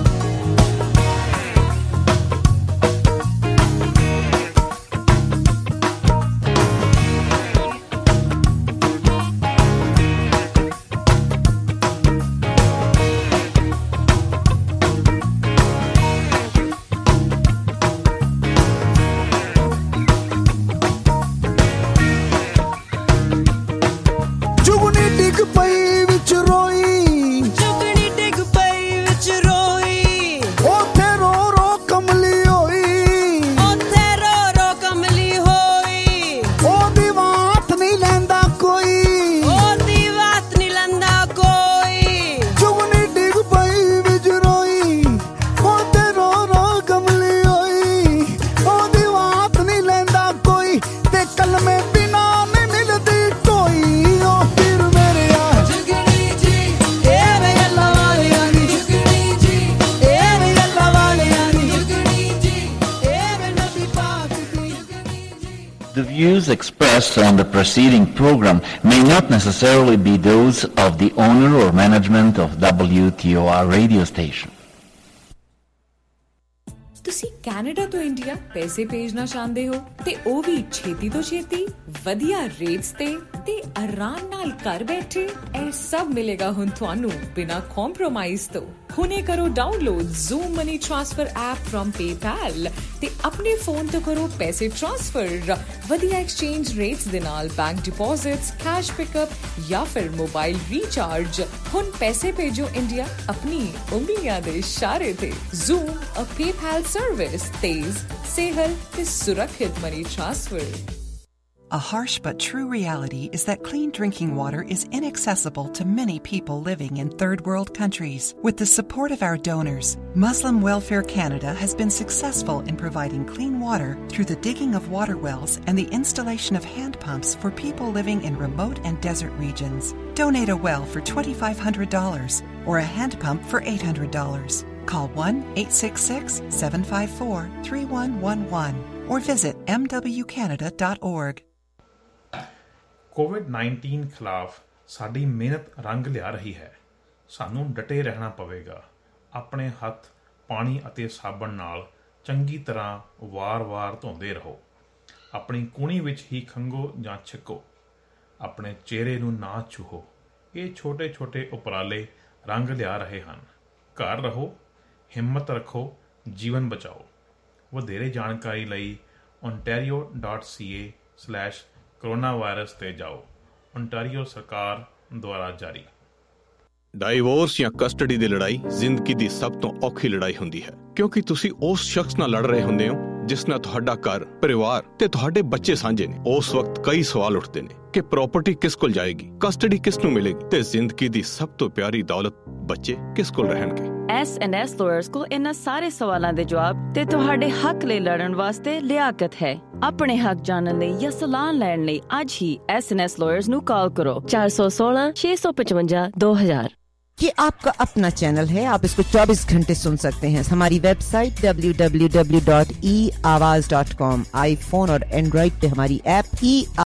O: ਜੁਗਨੀ ਡਿੱਗ ਪਈ ਵਿੱਚ ਰੋਈ ਜੁਗਨੀ ਡਿੱਗ ਪਈ ਵਿੱਚ ਰੋਈ ਉੱਥੇ ਰੋ ਰੋ ਕਮਲੀ ਹੋਈ ਉੱਥੇ ਰੋ ਰੋ ਕਮਲੀ ਹੋਈ ਉਹਦੀ ਬਾਤ ਨਹੀਂ ਲੈਂਦਾ ਕੋਈ ਉਹਦੀ ਬਾਤ ਨਹੀਂ ਲੈਂਦਾ ਕੋਈ ਜੁਗਨੀ ਡਿੱਗ ਪਈ ਵਿੱਚ ਰੋਈ ਉੱਥੇ ਰੋ ਰੋ ਕਮਲੀ ਹੋਈ ਉਹਦੀ ਬਾਤ ਨਹੀਂ ਲੈਂਦਾ ਕੋਈ ਤੇ ਕਲਮੇ ਬਿਨਾ ਨਹੀਂ ਮਿਲਦੀ ਕੋਈ ਉਹ ਪੀਰ ਮੇਰੇ ਆ ਜੁਗਣੀ ਜੀ ਇਹ ਵੇ ਅੱਲਾ ਵਾਲਿਆਂ ਦੀ ਜੁਗਣੀ ਜੀ ਇਹ ਵੇ ਅੱਲਾ ਵਾਲਿਆਂ ਦੀ ਜੁਗਣੀ ਜੀ ਇਹ ਵੇ ਨਬੀ ਪਾਕ ਦੀ
Q: The views expressed on the preceding program may not necessarily be those of the owner or management of W T O R radio station.
S: ਤੁਸੀਂ ਕੈਨੇਡਾ ਤੋਂ ਇੰਡੀਆ ਪੈਸੇ ਭੇਜਣਾ ਚਾਹੁੰਦੇ ਹੋ ਤੇ ਉਹ ਵੀ ਛੇਤੀ ਤੋਂ ਛੇਤੀ ਵਧੀਆ ਰੇਟਸ ਤੇ ਤੇ ਆਰਾਮ ਨਾਲ ਘਰ ਬੈਠੇ ਇਹ ਸਭ ਮਿਲੇਗਾ ਹੁਣ ਤੁਹਾਨੂੰ ਬਿਨਾਂ ਕੰਪਰੋਮਾਈਜ਼ ਤੋਂ ਹੁਣੇ ਕਰੋ download Zoom Money Transfer app from PayPal ਤੇ ਆਪਣੇ ਫੋਨ ਤੋਂ ਕਰੋ ਪੈਸੇ ਟ੍ਰਾਂਸਫਰ ਵਧੀਆ ਐਕਸਚੇਂਜ ਰੇਟਸ ਦੇ ਨਾਲ ਬੈਂਕ ਡਿਪੋਜ਼ਿਟਸ ਕੈਸ਼ ਪਿਕਅਪ ਜਾਂ ਫਿਰ ਮੋਬਾਈਲ ਰੀਚਾਰਜ ਹੁਣ ਪੈਸੇ ਭੇਜੋ ਇੰਡੀਆ ਆਪਣੀ ਉਂਗਲੀਆਂ ਦੇ ਇਸ਼ਾਰੇ ਤੇ Zoom a PayPal service ਤੇਜ਼ ਸਹਿਲ ਤੇ ਸੁਰੱਖਿਅਤ money transfer
W: A harsh but true reality is that clean drinking water is inaccessible to many people living in third world countries. With the support of our donors, Muslim Welfare Canada has been successful in providing clean water through the digging of water wells and the installation of hand pumps for people living in remote and desert regions. Donate a well for two thousand five hundred dollars or a hand pump for eight hundred dollars. Call one eight six six, seven five four, three one one one or visit m w canada dot org.
C: COVID ਉੱਨੀ ਖਿਲਾਫ ਸਾਡੀ ਮਿਹਨਤ ਰੰਗ ਲਿਆ ਰਹੀ ਹੈ। ਸਾਨੂੰ ਡਟੇ ਰਹਿਣਾ ਪਵੇਗਾ। ਆਪਣੇ ਹੱਥ ਪਾਣੀ ਅਤੇ ਸਾਬਣ ਨਾਲ ਚੰਗੀ ਤਰ੍ਹਾਂ ਵਾਰ-ਵਾਰ ਧੋਂਦੇ ਰਹੋ। ਆਪਣੀ ਕੂਹਣੀ ਵਿੱਚ ਹੀ ਖੰਘੋ ਜਾਂ ਛਿੱਕੋ। ਆਪਣੇ ਚਿਹਰੇ ਨੂੰ ਨਾ ਛੂਹੋ। ਇਹ ਛੋਟੇ-ਛੋਟੇ ਉਪਰਾਲੇ ਰੰਗ ਲਿਆ ਰਹੇ ਹਨ। ਘਰ ਰਹੋ, ਹਿੰਮਤ ਰੱਖੋ, ਜੀਵਨ ਬਚਾਓ। ਵਧੇਰੇ ਜਾਣਕਾਰੀ ਲਈ ontario dot c a slash corona virus ਤੇ ਜਾਓ। ontario ਸਰਕਾਰ ਦੁਆਰਾ ਜਾਰੀ।
X: ਡਾਈਵੋਰਸ ਜਾਂ ਕਸਟਡੀ ਦੀ ਲੜਾਈ ਜ਼ਿੰਦਗੀ ਦੀ ਸਭ ਤੋਂ ਔਖੀ ਲੜਾਈ ਹੁੰਦੀ ਹੈ, ਕਿਉਂਕਿ ਤੁਸੀਂ ਉਸ ਸ਼ਖਸ ਨਾਲ ਲੜ ਰਹੇ ਹੁੰਦੇ ਹੋ ਜਿਸ ਨਾਲ ਤੁਹਾਡਾ ਘਰ, ਪਰਿਵਾਰ ਤੇ ਤੁਹਾਡੇ ਬੱਚੇ ਸਾਂਝੇ ਨੇ। ਉਸ ਵਕਤ ਕਈ ਸਵਾਲ ਉੱਠਦੇ ਨੇ ਕਿ ਪ੍ਰਾਪਰਟੀ ਕਿਸ ਕੋਲ ਜਾਏਗੀ, ਕਸਟਡੀ ਕਿਸ ਨੂੰ ਮਿਲੇਗੀ ਤੇ ਜ਼ਿੰਦਗੀ ਦੀ ਸਭ ਤੋਂ ਪਿਆਰੀ ਦੌਲਤ ਬੱਚੇ ਕਿਸ ਕੋਲ ਰਹਿਣਗੇ।
Y: ਐਸ ਐਂਡ ਐਸ ਲਾਇਰਸ ਕੋਲ ਇਹਨਾਂ ਸਾਰੇ ਸਵਾਲਾਂ ਦੇ ਜਵਾਬ ਤੇ ਤੁਹਾਡੇ ਹੱਕ ਲਈ ਲੜਨ ਵਾਸਤੇ ਲਿਆਕਤ ਹੈ। ਆਪਣੇ ਹੱਕ ਜਾਣਨ ਲਈ ਜਾਂ ਸਲਾਹ ਲੈਣ ਲਈ ਅੱਜ ਹੀ ਐਸ ਐਂਡ ਐਸ ਲਾਇਰਸ ਨੂੰ ਕਾਲ ਕਰੋ ਚਾਰ ਸੌ सोलह छह सौ पचवंजा दो हजार।
Z: ये आपका अपना चैनल है, आप इसको चौबीस घंटे सुन सकते हैं। हमारी website W W W dot e Awaaz dot com, iPhone और एंड्रॉइड पे हमारी ऐप ई